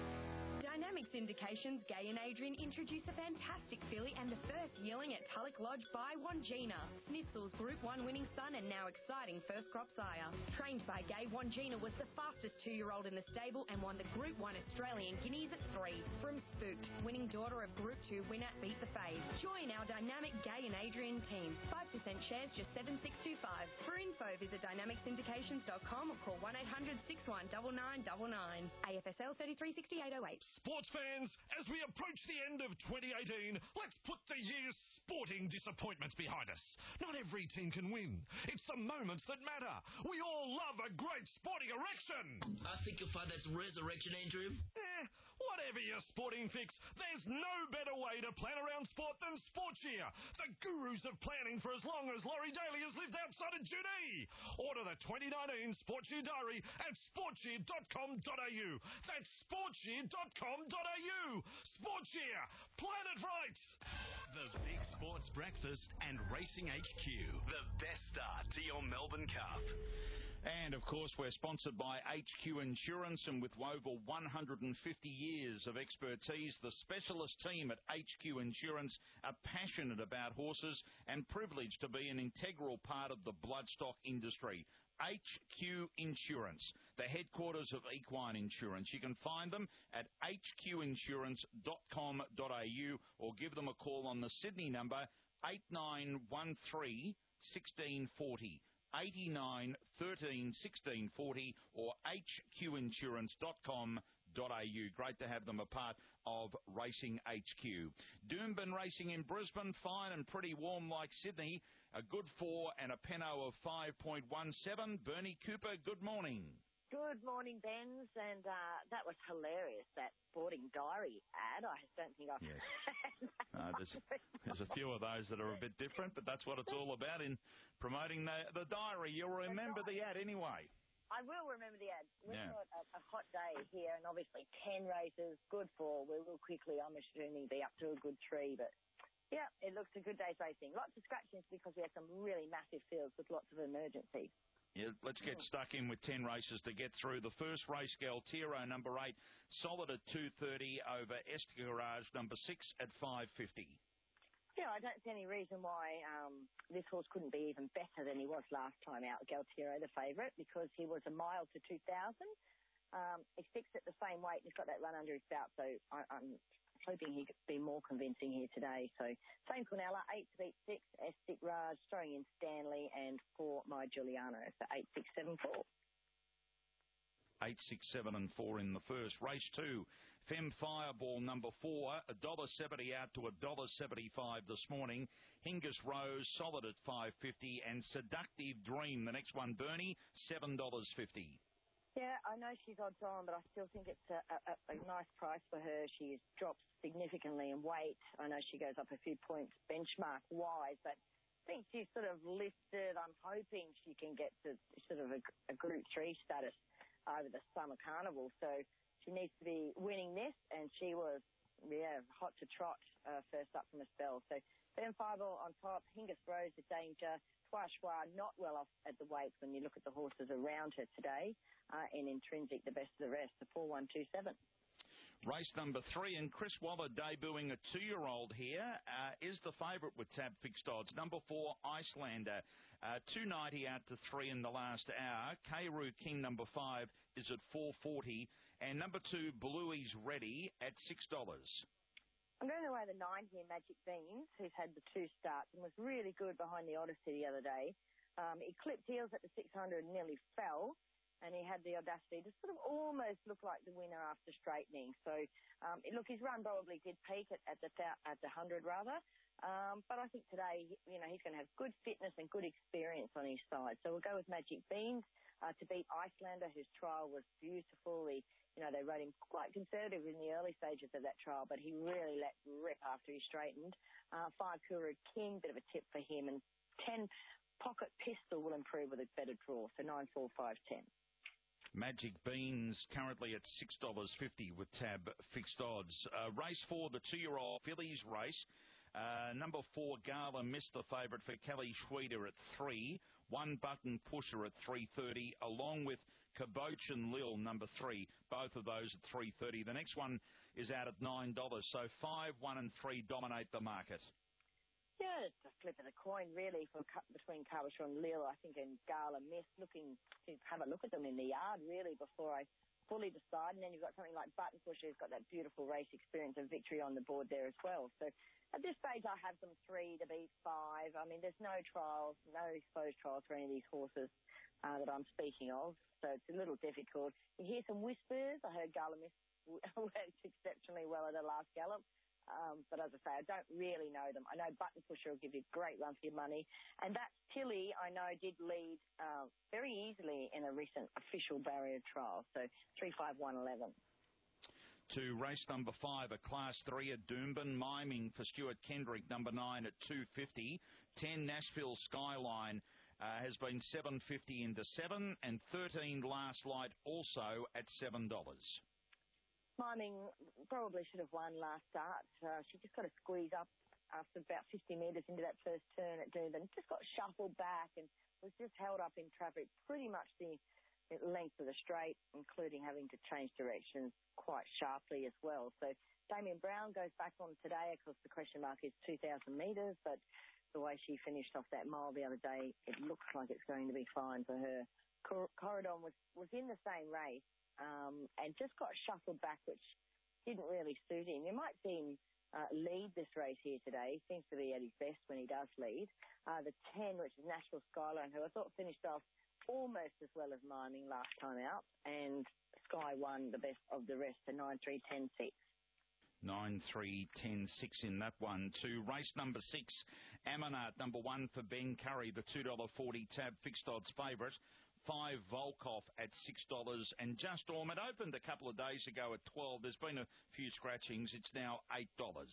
Dynamic Syndications, Gay and Adrian introduce a fantastic filly and the first yearling at Tulloch Lodge by Wangina. Snitzel's Group one winning son and now exciting first crop sire. Trained by Gay, Wangina was the fastest two-year-old in the stable and won the Group one Australian Guineas at three. From Spooked, winning daughter of Group two winner Beat the Phase. Join our dynamic Gay and Adrian team. five percent shares, just seven six two five. For info, visit dynamic syndications dot com or call one eight hundred six one nine nine nine nine. A F S L thirty-three sixty-eight oh eight. Sports fans, as we approach the end of twenty eighteen, let's put the year's sporting disappointments behind us. Not every team can win. It's the moments that matter. We all love a great sporting erection. I think you'll find that's resurrection, Andrew. Eh, whatever your sporting fix, there's no better way to plan around sport than Sportcheer. The gurus of planning for as long as Laurie Daly has lived outside of Junee. Order the twenty nineteen Sportcheer Diary at sportcheer dot com dot a u. That's sportcheer dot com dot a u. Sportcheer, plan it right. The Big Sports Breakfast and Racing H Q. The best start to your Melbourne Cup. And, of course, we're sponsored by H Q Insurance, and with over one hundred fifty years of expertise, the specialist team at H Q Insurance are passionate about horses and privileged to be an integral part of the bloodstock industry. H Q Insurance, the headquarters of equine insurance. You can find them at h q insurance dot com dot a u or give them a call on the Sydney number eight nine one three, one six four zero. eighty-nine thirteen sixteen forty or h q insurance dot com dot a u. Great to have them a part of Racing H Q. Doomben Racing in Brisbane, fine and pretty warm like Sydney. A good four and a penno of five point one seven. Bernie Cooper, good morning. Good morning, Benz, and uh, that was hilarious, that Sporting Diary ad. I don't think I've... Yes. uh, there's, there's a few of those that are a bit different, but that's what it's all about in promoting the, the diary. You'll remember the ad anyway. I will remember the ad. We've Yeah. got a, a hot day here, and obviously ten races, good four. We will quickly, I'm assuming, be up to a good three, but... Yeah, it looks a good day's racing. Lots of scratchings because we have some really massive fields with lots of emergencies. Yeah, let's get stuck in with ten races to get through. The first race, Galtiero, number eight, solid at two thirty over Esther Garage, number six, at five fifty. Yeah, I don't see any reason why um, this horse couldn't be even better than he was last time out, Galtiero, the favourite, because he was a mile to two thousand. Um, he sticks at the same weight and he's got that run under his belt, so I, I'm hoping he could be more convincing here today. So, same Quinella, eight to beat six, Estic Raj, throwing in Stanley, and for my Giuliano, so eight, six, seven, four. Eight, six, seven, and four in the first. Race two, Fem Fireball number four, one dollar seventy out to one dollar seventy-five this morning. Hingis Rose, solid at five fifty, and Seductive Dream, the next one, Bernie, seven dollars fifty. Yeah, I know she's odds on, but I still think it's a, a, a nice price for her. She's dropped significantly in weight. I know she goes up a few points benchmark-wise, but I think she's sort of listed. I'm hoping she can get to sort of a, a Group three status over the summer carnival. So she needs to be winning this, and she was, yeah, hot to trot uh, first up from a spell. So Fem Fireball on top, Hingis Rose, a danger. Schwa not well off at the weights when you look at the horses around her today, uh, and Intrinsic the best of the rest, the four one two seven. Race number three, and Chris Waller debuting a two-year-old here, uh, is the favourite with tab fixed odds. Number four, Icelander, uh, two ninety out to three in the last hour. Kairu King, number five, is at four forty, and number two, Bluey's Ready at six dollars. I'm going away the nine here, Magic Beans, who's had the two starts and was really good behind the Odyssey the other day. Um, he clipped heels at the six hundred and nearly fell, and he had the audacity to sort of almost look like the winner after straightening. So, um, look, his run probably did peak at, at the at the one hundred, rather. Um, but I think today, you know, he's going to have good fitness and good experience on his side. So we'll go with Magic Beans uh, to beat Icelander, whose trial was beautiful. He, You know, they rode him quite conservative in the early stages of that trial, but he really let rip after he straightened. Uh, five, Kuru King, bit of a tip for him. And ten, Pocket Pistol will improve with a better draw, so nine, four, five, ten. Magic Beans currently at six dollars fifty with tab fixed odds. Uh, race four, the two-year-old fillies race. Uh, number four, Gala missed the favourite for Kelly Schweder at three. One Button Pusher at three thirty, along with Caboche and Lil, number three. Both of those at three thirty. The next one is out at nine dollars. So five, one, and three dominate the market. Yeah, it's a flip of the coin, really, for between Caboche and Lil. I think and Gala missed. Looking to have a look at them in the yard, really, before I fully decide. And then you've got something like Button Pusher, who's got that beautiful race experience and victory on the board there as well. So at this stage, I have them three to beat five. I mean, there's no trials, no exposed trials for any of these horses uh, that I'm speaking of. So it's a little difficult. You hear some whispers. I heard Gala miss worked exceptionally well at her last gallop. Um, but as I say, I don't really know them. I know Button Pusher will give you a great run for your money. And that Tilly, I know, did lead uh, very easily in a recent official barrier trial. So three, five, one, eleven. To race number five, a Class three at Doomben, miming for Stuart Kendrick, number nine at two fifty. ten, Nashville Skyline uh, has been seven fifty into seven, and thirteen, Last Light, also at seven dollars. Miming probably should have won last start. Uh, she just got to squeeze up after about fifty metres into that first turn at Doomben. Just got shuffled back and was just held up in traffic pretty much the length of the straight, including having to change directions quite sharply as well. So Damien Brown goes back on today. Of course, the question mark is two thousand metres, but the way she finished off that mile the other day, it looks like it's going to be fine for her. Cor- Corridon was, was in the same race um, and just got shuffled back, which didn't really suit him. You might see him uh, lead this race here today. He seems to be at his best when he does lead. Uh, the ten, which is Nashville Skyline, who I thought finished off almost as well as Miming last time out, and Sky won the best of the rest, to nine, three, ten, six. nine, three, ten, six in that one. To race number six, Amanat, number one for Ben Curry, the two dollars forty tab fixed odds favourite. Five, Volkov at six dollars. And Just Orm, it opened a couple of days ago at twelve dollars. There's been a few scratchings. It's now eight dollars.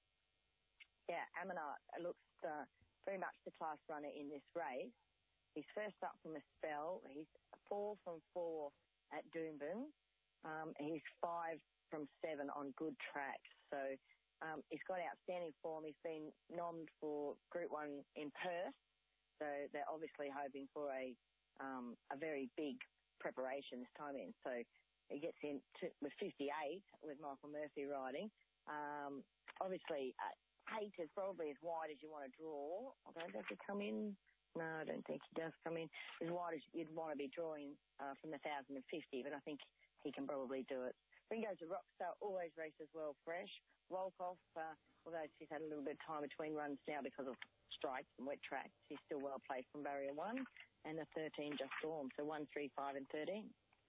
Yeah, Amanat looks uh, very much the class runner in this race. He's first up from a spell. He's four from four at Doomben. Um, he's five from seven on good tracks. So um, he's got outstanding form. He's been nommed for Group one in Perth. So they're obviously hoping for a um, a very big preparation this time in. So he gets in to, with fifty-eight with Michael Murphy riding. Um, obviously, uh, eight is probably as wide as you want to draw. Although does he come in? No, I don't think he does come in as wide as you'd want to be drawing uh, from the one thousand fifty, but I think he can probably do it. Ringo's a Rockstar, always races well fresh. Volkov, uh, although she's had a little bit of time between runs now because of strikes and wet tracks, she's still well placed from barrier one. And the thirteen, Just Storm, so one, three, five, and thirteen.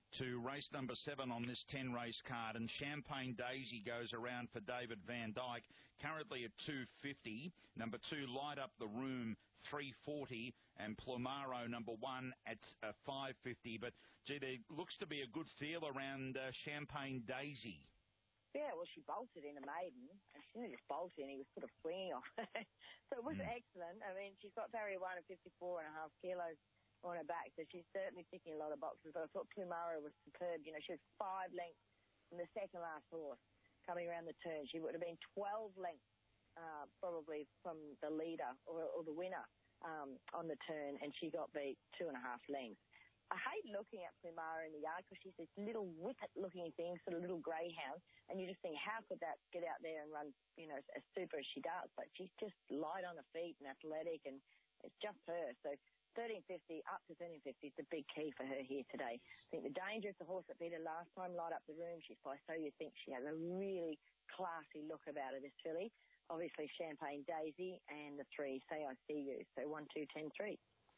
to race number seven on this ten-race card, and Champagne Daisy goes around for David Van Dyke, currently at two fifty. Number two, Light Up the Room, three forty, and Plumaro, number one, at uh, five fifty. But, gee, there looks to be a good feel around uh, Champagne Daisy. Yeah, well, she bolted in a maiden, and she didn't just bolt in, he was sort of swinging off. So it was mm. excellent. I mean, she's got barrier one at fifty-four and a half kilos on her back, so she's certainly ticking a lot of boxes. But I thought Plumaro was superb. You know, she was five lengths from the second last horse coming around the turn. She would have been twelve lengths uh, probably from the leader or, or the winner um, on the turn, and she got beat two and a half lengths. I hate looking at Plumaro in the yard because she's this little whippet-looking thing, sort of little greyhound, and you just think, how could that get out there and run, you know, as super as she does? But she's just light on her feet and athletic, and it's just her. So thirteen fifty up to thirteen fifty is the big key for her here today. I think the danger is the horse that beat her last time, Light Up the Room. She's by So You Think. She has a really classy look about her, this filly. Obviously, Champagne Daisy and the three, Say I See You. So one, two, ten, three.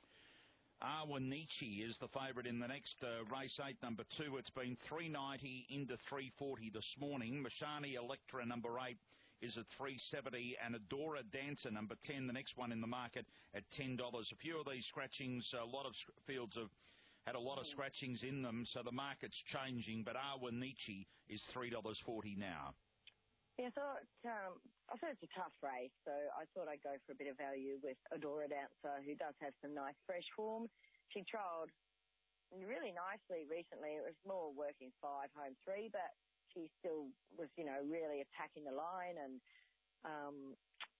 Awanichi is the favourite in the next uh, race eight, number two. It's been three ninety into three forty this morning. Mashani Electra, number eight, is at three seventy, and Adora Dancer, number ten, the next one in the market, at ten dollars. A few of these scratchings, a lot of fields have had a lot of scratchings in them, so the market's changing, but Awanichi is three dollars forty now. Yeah, I thought, um, I thought it's a tough race, so I thought I'd go for a bit of value with Adora Dancer, who does have some nice fresh form. She trialled really nicely recently. It was more working five, home three, but she still was, you know, really attacking the line, and um,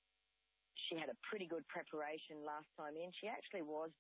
she had a pretty good preparation last time in. She actually was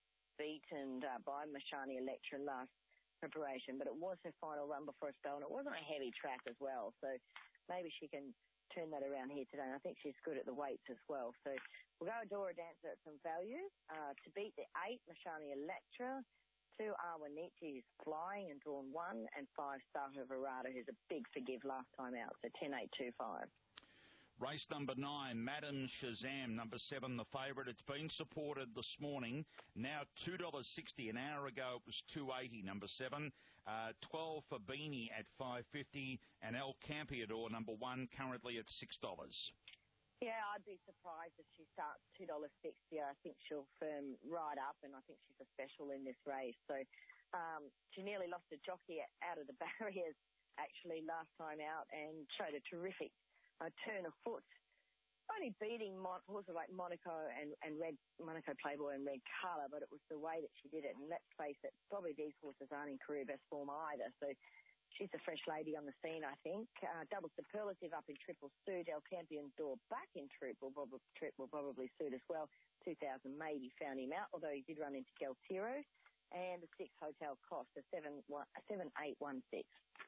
beaten uh, by Mashani Electra last preparation, but it was her final run before a spell, and it wasn't a heavy track as well, so maybe she can turn that around here today. And I think she's good at the weights as well. So we'll go Adora Dancer at some value. Uh, to beat the eight, Mashani Electra. Two, Awanichi, who's flying and drawn one. And five, Starter Verada, who's a big forgive last time out. So ten, eight, two, five. Race number nine, Madam Shazam, number seven, the favourite. It's been supported this morning. Now two dollars sixty. An hour ago it was two eighty, number seven. Uh, twelve for Beanie at five fifty. And El Campeador, number one, currently at six dollars. Yeah, I'd be surprised if she starts two dollars sixty. I think she'll firm right up, and I think she's a special in this race. So um, she nearly lost a jockey out of the barriers, actually, last time out, and showed a terrific a turn of foot, only beating Mon- horses like Monaco and, and Red Monaco Playboy and Red Colour, but it was the way that she did it. And let's face it, probably these horses aren't in career best form either. So she's a fresh lady on the scene, I think. Uh, double Superlative up in triple suit. El Campeador back in triple, probably, triple probably suit as well. two thousand maybe found him out, although he did run into Galtiro. And the six, Hotel Cost, a seven, one, seven eight one six.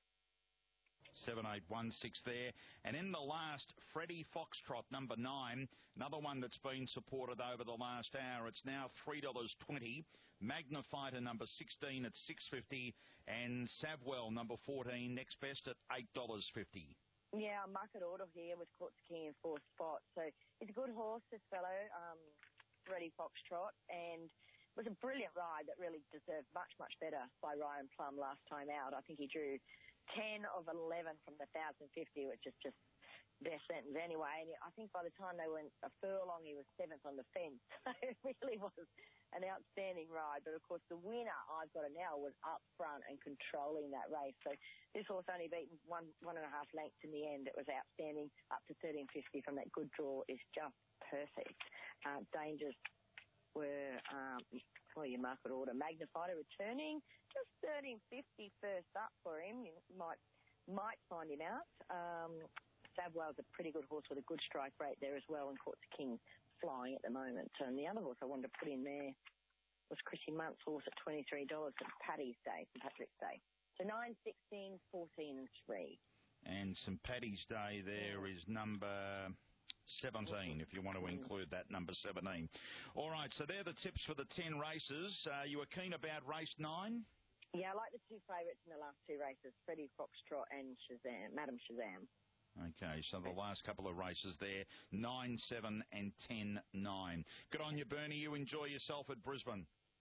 seven eight one six there. And in the last, Freddie Foxtrot, number nine, another one that's been supported over the last hour. It's now three dollars twenty. Magnifier, number sixteen, at six fifty. And Savwell, number fourteen, next best at eight dollars fifty. Yeah, market order here with Courts King in fourth spot. So it's a good horse, this fellow, um, Freddie Foxtrot. And it was a brilliant ride that really deserved much, much better by Ryan Plum last time out. I think he drew ten of eleven from the one thousand fifty, which is just best sentence anyway. And I think by the time they went a furlong, he was seventh on the fence. So it really was an outstanding ride. But, of course, the winner, I've got it now, was up front and controlling that race. So this horse only beaten one, one and a half lengths in the end. It was outstanding. Up to thirteen fifty from that good draw is just perfect. Uh, dangers were, um, well, your market order. Magnifier returning, just thirteen fifty first up for him. You might might find him out. Um, Savwell's a pretty good horse with a good strike rate there as well, and Courts King flying at the moment. And the other horse I wanted to put in there was Chrissy Munt's horse at twenty-three dollars at Paddy's Day, Saint Patrick's Day. So nine, sixteen, fourteen and three. And Saint Paddy's Day there is number seventeen, if you want to include that, number seventeen. All right, so they're the tips for the ten races. Uh, you were keen about race nine? Yeah, I like the two favourites in the last two races, Freddie Foxtrot and Shazam, Madam Shazam. Okay, so the last couple of races there, nine seven and ten nine. Good on you, Bernie. You enjoy yourself at Brisbane.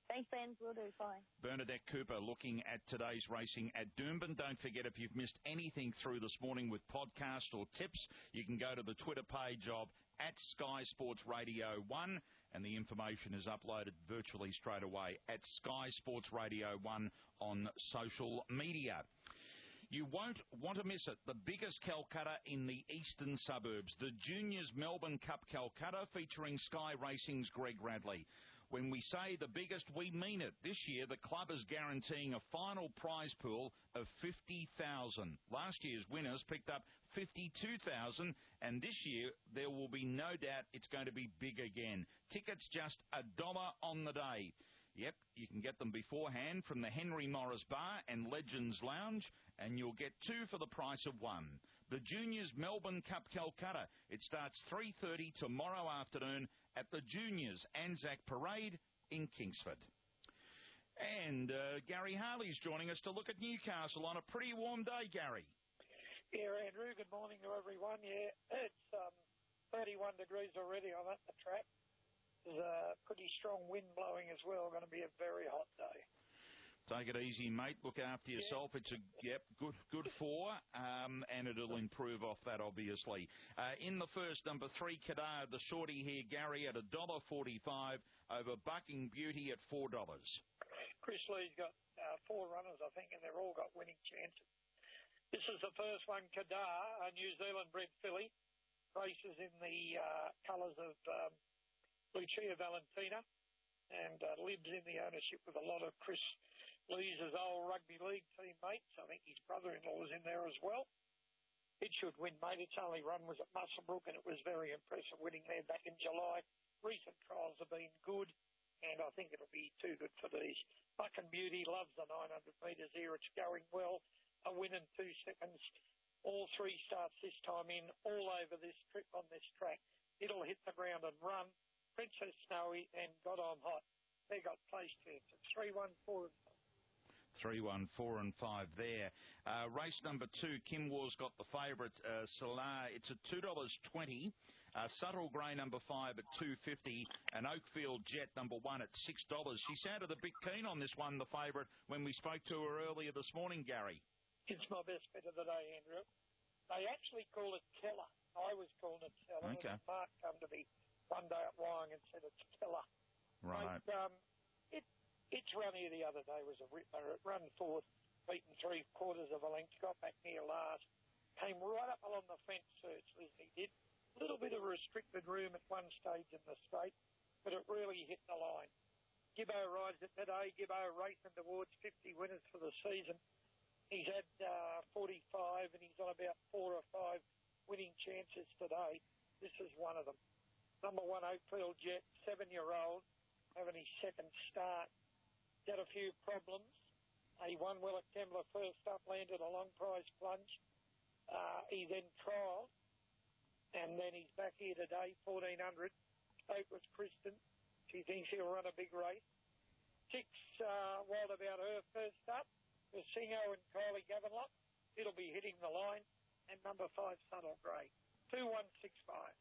Thanks, Ben. Will do. Bye. Bernadette Cooper looking at today's racing at Doomben. Don't forget, if you've missed anything through this morning with podcast or tips, you can go to the Twitter page of at Sky Sports Radio one, and the information is uploaded virtually straight away at Sky Sports Radio one on social media. You won't want to miss it. The biggest Calcutta in the eastern suburbs, the Juniors Melbourne Cup Calcutta, featuring Sky Racing's Greg Radley. When we say the biggest, we mean it. This year, the club is guaranteeing a final prize pool of fifty thousand dollars. Last year's winners picked up fifty-two thousand dollars, and this year there will be no doubt it's going to be big again. Tickets just a dollar on the day. Yep, you can get them beforehand from the Henry Morris Bar and Legends Lounge, and you'll get two for the price of one. The Juniors Melbourne Cup Calcutta. It starts three thirty tomorrow afternoon at the Juniors Anzac Parade in Kingsford. And uh, Gary Harley's joining us to look at Newcastle on a pretty warm day, Gary. Yeah, Andrew, good morning to everyone. Yeah, it's um, thirty-one degrees already on the track. There's a pretty strong wind blowing as well. Going to be a very hot day. Take it easy, mate. Look after yourself. Yeah. It's a yep, good good four, um, and it'll improve off that, obviously. Uh, in the first, number three, Kadar, the shorty here, Gary, at one dollar forty-five over Bucking Beauty at four dollars. Chris Lee's got uh, four runners, I think, and they've all got winning chances. This is the first one, Kadar, a New Zealand-bred filly, races in the uh, colours of um, Lucia Valentina, and uh, lives in the ownership with a lot of Chris Lee's old rugby league teammates. I think his brother-in-law was in there as well. It should win, mate. Its only run was at Muswellbrook, and it was very impressive, winning there back in July. Recent trials have been good, and I think it'll be too good for these. Bucking Beauty loves the nine hundred metres here. It's going well. A win in two seconds. All three starts this time in, all over this trip on this track. It'll hit the ground and run. Princess Snowy and Got On Hot. They got place chances. Three, one, four, and five. Three, one, four, and five there. Uh, race number two, Kim War's got the favourite, uh, Salah. It's at two dollars twenty. Uh, Subtle Grey number five at two fifty, and Oakfield Jet number one at six dollars. She sounded a bit keen on this one, the favourite, when we spoke to her earlier this morning, Gary. It's my best bet of the day, Andrew. They actually call it Teller. I was calling it Teller. Okay. And Mark come to me one day at Wyong and said it's Teller. Right. But, um, it, its run here the other day was a ripper. It run fourth, beaten three quarters of a length, got back near last, came right up along the fence, Searchley, he did. A little bit of restricted room at one stage in the straight, but it really hit the line. Gibbo rides it today. Gibbo racing towards fifty winners for the season. He's had uh, forty-five, and he's on about four or five winning chances today. This is one of them. Number one, Oakfield Jet, seven-year-old, having his second start. Had a few problems. He won well at Kembla first up, landed a long prize plunge. Uh, he then trialled, and then he's back here today, fourteen hundred. Spoke with Kristen. She thinks he'll run a big race. Six, uh, wild about her first up. The Singo and Kylie Gavinlock. It'll be hitting the line. And number five, Subtle Grey. two one six five.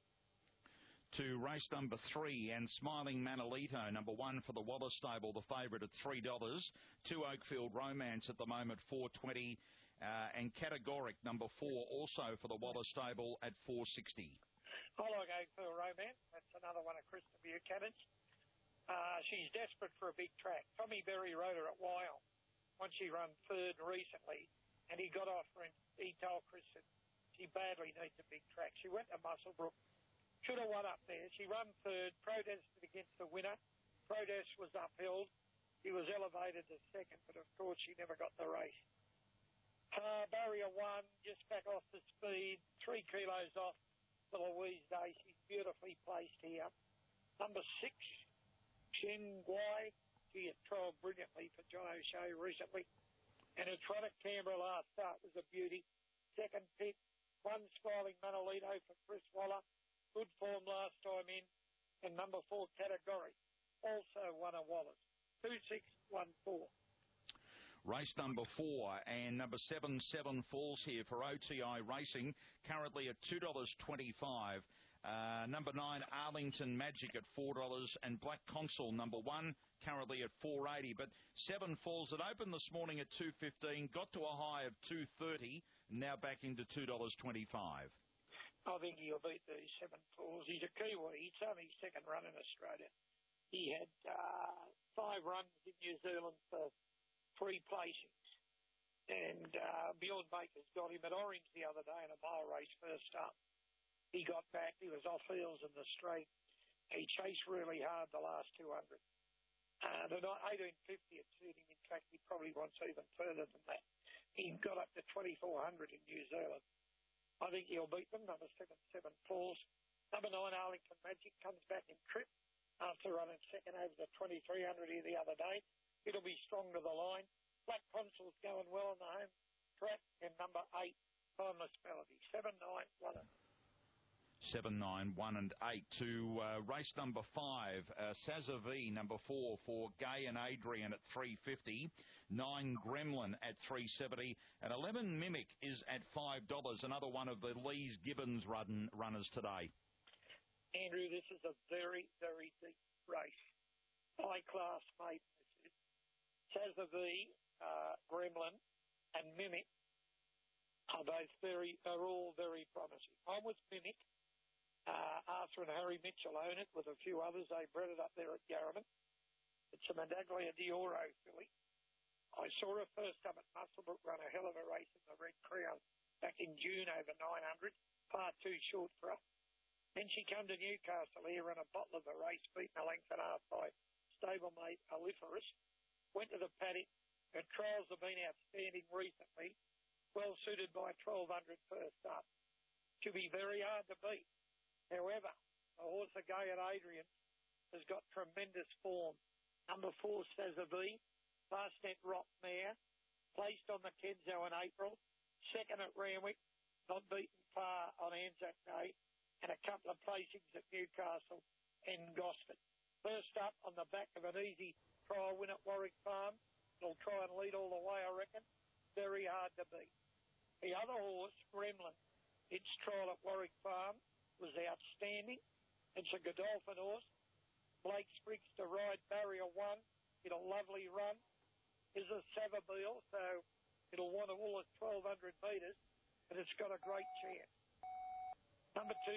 To race number three, and Smiling Manolito, number one for the Wallace Stable, the favourite at three dollars. Two Oakfield Romance at the moment, four twenty. Uh, and Categoric, number four, also for the Wallace Stable at four sixty. I like Oakfield Romance. That's another one of Kristen Buchanan's. Uh, she's desperate for a big track. Tommy Berry rode her at Wyong once she run third recently, and he got off her and he told Kristen she badly needs a big track. She went to Muswellbrook. Should have won up there. She run third, protested against the winner. Protest was upheld. He was elevated to second, but of course she never got the race. Uh, barrier one, just back off the speed, three kilos off for Louise Day. She's beautifully placed here. Number six, Shen Guai. She had trialled brilliantly for John O'Shea recently. And her trot at Canberra last start was a beauty. Second pick, one Smiling Manolito for Chris Waller. Good form last time in. And number four, Category, also won a Wallace. two six one four. Race number four, and number seven, Seven Falls here for O T I Racing, currently at two dollars twenty-five. Uh, number nine, Arlington Magic at four dollars, and Black Consul, number one, currently at four eighty. But Seven Falls, it opened this morning at two fifteen, got to a high of two thirty, now back into two dollars twenty-five. I think he'll beat the Seven Falls. He's a Kiwi. It's only his second run in Australia. He had uh, five runs in New Zealand for three placings. And uh, Bjorn Baker's got him at Orange the other day in a mile race first up. He got back. He was off heels in the straight. He chased really hard the last two hundred. Uh, the eighteen fifty at suiting. In fact, he probably wants even further than that. He got up to twenty-four hundred in New Zealand. I think he'll beat them. Number seven, Seven Falls. Number nine, Arlington Magic, comes back in trip after running second over the twenty-three hundred here the other day. It'll be strong to the line. Black Consul's going well on the home track. And number eight, Timeless Melody. Seven, nine, one, and Seven, nine, one, and eight to uh, race number five. Uh, Sazavi, number four, for Gay and Adrian at three fifty. Nine, Gremlin at three seventy. And eleven, Mimic is at five dollars. Another one of the Lees Gibbons run, runners today. Andrew, this is a very, very deep race. High class, mate. Sazavi, uh, Gremlin, and Mimic are both very, are all very promising. I'm with Mimic. Uh, Arthur and Harry Mitchell own it with a few others. They bred it up there at Yarraman. It's a Medaglia d'Oro filly. I saw her first up at Muswellbrook run a hell of a race in the Red Crown back in June over nine hundred, far too short for her. Then she came to Newcastle here, ran a bottle of the race, beaten a length and a half by stablemate Aliferous. Went to the paddock. Her trials have been outstanding recently, well suited by twelve hundred first up. She'll be very hard to beat. However, the horse Gay at Adrian has got tremendous form. Number four, Sazavi, Fastnet Rock Mare, placed on the Kenzo in April, second at Randwick, not beaten far on Anzac Day, and a couple of placings at Newcastle and Gosford. First up on the back of an easy trial win at Warwick Farm. It'll try and lead all the way, I reckon. Very hard to beat. The other horse, Gremlin, its trial at Warwick Farm was outstanding. It's a Godolphin horse. Blake Spriggs to ride barrier one. It'll lovely run. Is a Savabeel, so it'll want to all at twelve hundred metres, and it's got a great chance. Number two,